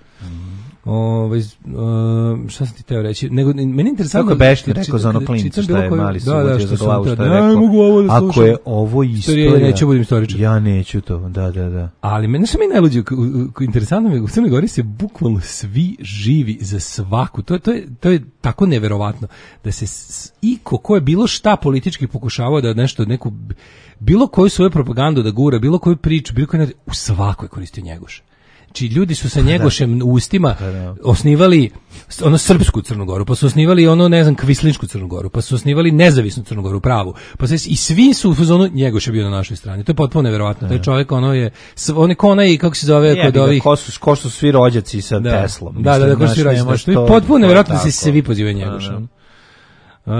Ovaj uh, šta sam ti teo reći, nego meni je interesantno kako Bešti rekao za ono klinca šta je mali se uvodio za glavu šta je rekao. Ne mogu ovo da ako je ovo istorija, neću budem istoričar. Ja neću to, da, da, da. Ali mene što mi najluđe, interesantno mi je, u Crnoj Gori se bukvalno svi živi za svaku. To, to, je, to je tako neverovatno da se iko ko je bilo šta politički pokušavao da nešto, neku, bilo koju svoju propagandu da gura, bilo koju priču, bilo koju u svakoj koristio Njegoš. Znači, ljudi su sa Njegošem u ustima osnivali ono srpsku Crnu Goru, pa su osnivali ono, ne znam, kvislinšku Crnu Goru, pa su osnivali nezavisnu Crnu Goru, pravu. Pa se, i svi su u fazonu, Njegoš je bio na našoj strani. To je potpuno neverovatno. Taj čovjek, ono je, on je ko onaj, kako se zove, kod ovih... Ko su, ko su svi rođaci sa da. Teslom. Da, da, da, ko su svi rođaci. To je potpuno neverovatno da se svi pozivaju Njegoša. Uh,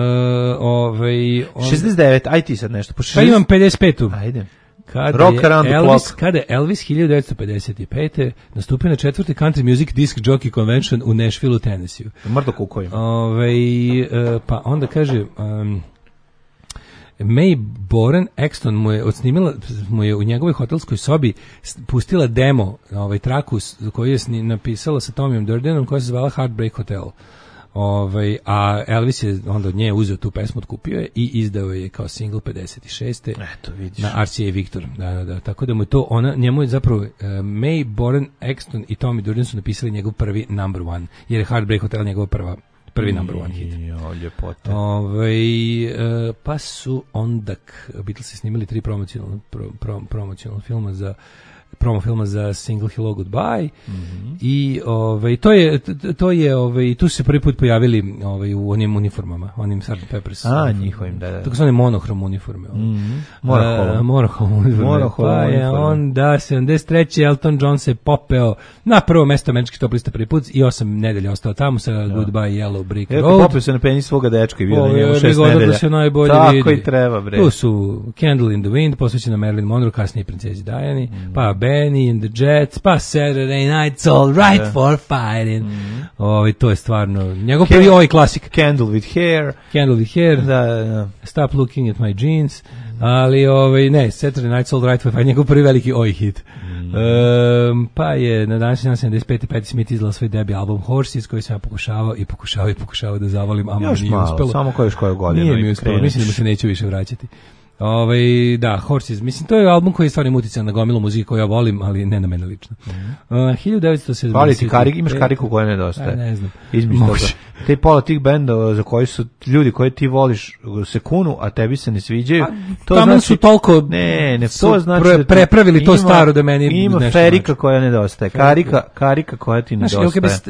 ovaj, on... šezdeset devet, aj ti sad nešto. Po šezdeset... Pa imam pedeset pet. Ajde. Kada Rock je Elvis, kada je Elvis hiljadu devetsto pedeset pete nastupio na četvrti Country Music Disc Jockey Convention u Nashville, Tennessee. Mrdo kukojima. Ove, pa onda kaže... Um, May Boren Exton mu je odsnimila, mu je u njegovoj hotelskoj sobi pustila demo, ovaj traku koju je sni, napisala sa Tomijom Durdenom, koja se zvala Heartbreak Hotel. Ovaj, a Elvis je onda od nje uzeo tu pesmu, otkupio je i izdao je kao single pedeset šeste. Eto, vidiš. Na R C A Victor. Da, da, da. Tako da mu je to, ona, njemu je zapravo uh, May Boren Exton i Tommy Durden su napisali njegov prvi number one, jer je Heartbreak Hotel njegov prva prvi number one hit. Jo, ljepote. Ovaj, uh, pa su onda Beatlesi snimali tri promocionalna pro, pro, promocionalna filma za promo filma za Single Hello Goodbye mm-hmm. i ovaj to je to je ovaj tu su se prvi put pojavili ovaj u onim uniformama, onim sergeant Peppers. A njihovim, da, da. Tako su one monohrom uniforme. Mm-hmm. Monohrom. Uh, monohrom uniforme. Monohrom pa je onda sedamdeset treće Elton John se popeo na prvo mesto američkih top lista prvi put i osam nedelja ostao tamo sa da. Goodbye Yellow Brick Road. Eto, popeo se na penis svoga dečka i bio na njemu šest nedelja. Se najbolje tako vidi. I treba, bre. Tu su Candle in the Wind, posvećena Marilyn Monroe, kasnije princezi Diani, mm. pa Benny and the Jets, pa Saturday Night's All Right yeah. for Fighting. Mm. Ovaj, to je stvarno njegov prvi ovaj klasik. Candle with Hair. Candle with Hair. Da, da, da. Stop Looking at My Jeans. Mm. Ali ovaj, ne, Saturday Night's All Right for Fighting, njegov prvi veliki oj hit. Mm. Um, pa je na današnji dan sedamdeset pete Patti Smith izdala svoj debi album Horses, koji sam ja pokušavao i pokušavao i pokušavao da zavolim, a mi nije malo, uspelo. Samo koju škoju godinu. Nije mi uspelo, mislim da mu se neću više vraćati. Ovaj da, Horses, mislim to je album koji je stvarno utican na gomilu muzike koju ja volim, ali ne na mene lično. Mm. Uh, hiljadu devetsto sedamdeset Ali ti karik, imaš kariku koja nedostaje. Ne znam. Između toga. Te pola tih benda za koji su ljudi koje ti voliš se kunu, a tebi se ne sviđaju. A, to znači su toliko ne, ne to znači pre, prepravili da to ima, staro da meni ima ferika koja nedostaje. Karika, karika koja ti nedostaje. Znači, okay, pa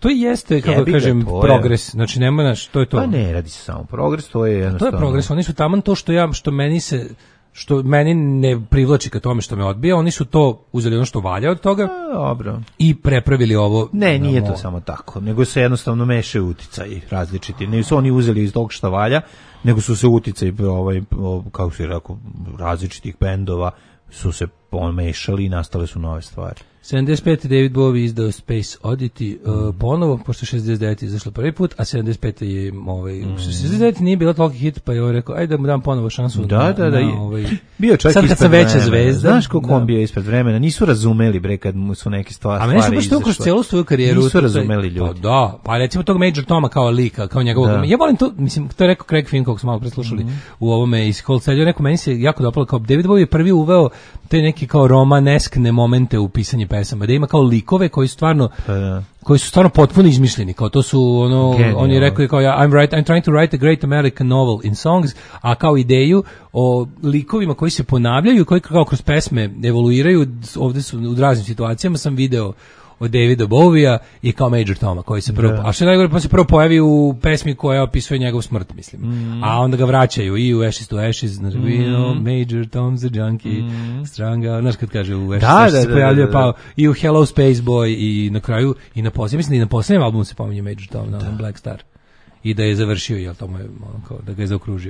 to jeste, kako Jebi ga, kažem, to je- progres. Znači, nema, znaš, to je to. Pa ne, radi se samo progres, to je To jednostavno. je progres, oni su taman to što ja, što meni se, što meni ne privlači ka tome što me odbija, oni su to uzeli ono što valja od toga Dobro. i prepravili ovo. Ne, nije na to mo- samo tako, nego se jednostavno mešaju uticaji različiti. Ne su oni uzeli iz tog šta valja, nego su se uticaji, ovaj, o, kako se rekao, različitih bendova su se pomešali i nastale su nove stvari. sedamdeset pete. David Bowie izdao Space Oddity uh, ponovo, pošto šezdeset devete izašlo prvi put, a sedamdeset pete je ovaj, Mm. šezdeset devete nije bilo toliki hit, pa je ovaj rekao, ajde da mu dam ponovo šansu. Da, na, da, da. na, ovaj, Bio čak sad kad ispred sam veća vremena. zvezda. Znaš koliko da. on bio ispred vremena? Nisu razumeli, bre, kad mu su neke stvari A meni su stvari baš to kroz izašle. celu svoju karijeru. Nisu to- razumeli Pa ljudi. da, pa recimo tog Major Toma kao lika, kao njegovog. Da. Ja volim to, mislim, to je rekao Craig Finn, kog smo malo preslušali Mhm. u ovome iz Cold Side. Ja rekao, meni se jako dopalo, kao David Bowie je prvi uveo te neki kao romaneskne momente u pisanju pesama, da ima kao likove koji stvarno Pa da. koji su stvarno potpuno izmišljeni, kao to su ono, Genijalno. on je rekao kao ja, I'm, right, I'm trying to write a great American novel in songs, a kao ideju o likovima koji se ponavljaju, koji kao kroz pesme evoluiraju, ovde su u raznim situacijama sam video od Davida Bowie-a i kao Major Toma koji se prvo, Da. a što je najgore, pa se prvo pojavi u pesmi koja opisuje njegov smrt, mislim. Mm. A onda ga vraćaju i u Ashes to Ashes, znači, we know Major Tom's a junkie, stranga, znaš kad kaže u Ashes Da, to Ashes da, se da, pojavljuje, da, da. pa i u Hello Space Boy i na kraju, i na posljednjem, mislim da i na posljednjem albumu se pominje Major Tom, na onom Black Star. I da je završio, jel to mu je, ono, kao, da ga je zaokružio.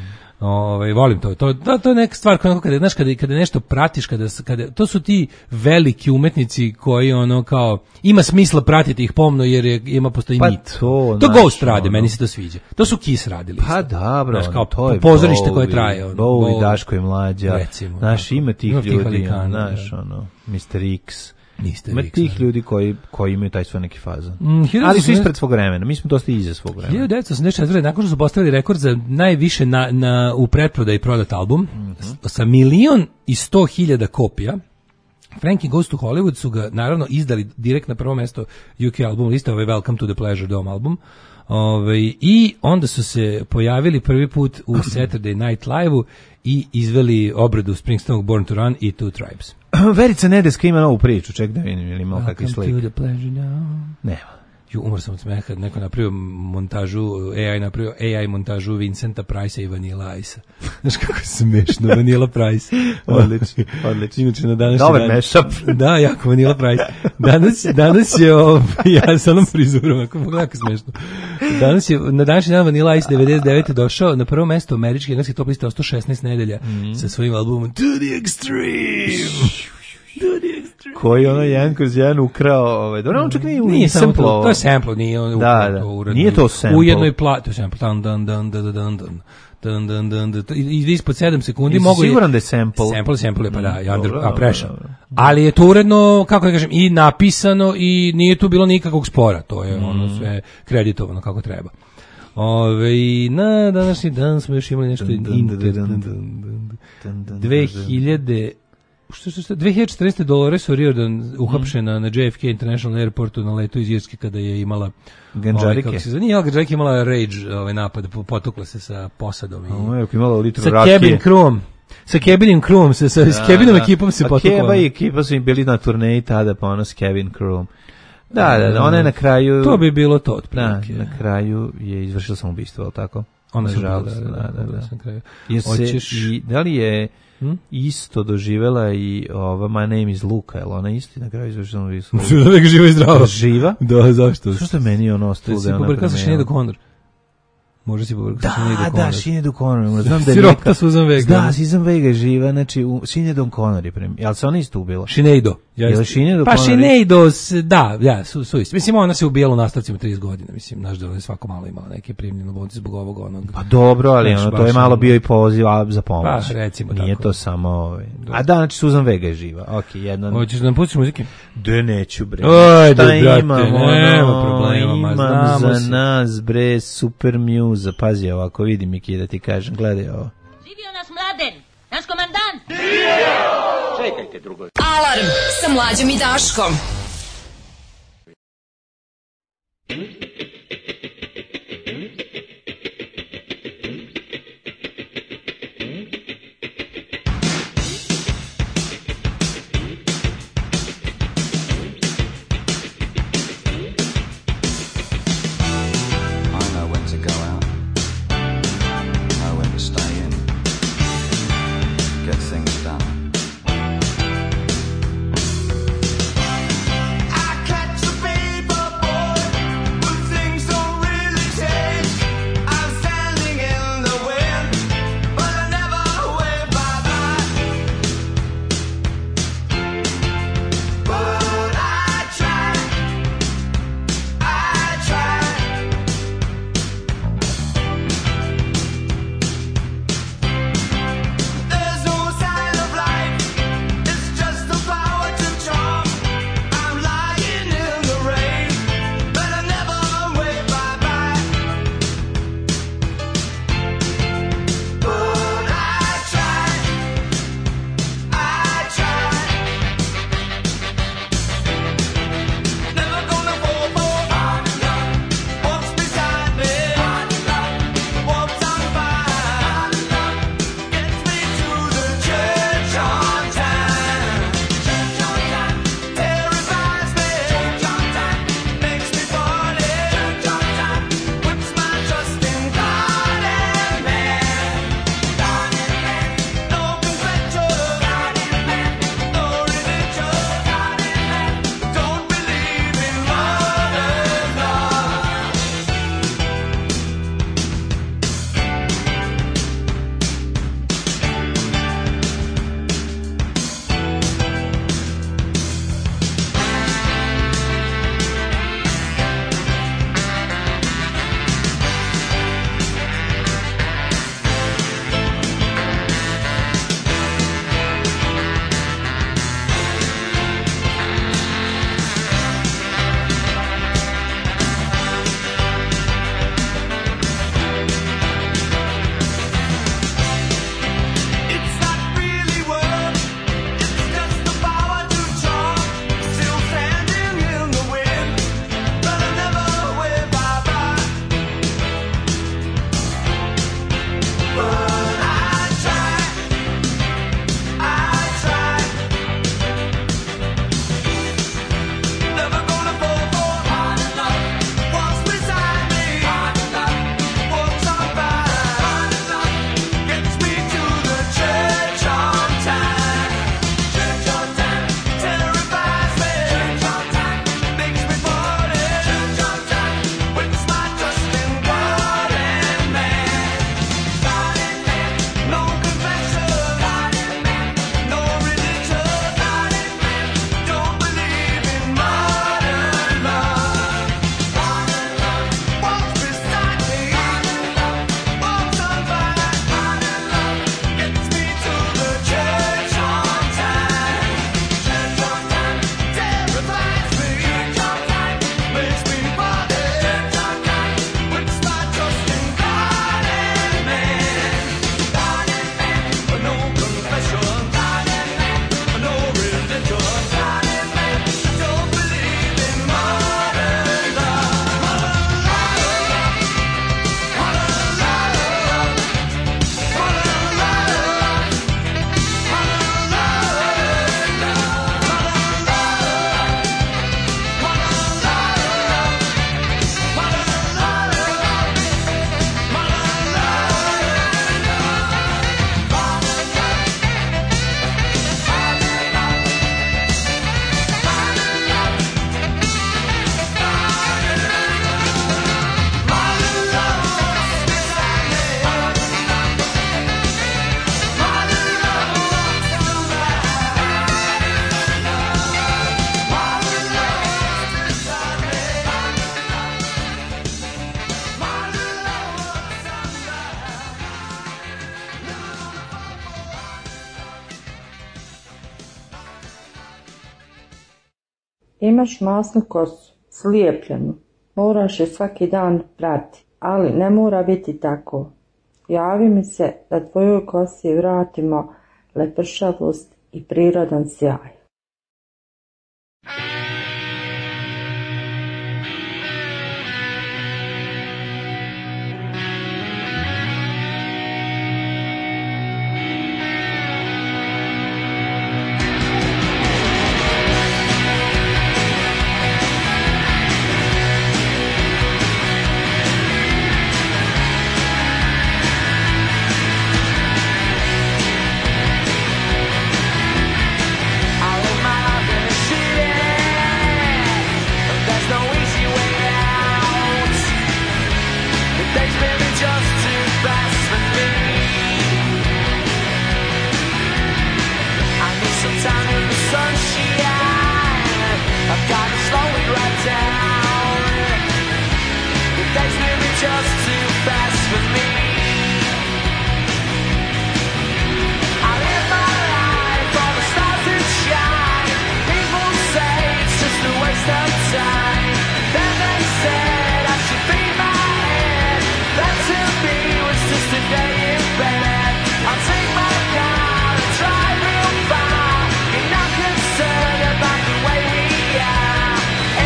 Ovaj volim to. To da to je neka stvar koja kada znaš kada kada nešto pratiš kada s- kada to su ti veliki umetnici koji ono kao ima smisla pratiti ih pomno jer je, ima postoji Pa nit. to, To znaš, Ghost rade, ono. meni se to sviđa. To su Kiss radili. Pa isto. dobro, Znaš, kao to je pozorište koje Bowie, traje. Ono, Bowie, Daško i Mlađa. Recimo, Znaš, tako. ima tih Ima tih ljudi, velikana, znaš, da. ono, mister X. mister Ima X, tih da. ljudi koji, koji imaju taj svoj neki fazon. Mm, hiljadu Ali su osamsto- ispred svog vremena, mi smo dosta iza svog vremena. hiljadu devetsto osamdeset četvrte. nakon što su postavili rekord za najviše na, na, u pretprodaji prodat album, s- sa milion i sto hiljada kopija, Frankie Goes to Hollywood su ga naravno izdali direkt na prvo mesto U K album liste, ovaj Welcome to the Pleasure Dome album. Ovaj, i onda su se pojavili prvi put u Saturday Night Live-u i izveli obradu Springsteenovog Born to Run i Two Tribes. Verica Nedeska ima novu priču, ček da vidim ili imao kakvi Welcome to slik. the Pleasure Dome. Nema. Ju, umor sam od smeha, kad neko napravio montažu, A I napravio A I montažu Vincenta Price i Vanilla Ice. Znaš kako je smešno, Vanilla Price. Odlično, odlično. Inače na današnji Dobar dan- mashup. Da, jako Vanilla Price. Danas, danas je, ovaj, ja sa onom frizurom, ako mogu jako smešno. Danas je, na današnji dan Vanilla Ice devedeset devete došao na prvo mesto američke engleskih top liste ostao šesnaest nedelja sa svojim albumom To the Extreme. To the Extreme. Koji ono jedan kroz jedan ukrao, ovaj, dobro, on čak nije, Nije samo sample to, ovo. to je sample, nije on Da, upravo da. to uredno. Nije to sample. U jednoj plati, to je sample. Dan, dan, dan, dan, dan, dan, dan, dan, dan, dan, i i ispod sedam sekundi Jesi mogu... siguran da je sample? Sample, sample je, pa da, Mm, i under, dobro, a dobro, prešao. dobro. Ali je to uredno, kako da kažem, i napisano i nije tu bilo nikakvog spora, to je ono Mm. sve kreditovano kako treba. Ove, na današnji dan smo još imali nešto Dun, dun, inter... dun, dun, dun, dun. dun, Dun, dun, dve dun, dun. hiljade što što što dve hiljade četrnaeste. Dolores O'Riordan uhapšena na J F K International Airportu na letu iz Irske kada je imala Ganđarike. ovaj, kako se zove, nije Ganđarike, imala rage ovaj napad, po- potukla se sa posadom i Ovo je imala litru sa rakije. cabin crewom. Sa cabinim crewom, sa, sa, s cabinom ekipom se Pa potukla. Keba i ekipa su im bili na turneji tada, pa ono s Kevin Crewom. Da, da, da, ona je na kraju... To bi bilo to, Da, otprilike. na kraju je izvršila samoubistvo, ali tako? Ona sam Nažalost, bila, da, da, da, da, na kraju. Jer se, Hoćeš- i, da li je Hm? isto doživela i ova My Name is Luka, jel ona isto na kraju izvršila samoubistvo? Da uvek živa i zdrava. Živa? Da, zašto? Što je meni ono ostalo Ti si da je ona pobrkao sa premijela? Sinead O'Connor. Možda si pobrkao sa Sinead Da, O'Connor. da, Sinead O'Connor. Znam da je Sirota neka... Susan Vega. Da, Susan Vega je živa, znači u Sinead O'Connor je premijela. Jel se ona isto ubila? Sineado. Je li Sinead Pa O'Connor Sineado, s- da, ja, su, su isti. Mislim, ona se ubijala u nastavcima trideset godina, mislim, naš da je svako malo imala neke primljene bolnice zbog ovog onog. Pa dobro, ali Znaš, ono, to baš je malo ono- bio i poziv a, za pomoć. Pa, recimo Nije tako. to samo... Ovaj. A da, znači Susan Vega je živa. Ok, jedna... Hoćeš da nam pustiš muzike? Da neću, bre. Ajde, Šta brate, imam, nema ono, problema, ma, imam znamo za se. nas, bre, super muza. Pazi ovako, vidi Miki, da ti kažem, gledaj ovo. Živio nas Mladen, naš komandant. Čekajte drugo. Alarm sa Mlađom i Daškom. Imaš masnu kosu, slijepljenu. Moraš je svaki dan prati, ali ne mora biti tako. Javi mi se da tvojoj kosi vratimo lepršavost i prirodan sjaj.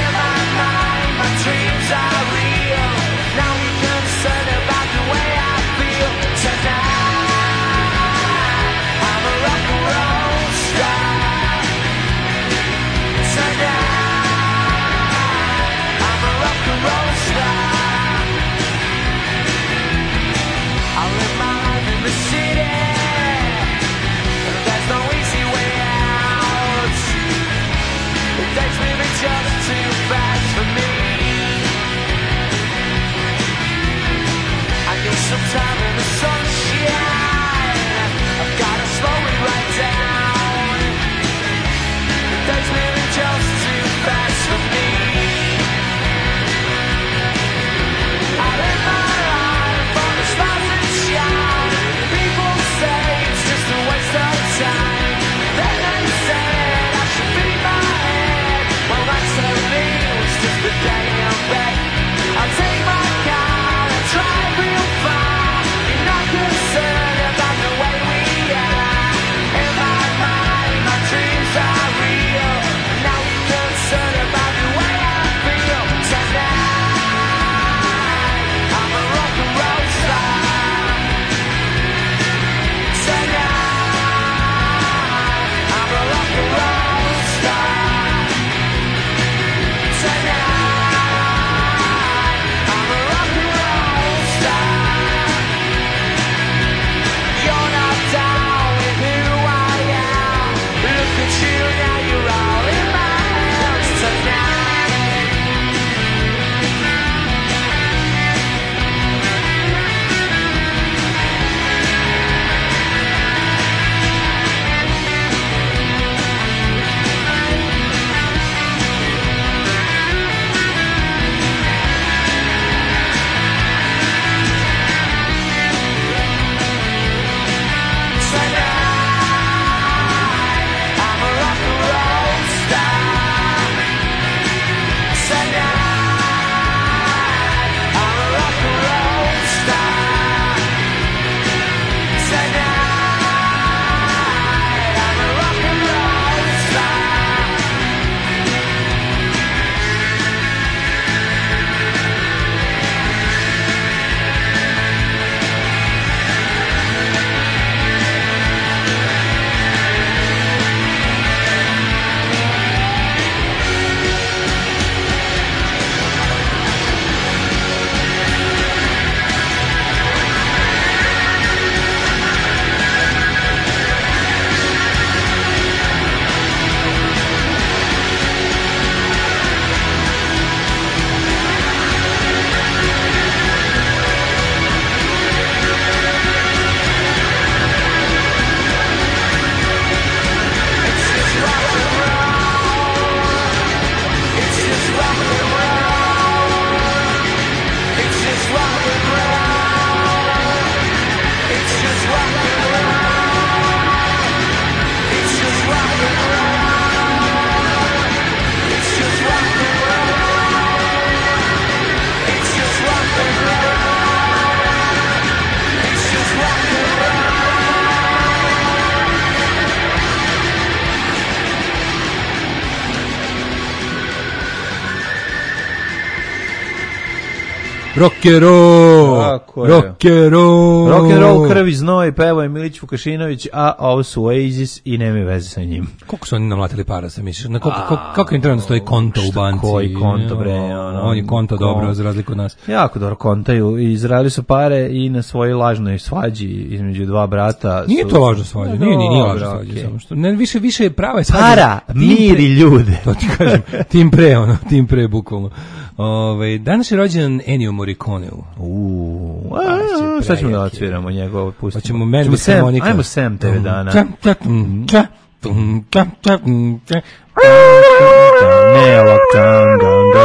Dreams are real. Now we're concerned about the way I Rock'n'roll, rock'n'roll. Rock'n'roll, krvi znoj, pevao je Milić Vukašinović, a ovo su Oasis i nema veze sa njim. Koliko su oni namlatili para, se misliš? Na koliko, kako, kako im treba da stoji konto u banci? Koji konto, bre? Ono, on je konto konto dobro, za razliku od nas. Jako dobro kontaju. Izrali su pare i na svojoj lažnoj svađi između dva brata. Nije su... to lažna svađa, nije, nije, nije lažna svađa. Okay. Samo što, ne, više, više je prava je svađa. Para, mir i ljude. To ti kažem, tim pre, ono, tim pre, bukvalno. Ove, danas je rođen Ennio Morriconeu. Uuu, šta ćemo da odsviramo njegovo, pustimo. Hoćemo meni bez harmonika. Ajmo Sam tebe dana. Ne, lockdown,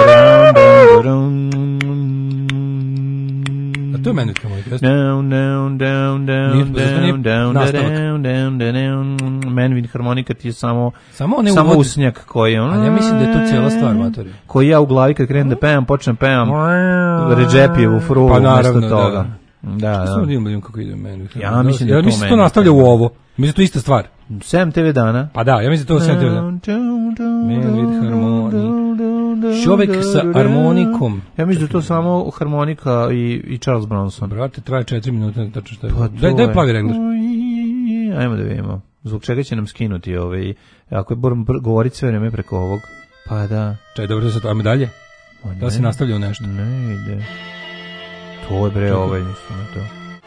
a to je meni harmonika. Down, down, down, down, down, down, down, down, down. Menvin harmonika ti je samo samo, ne samo usnjak koji on. Ali ja mislim da je to cijela stvar, matori. Koji ja u glavi kad krenem da pevam, počnem pevam Redžepijevu frulu umjesto toga. Da, da. Samo da imam kako ide meni. Ja mislim da ja to mislim to nastavlja u ovo. Mislim to je ista stvar. Sam te ve dana. Pa da, ja mislim to Sam te ve dana. Menvin harmonika. Čovjek sa harmonikom. Ja mislim da to samo harmonika i, i Charles Bronson. Brate, traje četiri minute, tačno što je. Pa daj, daj plavi regler. Ajmo da vidimo. Zbog čega će nam skinuti ovaj, ako je moram govoriti sve vreme preko ovog. Pa da. Čaj, dobro se to, ajmo dalje. Da se nastavlja u nešto. Ne ide. To je bre ovaj, mislim to.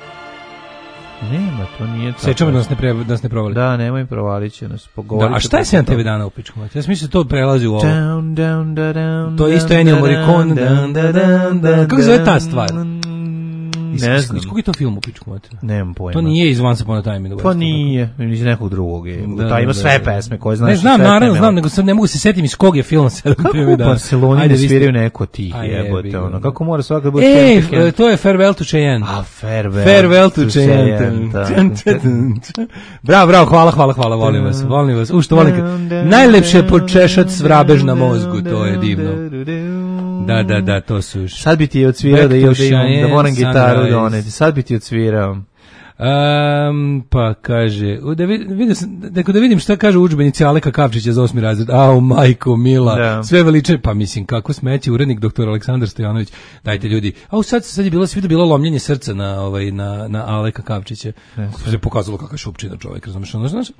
Nema, to nije tako. Sečemo da nas ne, pre, da nas ne provali. Da, nemoj provalit će nas. Da, a šta je sedam te ve dana u pičku? Ja mislim da to prelazi u ovo. Down, down, da, down, to je isto Ennio Morricone. Down, da, down, da, kako zove ta stvar? Ne znam. Iz kog je to film u pičku? Nemam pojma. To nije iz Once Upon a Time in the West. Pa nije, iz nekog drugog je. Da, ta ima da, sve da. pesme koje znaš. Ne znam, naravno znam, nego sam ne mogu se setiti iz kog je film sedam te ve dana. Kako u Barceloni ne sviraju neko tih jebote, ono. Kako mora svaka bude Ej, to je Farewell to Cheyenne. A, Farewell. Farewell to Cheyenne. Bravo, bravo, hvala, hvala, hvala, volim vas, volim vas. U što volim. Najlepše počešat vrabež na mozgu, to je divno. Da, da, da, to su još. Sad bi ti odsvirao da, da, imam, da moram gitaru doneti. Sad bi ti odsvirao. Um, pa kaže, da, vidim, da, da vidim šta kaže u udžbenici Aleka Kavčića za osmi razred. Au, majko, mila, da. Sve veliče, pa mislim, kako smeće, urednik doktor Aleksandar Stojanović. Dajte ljudi. Au, sad, sad je bilo, svi da bilo lomljenje srca na, ovaj, na, na Aleka Kavčića. Se pokazalo kakva šupčina čovjek, razumiješ, ono, znaš?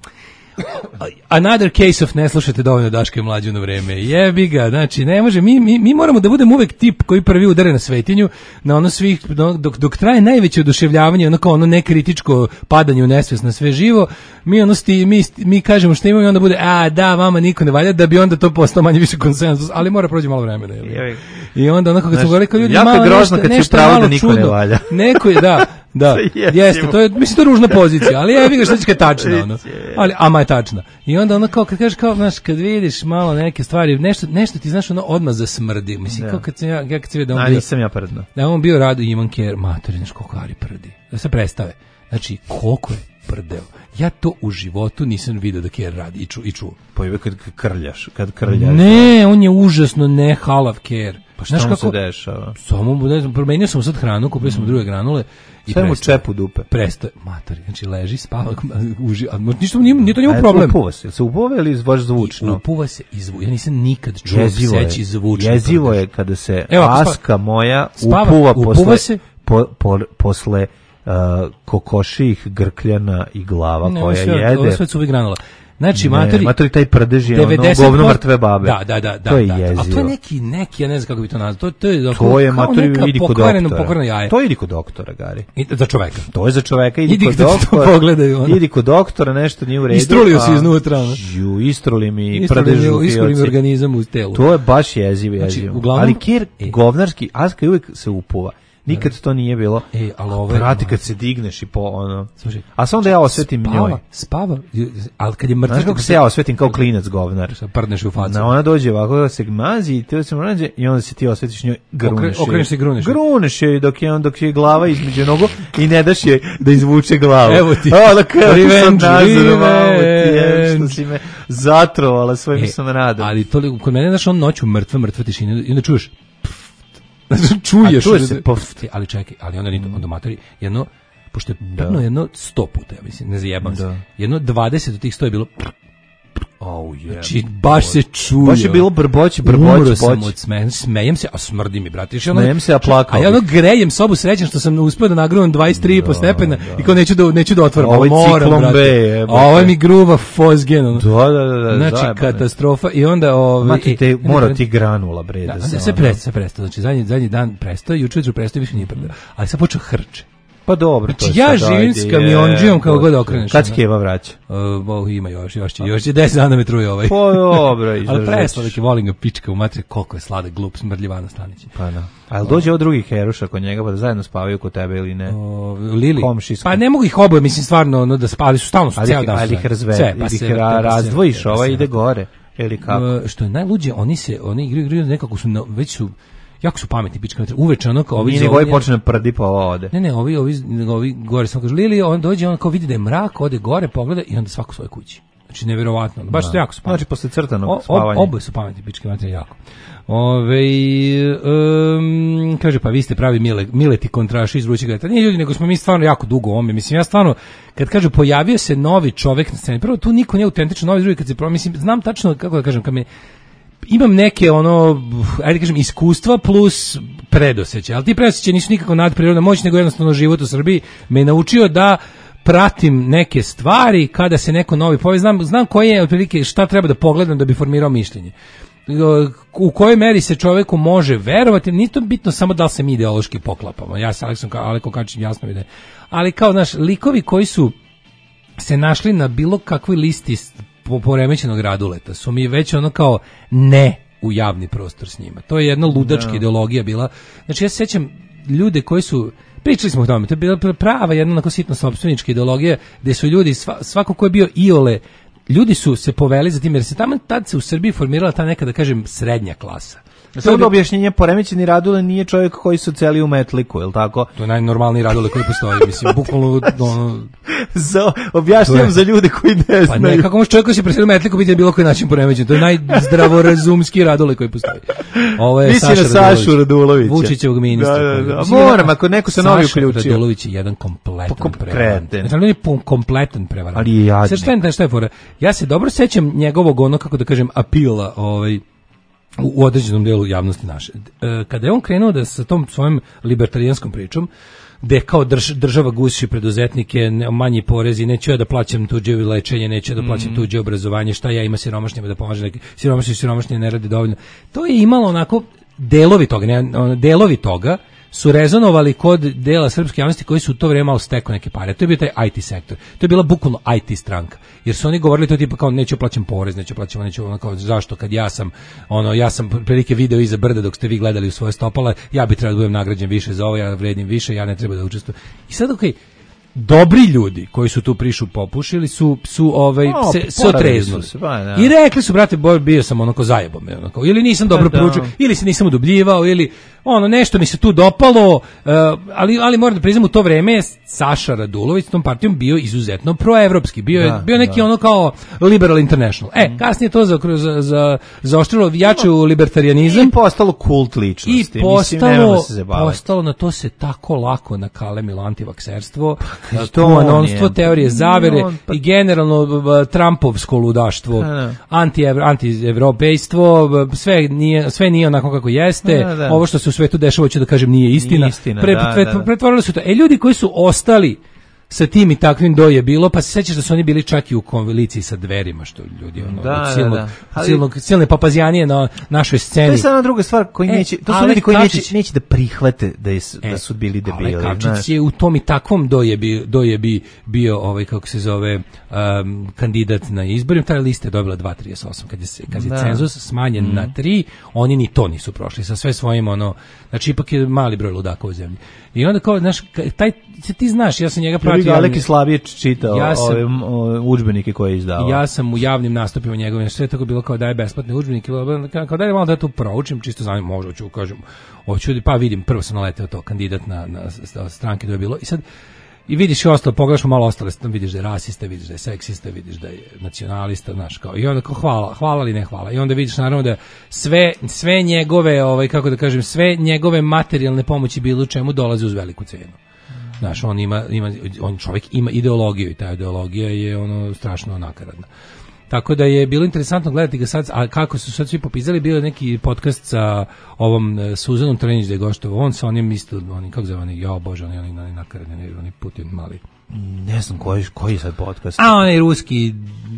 Another case of ne slušate dovoljno Daška i Mlađu na vreme. Jebi ga, znači ne može, mi, mi, mi moramo da budemo uvek tip koji prvi udare na svetinju, na ono svih, dok, dok traje najveće oduševljavanje, ono kao ono nekritičko padanje u nesvest na sve živo, mi ono sti, mi, mi kažemo što imamo i onda bude, a da, vama niko ne valja, da bi onda to postao manje više konsenzus, ali mora prođe malo vremena. Jel? I onda onako kad smo govorili kao ljudi, malo nešto, nešto malo čudno. Neko je, da, da, jeste, to je, mislim, to je ružna pozicija, ali ja vidim što će tačna, ono. Ali, ama je tačna. I onda ono kao, kad kažeš kao, znaš, kad vidiš malo neke stvari, nešto, nešto ti, znaš, ono, odmah zasmrdi. Mislim, da. Kao kad sam ja, ja kad sam vidio da on bio... nisam ja prdno. Da on bio rado i Ivan Ker, mater, znaš, koliko Ari prdi. Da se predstave. Znači, koliko je prdeo. Ja to u životu nisam vidio da Ker radi i, ču, i čuo. Pa i kad krljaš, kad krljaš. Ne, on je užasno ne halav Ker. Pa šta mu se dešava? Samo, ne znam, promenio sam sad hranu, kupio sam mm. druge granule. I sve mu čepu dupe. Prestoje, matori, znači leži, spava, uži, a ništa nije, nije to njemu problem. Upuva se, se upuva ili baš zvučno? Upuva se i zvučno, ja nisam nikad čuo pseći zvučno. Jezivo je kada se evo, Aska moja spava, upuva, upuva posle, se, po, po, posle uh, kokoših grkljana i glava ne, koja sve, jede. Ovo sve cuvi granula. Znači, matori, matori taj prdež je ono govno mrtve babe. Da, da, da, da. To je da, jezivo. A to je neki, neki, ja ne znam kako bi to nazvao. To, to je, to je matori, idi kod doktora. Jaje. To idi kod doktora, Gari. I, za čoveka. To je za čoveka, idi, idi kod doktora. Pogledaju, ono. Idi kod doktora, nešto nije u redu. Istrulio si iznutra. Ju, istruli mi prdežu. Istruli mi organizam u telu. To je baš jezivo, jezivo. Uglavnom, ali kjer govnarski, Aska uvijek se upuva. Nikad to nije bilo. E, ali ovo je... Prati kad se digneš i po ono... Slušaj, a sam da ja osvetim spava, njoj. Spava, ali kad je mrtva... Znaš kako se ja osvetim kao klinac govnar? Prdneš u facu. Na, ona dođe ovako, se gmazi i te se mrađe i onda se ti osvetiš njoj, gruneš je. Okreneš se i gruneš je. Gruneš je dok je, on, dok je glava između nogu i ne daš je da izvuče glavu. Evo ti. O, da kao sam nazorovao ti, što si me zatrovala svojim sam radom. Ali to, kod mene, znaš, on noću mrtva, mrtva tišina i onda čuješ... čuješ, čuje se pofti, ali čekaj, ali onda ni onda matori jedno, pošto je prdno jedno sto puta, ja mislim, ne zajebam se. Jedno dvadeset od tih sto je bilo Oh, je. Znači, baš se čuo. Baš je bilo brboć, brboć, Umro sam boć. od smejem, smejem se, a smrdi mi, brate. Smejem se, a plakao. A ja ono grejem sobu srećan što sam uspio da nagrunam dvadeset tri i po stepena i kao neću da, neću da otvorim. Ovo je ciklon B, je. Ovo je mi gruva fozgen. Ono. Da, da, da, da. Znači, zajebane. katastrofa. I onda... Ove, Mati te, mora ti granula, bre. Da, Da, da, se se ono- prestao, se prestao. Znači, zadnji, zadnji dan prestao, juče ujutro prestao, više nije prestao. Ali sad počeo hrče. Pa dobro, to Znači, je ja sad, živim ajde, s kamionđijom je, kao god okreneš. Kad se Keva vraća? Uh, oh, ima još, još će, još će deset dana me truje ovaj. Pa dobro, ali izdržat presladak ćeš. je, volim ga pička u matri, koliko je sladak, glup, smrdljivana Stanić. Pa da. Ali dođe ovo drugih heruša kod njega pa da zajedno spavaju kod tebe ili ne? O, Lili? Komšijsko. Pa ne mogu ih oboje, mislim stvarno, ono, da spali su stalno su Ali, ceo dan. ali sve. ih razve, Sve, pa ili se- ih ra- pa se- razdvojiš, pa ova se- ide gore. Ili kako? Uh, što je najluđe, oni se, oni igraju, igraju nekako su, na, već su, jako su pametni pička, uveče ono kao ovi... Nije za- ovaj počne prdi pa ovo ode. Ne, ne, ovi, ovi, ovi gore samo kažu, Lili, on dođe, on kao vidi da je mrak, ode gore, pogleda i onda svako svoje kući. Znači, nevjerovatno, baš Da. su jako su pametni. Znači, posle crtanog O- ob- spavanja. Oboje su pametni, pičke matere, jako. Ove, um, kaže, pa vi ste pravi mile, mileti kontraši iz vrućeg leta. Nije ljudi, nego smo mi stvarno jako dugo u ovome. Mislim, ja stvarno, kad kažu, pojavio se novi čovek na sceni, prvo, tu niko nije autentično novi, drugi, kad se pro, mislim, znam tačno, kako da kažem, kad me, imam neke ono, ajde kažem, iskustva plus predosećaj, ali ti predosećaj nisu nikako nadprirodna moć, nego jednostavno život u Srbiji me je naučio da pratim neke stvari kada se neko novi pojavi, znam, znam koje je otprilike šta treba da pogledam da bi formirao mišljenje. U kojoj meri se čoveku može verovati, nije to bitno samo da li se mi ideološki poklapamo. Ja sa Aleksom Aleko Kačićem jasno vidim. Ali kao, znaš, likovi koji su se našli na bilo kakvoj listi po- poremećenog raduleta su mi već ono kao ne u javni prostor s njima. To je jedna ludačka Da. ideologija bila. Znači ja se sjećam ljude koji su, pričali smo o tome, to je bila prava jedna onako sitna sopstvenička ideologija gdje su ljudi, sva, svako ko je bio iole, ljudi su se poveli za tim, jer se tamo tad se u Srbiji formirala ta neka, da kažem, srednja klasa. Samo da objašnjenje, poremećeni radule nije čovjek koji su celi u metliku, je li tako? To je najnormalniji radule koji postoji, mislim, bukvalno ono, Za, objašnjam To je- za ljude koji ne pa znaju. ne, kako može čovjek koji se preselio u metliku biti na bilo koji način poremećen, to je najzdravorazumski radule koji postoji. Ovo je Misli Saša na Sašu Radulovića. Vučićevog ministra. Da, da, da. Mislim, Moram, jedna- ako neko se novi Saša uključio. Radulović je jedan kompletan Pa kom- prevarant. kreten. Znači, on je pun- kompletan prevarant. Ali je jadnik. Sad šta je, šta je fora? Ja se dobro sećam njegovog, ono, kako da kažem, apila, ovaj, u, u određenom delu javnosti naše. E, kada je on krenuo da sa tom svojom libertarijanskom pričom, gde kao drž, država guši preduzetnike, ne, manji porezi, neću ja da plaćam tuđe lečenje, neću ja da plaćam tuđe obrazovanje, šta ja ima siromašnjima da pomaže, neki siromašni siromašni ne radi dovoljno. To je imalo onako delovi toga, ne, ono, delovi toga su rezonovali kod dela srpske javnosti koji su u to vrijeme malo stekao neke pare. To je bio taj I T sektor. To je bila bukvalno I T stranka. Jer su oni govorili to tipa kao neću plaćam porez, neću plaćam, neću ono kao zašto kad ja sam ono ja sam prilike video iza brda dok ste vi gledali u svoje stopala, ja bih trebao da budem nagrađen više za ovo, ja vredim više, ja ne treba da učestvujem. I sad okej, dobri ljudi koji su tu prišu popušili su su ovaj O, se, se poradili otreznuli. su se, pa, da. I rekli su brate bo- bio sam onako zajebom me onako ili nisam dobro Da, da. proučio ili se nisam udubljivao ili ono nešto mi se tu dopalo, uh, ali ali moram da priznam u to vreme je Saša Radulović s tom partijom bio izuzetno proevropski, bio je Da, bio neki da. ono kao liberal international. E, kasnije to za za za zaoštrilo jače u libertarijanizam I postalo kult ličnosti. i Mislim, nemojmo postalo, se zabavati. postalo na to se tako lako nakalemilo antivakserstvo, Pa, to on QAnonstvo, je. teorije zavere On, pa- i generalno b- b- Trumpovsko ludaštvo, Da, da. anti anti-evropejstvo, b- sve nije sve nije onako kako jeste. Da, da. Ovo što se u svetu dešava, hoću da kažem, nije istina. Nije istina, Pre- da, pre- da, da. Pretvorili su to. E, ljudi koji su ostali sa tim i takvim do je bilo, pa se sećaš da su oni bili čak i u koaliciji sa Dverima, što ljudi ono, Da, od da, silnog, da. Ali- silnog, silne papazijanije na našoj To sceni. je samo druga stvar koji E, neće, to su Alek ljudi koji Kačić- neće, neće da prihvate da, je, da su bili debili. Ale Kačić znaš. je u tom i takvom dojebi, dojebi bio ovaj, kako se zove, um, kandidat na izborima. Ta lista je dobila dva zarez trideset osam. Kad je, se- kad je Da. cenzus smanjen Mhm. na tri, oni ni to nisu prošli sa sve svojim, ono, znači ipak je mali broj ludaka u zemlji. I onda kao, znaš, ka- taj, ti znaš, ja sam njega Prvi pratio. Galek i Slavije čitao Ja sam- ove m, o, udžbenike koje je izdavao. Ja sam u javnim nastupima njegovim, sve je tako bilo kao daje besplatne udžbenike, bla, bla, kao, kao daj malo da to proučim, čisto znam, možda ću, kažem, hoću, pa vidim, prvo sam naleteo to, kandidat na, na s- s- stranke da je bilo, i sad, i vidiš i ostalo, pogledaš mu malo ostale, vidiš da je rasista, vidiš da je seksista, vidiš da je nacionalista, znaš, kao, i onda kao hvala, hvala ali ne hvala, i onda vidiš naravno da sve, sve njegove, ovaj, kako da kažem, sve njegove materijalne pomoći bilo čemu dolaze uz veliku cenu. Znaš, on ima, ima, on čovjek ima ideologiju i ta ideologija je ono strašno nakaradna. Tako da je bilo interesantno gledati ga sad, a kako su sad svi popizali, bio je neki podcast sa ovom uh, Suzanom Trenić da je goštovao, on sa onim isto, oni, kako zove, oni, jao bože, oni, oni, oni nakaradni, oni Putin mali. Ne znam koji, koji je sad podcast. A onaj ruski,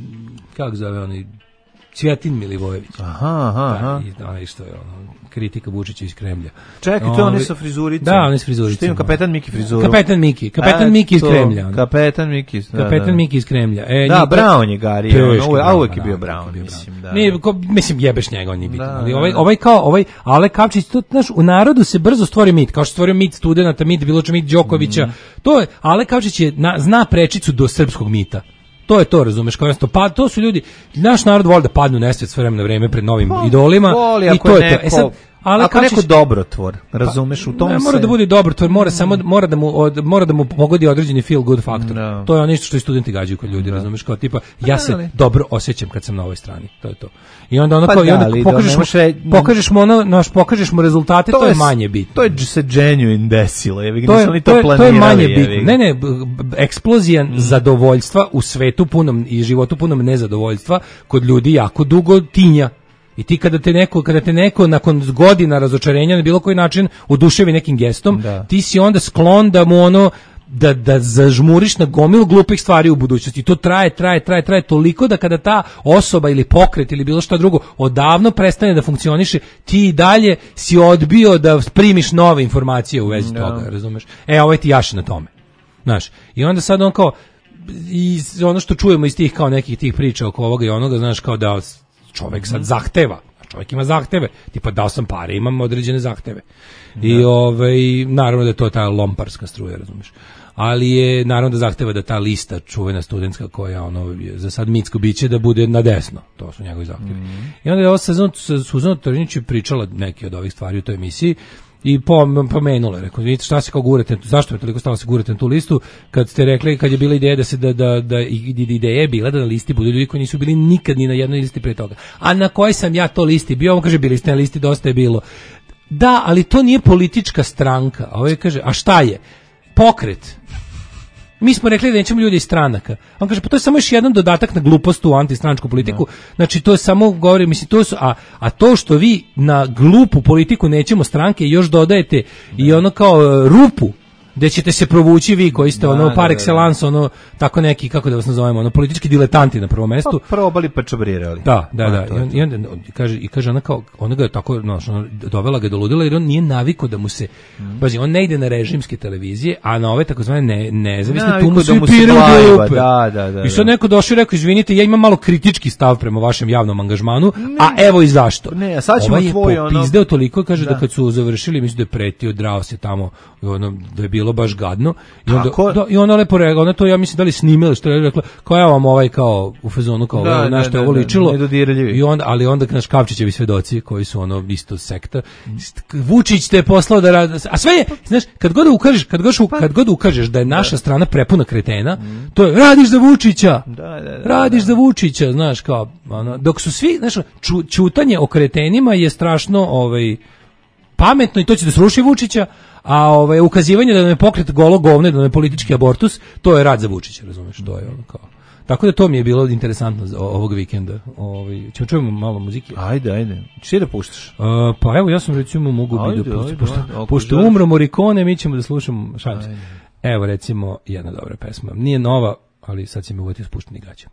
kako zove, oni, Cvjetin Milivojević. Aha, aha, aha. Da, i onaj što je ono, kritika Vučića iz Kremlja. Čekaj, to je oni sa frizuricom. Da, oni sa frizuricom. Što ima Kapetan Miki frizuru? Kapetan Miki, Kapetan A, Miki iz to, Kremlja. Ono. Kapetan Miki. Da, Kapetan da. Miki iz Kremlja. E, da, njega, Brown je Gari, teški, ono, a uvek je da, bio da, Brown, bio mislim. Da. Ne, ko, mislim, jebeš njega, on nije bitan. Da, Ali da, ovaj, da. ovaj kao, ovaj, Ale Kapčić, to, znaš, u narodu se brzo stvori mit, kao što stvorio mit studenta, mit bilo čemu, mit Đokovića. Mm. To je, Ale Kapčić je, na, zna prečicu do srpskog mita. To je to, razumeš, kao jasno, pa to su ljudi, naš narod voli da padnu u nesvijest sve vreme na vreme pred novim pa, idolima voli, i to je neko, to. E sad, Ale ako Kapčić, neko dobrotvor, razumeš, u tom ne, se... mora da bude dobrotvor, mora samo mora da mu od, mora da mu pogodi određeni feel good faktor. No. To je ono što i studenti gađaju kod ljudi, no. razumeš, kao tipa ja se ali. dobro osjećam kad sam na ovoj strani. To je to. I onda ono pa kao da, i onda ali pokažeš da, mu, re... pokažeš mu ono, naš pokažeš mu rezultate, to, to je manje bitno. To je se genuine desilo, je, to, je, to, je, to je manje bitno. Je, ne, ne, eksplozija mm. zadovoljstva u svetu punom i životu punom nezadovoljstva kod ljudi jako dugo tinja. I ti kada te neko, kada te neko nakon godina razočarenja na bilo koji način oduševi nekim gestom, da. Ti si onda sklon da mu ono da da zažmuriš na gomilu glupih stvari u budućnosti. I to traje, traje, traje, traje toliko da kada ta osoba ili pokret ili bilo šta drugo odavno prestane da funkcioniše, ti i dalje si odbio da primiš nove informacije u vezi da. toga, razumeš? E, ovaj ti jaše na tome. Znaš, i onda sad on kao i ono što čujemo iz tih kao nekih tih priča oko ovoga i onoga, znaš, kao da čovjek sad zahteva, čovjek ima zahteve, tipa dao sam pare, imam određene zahteve. Da. I ovaj, naravno da je to ta lomparska struja, razumiješ. Ali je naravno da zahteva da ta lista čuvena studentska koja ono za sad mitsko biće da bude na desno. To su njegovi zahtevi. Mm. I onda je ova sezon Suzana Trnić pričala neke od ovih stvari u toj emisiji. I pomenula, rekao, vidite šta se kao gurate, zašto je toliko stalo se gurate na tu listu, kad ste rekli, kad je bila ideja da se, da, da, da ideja je bila da na listi budu ljudi koji nisu bili nikad ni na jednoj listi pre toga. A na kojoj sam ja to listi bio? On kaže, bili ste na listi, dosta je bilo. Da, ali to nije politička stranka. A ovaj kaže, a šta je? Pokret. Mi smo rekli da nećemo ljudi iz stranaka. On kaže, pa to je samo još jedan dodatak na glupost u antistranačku politiku. No. Znači, to je samo, govori, mislim, to su, a, a to što vi na glupu politiku nećemo stranke još dodajete no. i ono kao rupu, gde ćete se provući vi koji ste da, ono par excellence, ono tako neki, kako da vas nazovemo, ono politički diletanti na prvom mestu. Pa probali pa čabrirali. Da, da, da. I, on, i onda kaže, i kaže ona kao, ona ga je tako, no, ono, dovela ga do ludila jer on nije navikao da mu se, mm. bazi, on ne ide na režimske televizije, a na ove takozvane ne, nezavisne, tu mu se upiraju glupe. Da, da, da. I sad neko došao i rekao, izvinite, ja imam malo kritički stav prema vašem javnom angažmanu, ne, a evo i zašto. Ne, a sad ćemo ovaj tvoj ono... popizdeo toliko, kaže da. da kad su završili, mislim da je pretio, drao se tamo, ono, da je bilo baš gadno. I onda, da, i ona lepo rekla, ona to, ja mislim, da li snimila, što je rekla, kao ja vam ovaj kao u fazonu, kao da, na što je ovo ličilo. I onda, ali onda naš Kapčićevi svedoci, koji su ono isto sekta, Vučić te je poslao da radi, a sve je, znaš, kad god ukažeš, kad god, kad god ukažeš da je naša strana prepuna kretena, mm. to je, radiš za Vučića, da, da, da, radiš da. za Vučića, znaš, kao, ono, dok su svi, znaš, ču, čutanje o kretenima je strašno, ovaj, pametno i to će da sruši Vučića, a ovaj ukazivanje da nam je pokret golo govne, da nam je politički abortus, to je rad za Vučića, razumeš, to je ono kao. Tako da to mi je bilo interesantno za ovog vikenda. Ovaj ćemo čujemo malo muzike. Ajde, ajde. Čije da puštaš? Uh, pa evo ja sam recimo mogu bi da puštam. Pošto, pošto umro Morricone, mi ćemo da slušamo, šalim se. Evo recimo jedna dobra pesma. Nije nova, ali sad će me uvati spušteni gaća.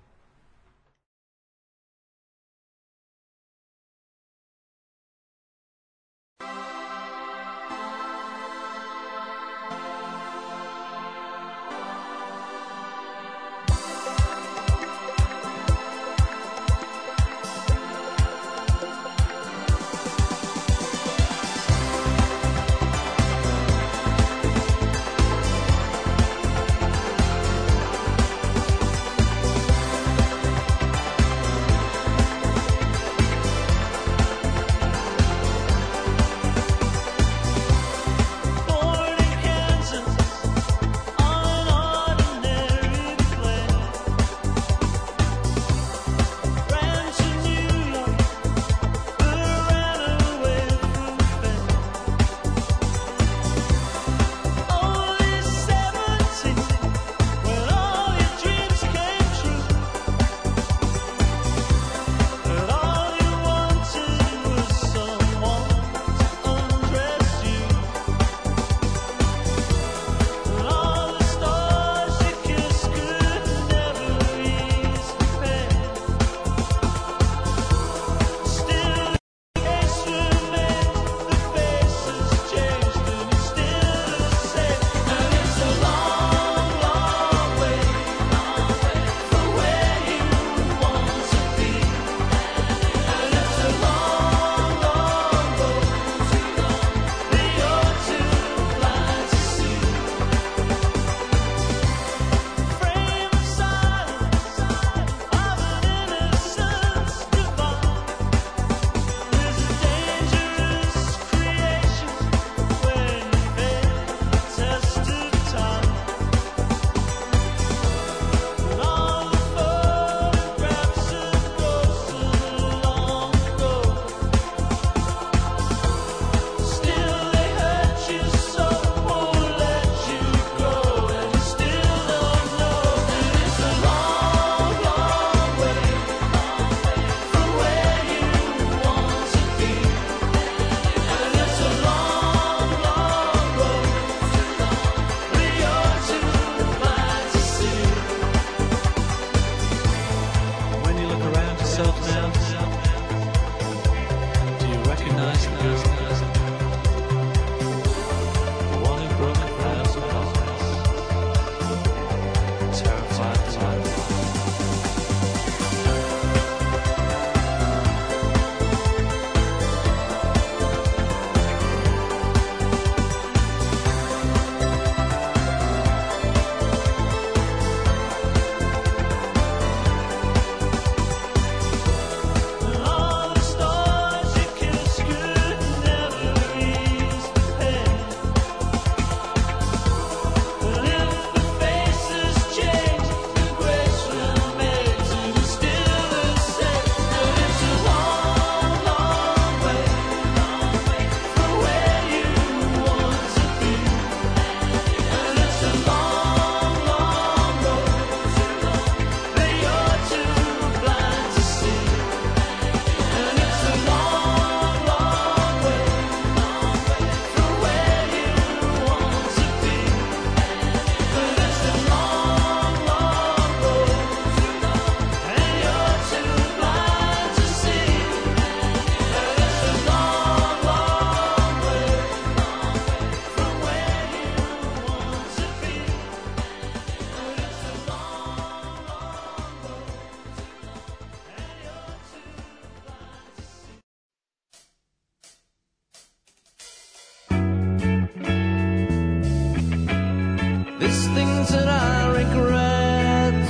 things that I regret,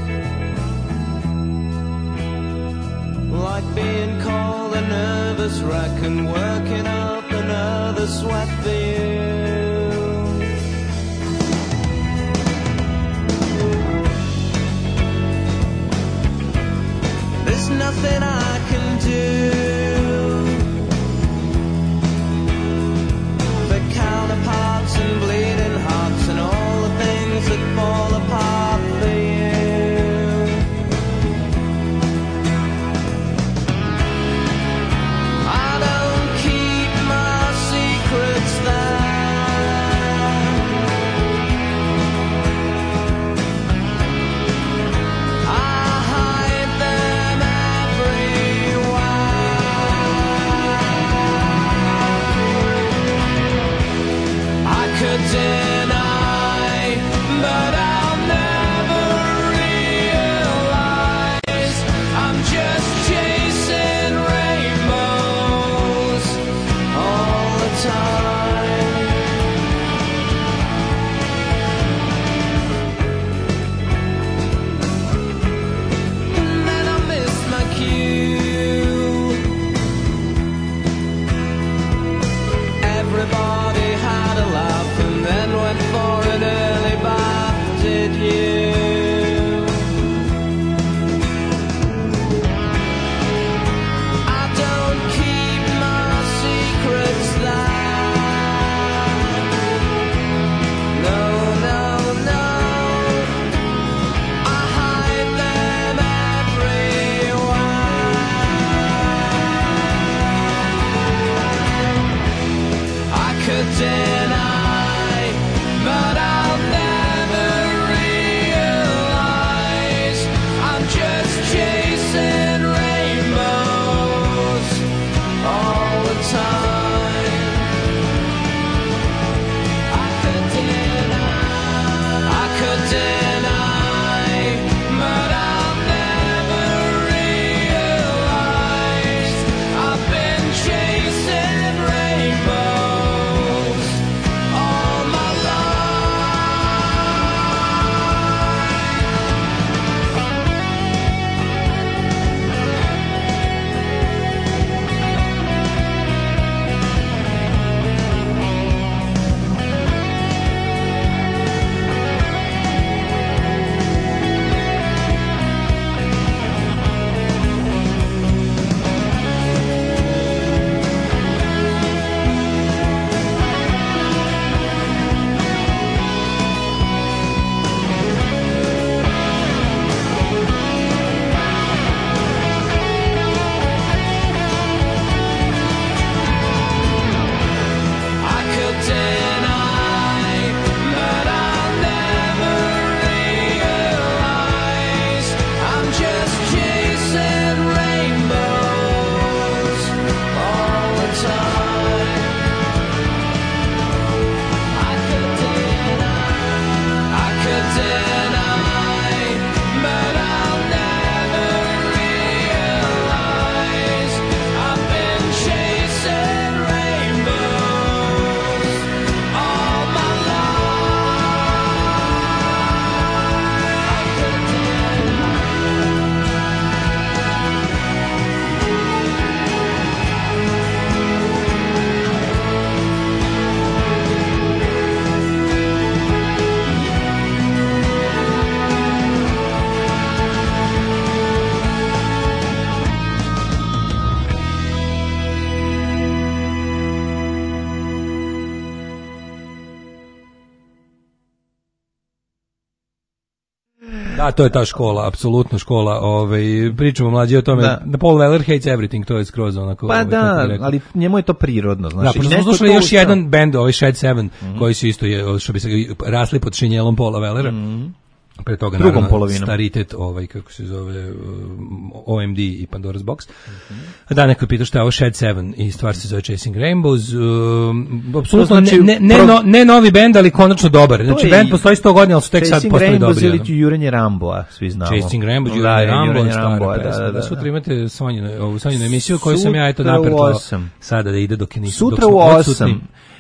like being called a nervous wreck and working up another sweat for you. There's nothing I can do for counterparts and bleeding hearts and all the things that fall apart for you. I don't keep my secrets there. I hide them everywhere. I could deny, but I'll never realize I'm just chasing rainbows all the time. And then I miss my cue. Everybody had a laugh and then went for an early bath, did you? I don't keep my secrets there. No, no, no. I hide them everywhere. I could deny, but I'll never realize I'm just chasing rainbows all the time. I could deny, I could deny, but I'll never realize I've been chasing rainbows all my Da, to je ta škola, apsolutno škola. Ovaj pričamo mlađi o tome. Da. Paul Weller hates everything, to je skroz onako. Pa ovaj, da, ali njemu je to prirodno, znači. Da, pošto smo slušali još jedan bend, ovaj Shed Seven, mm-hmm. koji su isto je, što bi se rasli pod šinjelom Paula Wellera. Mm-hmm. Pre toga drugom naravno polovinom staritet, ovaj kako se zove O M D i Pandora's Box. Mm-hmm. Da, neko je pitao šta je ovo Shed Seven i stvar se zove Chasing Rainbows. Um, apsolutno znači, ne, ne, pro... no, ne novi bend, ali konačno dobar. Znači bend postoji sto godina, ali su tek sad postali dobri. Chasing Rainbows ili Jurenje Ramboa, svi znamo. Chasing Rainbows, Jurenje Ramboa, Ramboa, da, da, da. Sutra imate Sonjinu, ovu Sonjinu emisiju koju sam ja eto napretovao sada da ide dok je nisu. Sutra u osam.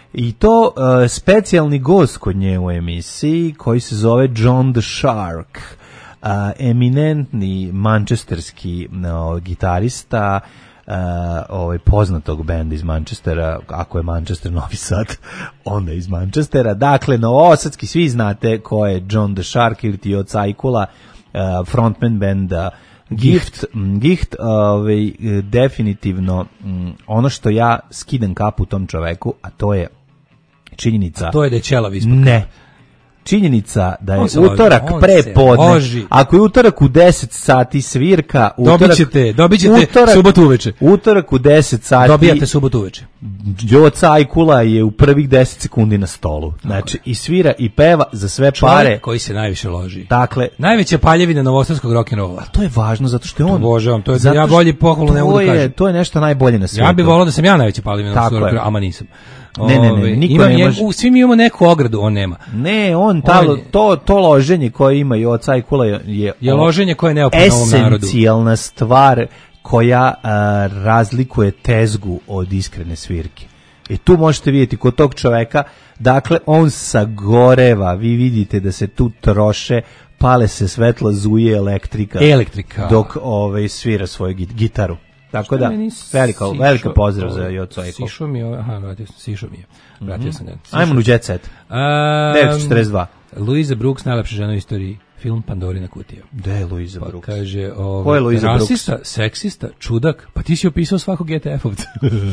I to uh, specijalni gost kod nje u emisiji koji se zove John the Shark, uh, eminentni mančesterski no, gitarista, Uh, ovaj poznatog benda iz Manchestera, ako je Manchester Novi Sad, onda iz Manchestera. Dakle, novosadski, svi znate ko je John the Shark ili ti od Cajkula, uh, frontman benda Gift. Gift, ovaj, definitivno um, ono što ja skidam kapu tom čoveku, a to je činjenica. A to je da je ćelav ispod. Ne. Činjenica da je se utorak loži, pre podne, loži. ako je utorak u deset sati svirka, utorak, dobićete, dobićete utorak, subotu uveče. Utorak u deset sati dobijate subotu uveče. Đoca Ajkula je u prvih deset sekundi na stolu. Znači, i svira i peva za sve Čovjek pare. koji se najviše loži. Dakle, najveća paljevina novosadskog rock'n'rolla. To je važno zato što je on. Obožavam, to je ja bolji pohvalu ne mogu da kažem. To je nešto najbolje na svijetu. Ja bih volao da sam ja najveća paljevina novosadskog rock'n'rolla, ama nisam. Ne, ne, ne, niko imam ne može. U, svi mi imamo neku ogradu, on nema. Ne, on, ta, on je, to, to loženje koje ima i od Cajkula je, je loženje koje je neophodno ovom narodu. Esencijalna stvar koja a, razlikuje tezgu od iskrene svirke. I tu možete vidjeti kod tog čoveka, dakle, on sagoreva, vi vidite da se tu troše, pale se svetla, zuje elektrika. Elektrika. Dok ovaj, svira svoju gitaru. Tako da, velika, velika pozdrav za Joco Eko. Sišo mi je, aha, vratio sam, sišo mi je. Vratio sam ga. Ajmo u Jet Set. devet četrdeset dva. Louisa Brooks, najlepša žena u istoriji. Film Pandorina kutija. Gde je Louisa Brooks? Pa kaže, ovaj, ko je Louisa rasista, Brooks? seksista, čudak, pa ti si opisao svakog G T F-ovca.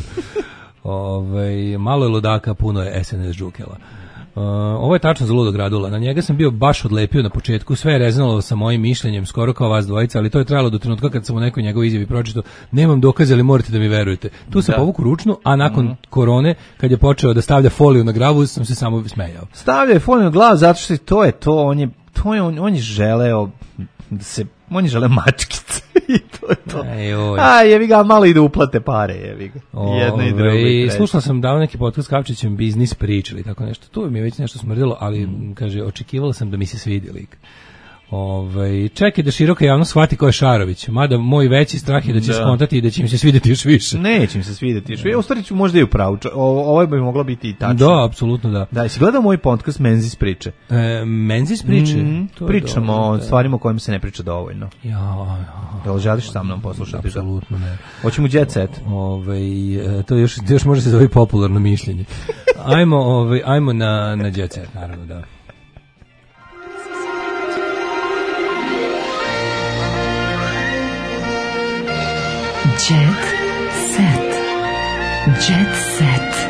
Ovaj, malo je ludaka, puno je S N S džukela. Uh, ovo je tačno za ludog Radula. Na njega sam bio baš odlepio na početku, sve je rezonalo sa mojim mišljenjem, skoro kao vas dvojica, ali to je trajalo do trenutka kad sam u nekoj njegovoj izjavi pročitao, nemam dokaze, ali morate da mi verujete. Tu sam povuku ručnu, a nakon mm-hmm. korone, kad je počeo da stavlja foliju na glavu, sam se samo smejao. Stavlja je foliju na glavu zato što to je to, on je, to je, on, on je želeo da se, on je želeo mačkice. I to je to. A, jevi ga, malo i da uplate pare, jevi ga. Jedno i drugo. I slušao sam dao neki podcast s Kapčićem, biznis pričali, tako nešto. Tu mi je već nešto smrdilo, ali, mm. kaže, očekivala sam da mi se svidi lik. Ove, čekaj da široka javnost shvati ko je Šarović, mada moj veći strah je da će da. skontati i da će im se svidjeti još više. Neće im se svidjeti još više. U stvari ću možda i u pravu. Ovo bi moglo biti i tačno. Da, apsolutno da. Da, jesi gledao moj podcast Menzis priče? E, Menzis priče? Mm, pričamo o stvarima o kojima se ne priča dovoljno. Ja, ja. Da li želiš sa mnom poslušati? Apsolutno ne. Hoćemo Jet Set. Ove, to još, još može se zove popularno mišljenje. Ajmo, ove, ajmo na, na Jet Set, naravno, da. Jet set. Jet set.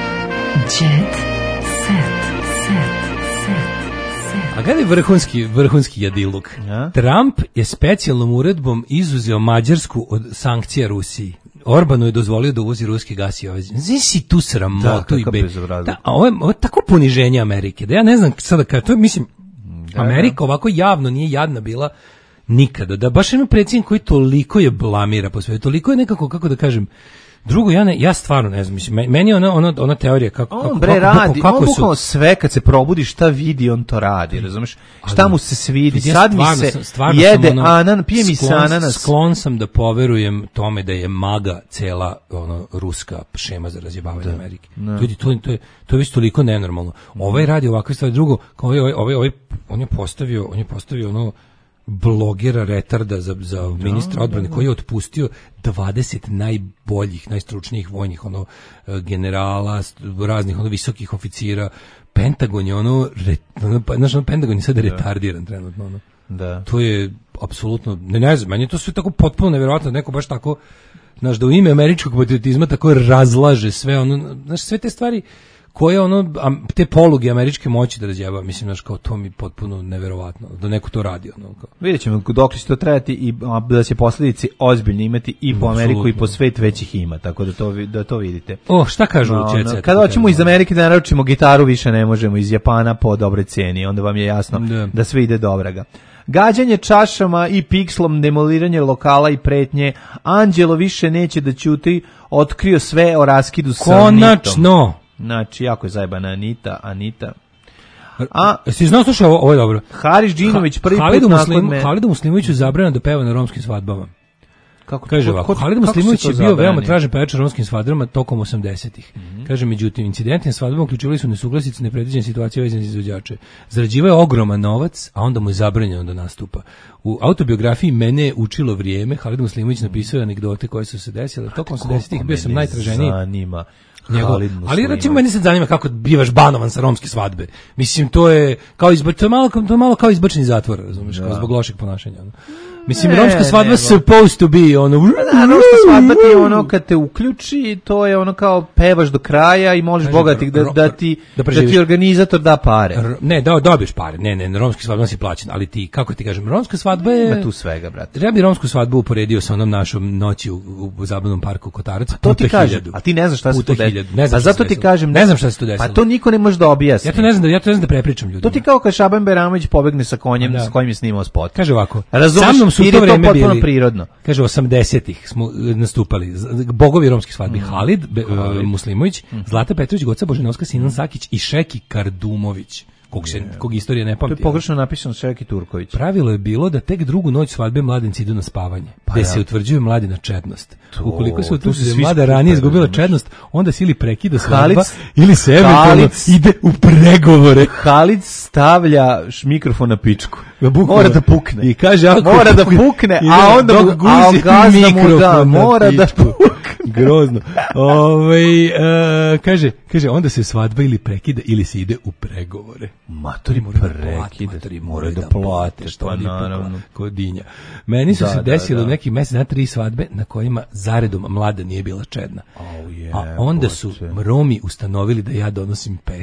Jet set. Set. Set. Set. A gledaj vrhunski, vrhunski jadiluk. Ja? Trump je specijalnom uredbom izuzeo Mađarsku od sankcija Rusiji. Orbanu je dozvolio da uvozi ruski gas i ovaj. Znaš si tu sramotu i be. Da, a ovo je, ovo je tako poniženje Amerike, da ja ne znam sada kada, to je, mislim, da, Amerika ovako javno nije jadna bila nikada, da baš ima predsjednik koji toliko je blamira po svetu, toliko je nekako, kako da kažem, drugo, ja, ne, ja stvarno ne znam, mislim, meni je ona, ona, ona teorija kako, on kako, bre kako, radi, kako on su... bukvalno sve kad se probudi šta vidi, on to radi, razumeš, šta mu se svidi, ja sad stvarno, mi se stvarno jede ono, anan, pije mi se ananas. Sklon sam da poverujem tome da je maga cela ono, ruska šema za razjebavanje Amerike. Ljudi, to, to, je, to je već toliko nenormalno. Ovaj radi ovakve stvari, drugo, kao ovaj, ovaj, ovaj, ovaj, on je postavio, on je postavio ono, blogera retarda za, za ministra odbrane koji je otpustio dvadeset najboljih, najstručnijih vojnih ono generala, raznih ono visokih oficira. Pentagon je ono, ono, znaš, ono Pentagon je sada retardiran trenutno. Ono. Da. To je apsolutno, ne, ne znam, meni je to sve tako potpuno nevjerojatno, neko baš tako, znaš, da u ime američkog patriotizma tako razlaže sve ono, znaš, sve te stvari koje ono, te poluge američke moći da razjeba, mislim, znaš, kao to mi potpuno neverovatno, da neko to radi. Ono, kao. Vidjet ćemo dok će to trajati i da će posljedice ozbiljno imati i po Ameriku Absolutno. I po svet već ih ima, tako da to, da to vidite. O, šta kažu no, u Jet Setu? Kada hoćemo iz Amerike da naručimo gitaru, više ne možemo, iz Japana po dobroj cijeni, onda vam je jasno da, da sve ide dobraga. Gađanje čašama i pikslom, demoliranje lokala i pretnje, Anđelo više neće da ćuti, otkrio sve o raskidu sa Anitom. Konačno! Znači, jako je zajebana Anita, Anita. A, jesi znao, slušaj, ovo, ovo je dobro. Haris Džinović prvi Halidu put Muslim, nakon me... Halidu Muslimoviću zabrana da peva na romskim svadbama. Kako, kaže ovako, Halid Muslimović je bio veoma tražen pevač na romskim svadbama tokom osamdesetih. Mm-hmm. Kaže, međutim, incidenti na svadbama uključivali su nesuglasice, nepredviđene situacije vezane za izvođače. Zarađivao je ogroman novac, a onda mu je zabranjeno da nastupa. U autobiografiji Mene je učilo vrijeme, Halid Muslimović napisao anegdote koje su se desile. Tokom osamdesetih bio sam najtraženiji. Zanima. Njegov, ali recimo meni se zanima kako bivaš banovan sa romske svadbe. Mislim, to je kao izbač, to je malo, to je malo kao izbačeni zatvor, razumiješ, kao zbog lošeg ponašanja. Ono. Mislim, ne, romska svadba se supposed to be ono. Da, romska svadba ti je ono kad te uključi, to je ono kao pevaš do kraja i moliš Boga ti da, da ti da, da ti organizator da pare. R, ne, da dobiješ pare. Ne, ne, romski svadba si plaćen, ali ti kako ti kažem, romska svadba je ima tu svega, brate. Ja bih romsku svadbu uporedio sa onom našom noći u, u, u zabavnom parku Kotarac. To ti kažem, a ti ne znaš šta se to desilo. A zato ti kažem, ne znam šta se to desilo. Pa to niko ne može da objasni. Ja to ne znam da ja to ne znam da prepričam ljudima. To ti kao kad Šaban Beramović pobegne sa konjem sa kojim je snimao spot. Kaže ovako. Sa mnom su to vreme bili prirodno. Kaže osamdesetih smo nastupali. Bogovi romskih svadbi mm. Halid, Be, Halid Muslimović, mm. Zlata Petrović, Goca Božinovska, Sinan Sakić i Šeki Kardumović. Kog, se, yeah. kog istorija ne pamti. To je pogrešno napisano Šeki Turković. Pravilo je bilo da tek drugu noć svadbe mladenci idu na spavanje, pa gde ja. se utvrđuje mladina čednost. To, ukoliko se utvrđuje da mlada ranije izgubila čednost, onda se ili prekida svadba ili se eventualno ide u pregovore. Halid stavlja mikrofon na pičku. Mora da pukne. I kaže, ako mora da pukne, a onda mu gazda mu da, mora da pukne. Grozno. Ovaj uh, kaže, kaže onda se svadba ili prekida ili se ide u pregovore. Matori prekida, mora da plate, što naravno kodinja. Meni su da, se desilo da, da. neki mesec na tri svadbe na kojima zaredom mlada nije bila čedna. Oh, yeah, a onda su Romi ustanovili da ja donosim peh.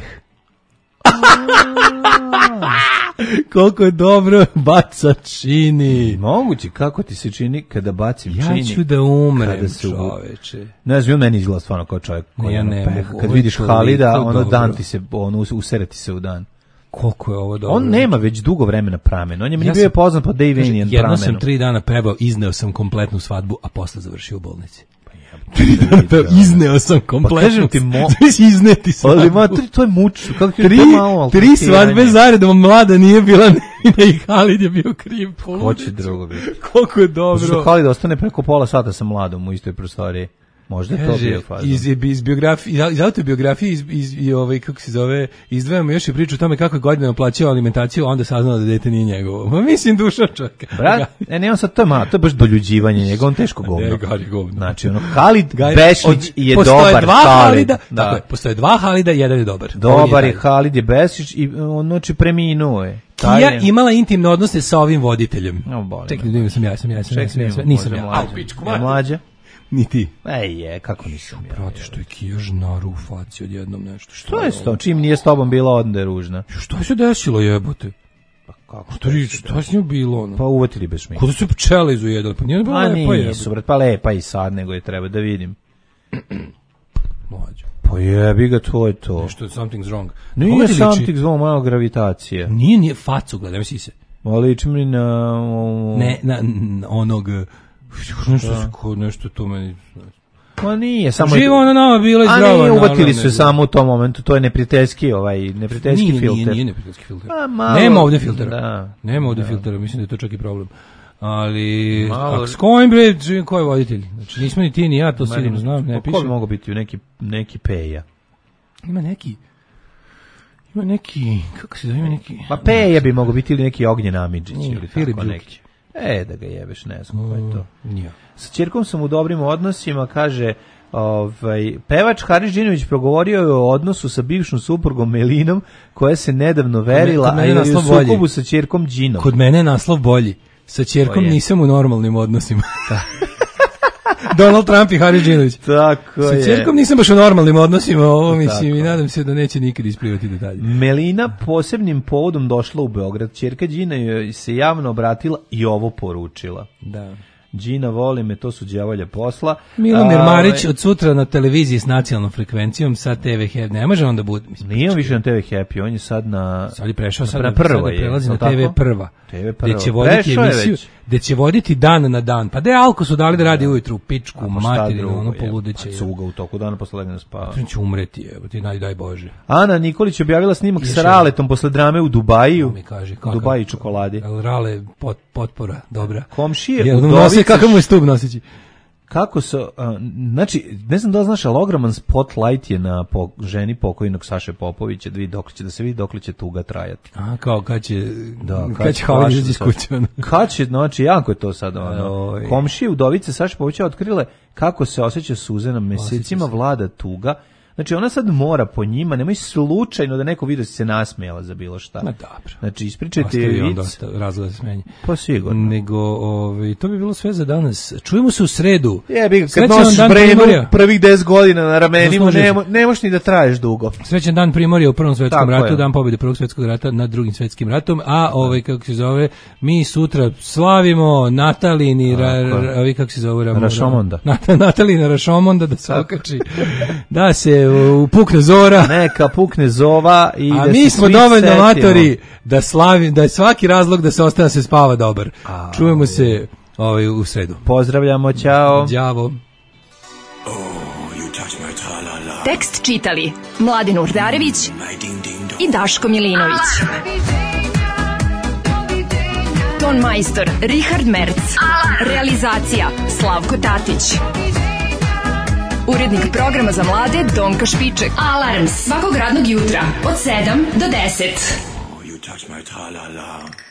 Koliko je dobro baca čini. Moguće, kako ti se čini kada bacim ja čini? Ja ću da umrem, čoveče. Ne znam, meni izgleda stvarno kao čovjek koji ja ne mogu. Kad vidiš Halida, ono dan ti se, ono usereti se u dan. Koliko je ovo dobro. On nema već dugo vremena pramen. On je meni ja bio poznat po Dave Vanian pramenu. Jedno sam tri dana pevao, izneo sam kompletnu svadbu, a posle završio u bolnici. Da, izneo sam kompletno. Pa kažem ti, mo... izneti svadbu. Ali ma, to, to je muč. Kako ti tri, to malo? Tri svadbe zaredom, mlada nije bila Nina i Halid je bio kriv. Hoće drugo biti. Koliko je dobro. Što Halid ostane preko pola sata sa mladom u istoj prostoriji. Možda je to bio fazon. Iz, iz, biografije, iz autobiografije, iz, iz, i ovaj, kako se zove, izdvajamo još i priču o tome kako je godinama plaćao alimentaciju, a onda saznao da dete nije njegovo. Ma mislim duša čovjeka. Brat, e, nemam sad, to je malo, to je baš doljuđivanje njega, on teško govno. Ne, Gali govno. Znači, ono, Halid Bešić je postoje dobar dva Halid. Halida, da. Tako je, postoje dva Halida, jedan je dobar. Dobar je Halid je Bešić i on noći preminuo je. Kija je imala intimne odnose sa ovim voditeljem. No, čekaj, da sam ja, sam ja, sam ja, sam ja, sam ja, nisam ja. Au, pičku, mlađa. Ni ti. Ej, je, kako nisam ja. Prati što je Kija žnaru u faci odjednom nešto. Što je s tom? Čim nije s tobom bila, onda je ružna. Što se desilo, jebote? Pa kako? Što je što s njom bilo? Ono? Pa uvatili bez šminke. Kuda su pčele izujedali? Pa nije bilo lepa jebote. A nisu, brat, pa lepa i sad, nego je treba da vidim. Mlađo. Pa jebi ga, to je to. Nešto, something's wrong. Nije something's wrong, malo gravitacije. Nije, nije facu, gledaj, si se. Ma liči mi na... Ne, na, na onog... Nešto, da. nešto to meni... Ma nije, samo... Živo ona nama bila i zdrava. A nije, uvatili su samo u tom momentu, to je neprijateljski, ovaj, neprijateljski nije, filter. Nije, nije neprijateljski filter. A, malo, nema ovdje filtera. Da. Nema ovdje da. filtera, mislim da je to čak i problem. Ali, a s kojim bre, ko je voditelj? Znači, nismo ni ti ni ja, to Ma, sigurno znam, ne piše. Ko bi mogo biti neki, neki Peja? Ima neki... Ima neki, kako se zove, ima neki... Pa Peja bi mogo biti ili neki Ognjen Amidžić ili Filip tako neki. E, da ga jebeš, ne znam mm, ko je to. Nije. Sa ćerkom sam u dobrim odnosima, kaže, ovaj, pevač Haris Džinović progovorio je o odnosu sa bivšom suprugom Melinom, koja se nedavno verila, a je u sukobu sa ćerkom Džinom. Kod mene je naslov bolji. Sa ćerkom nisam u normalnim odnosima. Donald Trump i Haris Džinović. Tako je. Sa ćerkom nisam baš u normalnim odnosima, ovo mislim i nadam se da neće nikad isplivati detalje. Melina posebnim povodom došla u Beograd. Ćerka Džina joj se javno obratila i ovo poručila. Da. Džina, voli me, to su đavolja posla. Milomir Marić od sutra na televiziji s nacionalnom frekvencijom sa te ve Happy. Ne može on da bude. Nije on više na te ve Happy, on je sad na... Sad je prešao, sad, na prvo sad je prelazi na te ve prva. te ve prva. Gde će voditi emisiju, gde će voditi dan na dan. Pa de Alko su dali da radi ujutru u pičku, u materinu, ono poludeće. Pa cuga u toku dana posle legne spava. Pa će umreti, evo ti naj daj Bože. Ana Nikolić objavila snimak sa Raletom posle drame u Dubaju. Mi kaže, u Dubaju čokoladi. El Rale pot, potpora, dobra. Komšije u Udovici. Kakav mu je stub nosići? kako se, uh, znači, ne znam da li znaš, ali ogroman spotlight je na po, ženi pokojnog Saše Popovića, da, vidi dok će, da se vidi dok će tuga trajati. A, kao kad će, da, kad će Havalj izaći iz kuće. Kad će, znači, jako je to sad, ono, komšije udovice Saše Popovića otkrile kako se osjeća suze na mesecima, vlada tuga. Znači ona sad mora po njima, nemoj slučajno da neko vidi da se nasmejala za bilo šta. Ma dobro. Znači ispričajte je vic. Dosta razloga za smenje. Pa sigurno. Nego, ovaj, to bi bilo sve za danas. Čujemo se u sredu. Jebi, kad nosiš brenu prvih deset godina na ramenima, nemo, nemoš ni da traješ dugo. Srećan dan Primorja u Prvom svetskom ratu, dan pobjede Prvog svetskog rata nad Drugim svetskim ratom, a ovaj, kako se zove, mi sutra slavimo Natalini, ra, ra, ovi, kako se zove, ra, Rašomonda. Nat, Natalina Rašomonda, da se okači, da se u pukne zora. Neka pukne zova i a da mi smo dovoljno setimo. Amatori da slavim, da je svaki razlog da se ostane da se spava dobar. A, čujemo se ovaj, u sredu. Pozdravljamo, ćao. Đavo. Tekst čitali Mladin Urdarević i Daško Milinović. Ton majstor Richard Merc. Realizacija Slavko Tatić. Urednik programa za mlade Donka Špiček. Alarms svakog radnog jutra od sedam do deset. You touch my tra-la-la.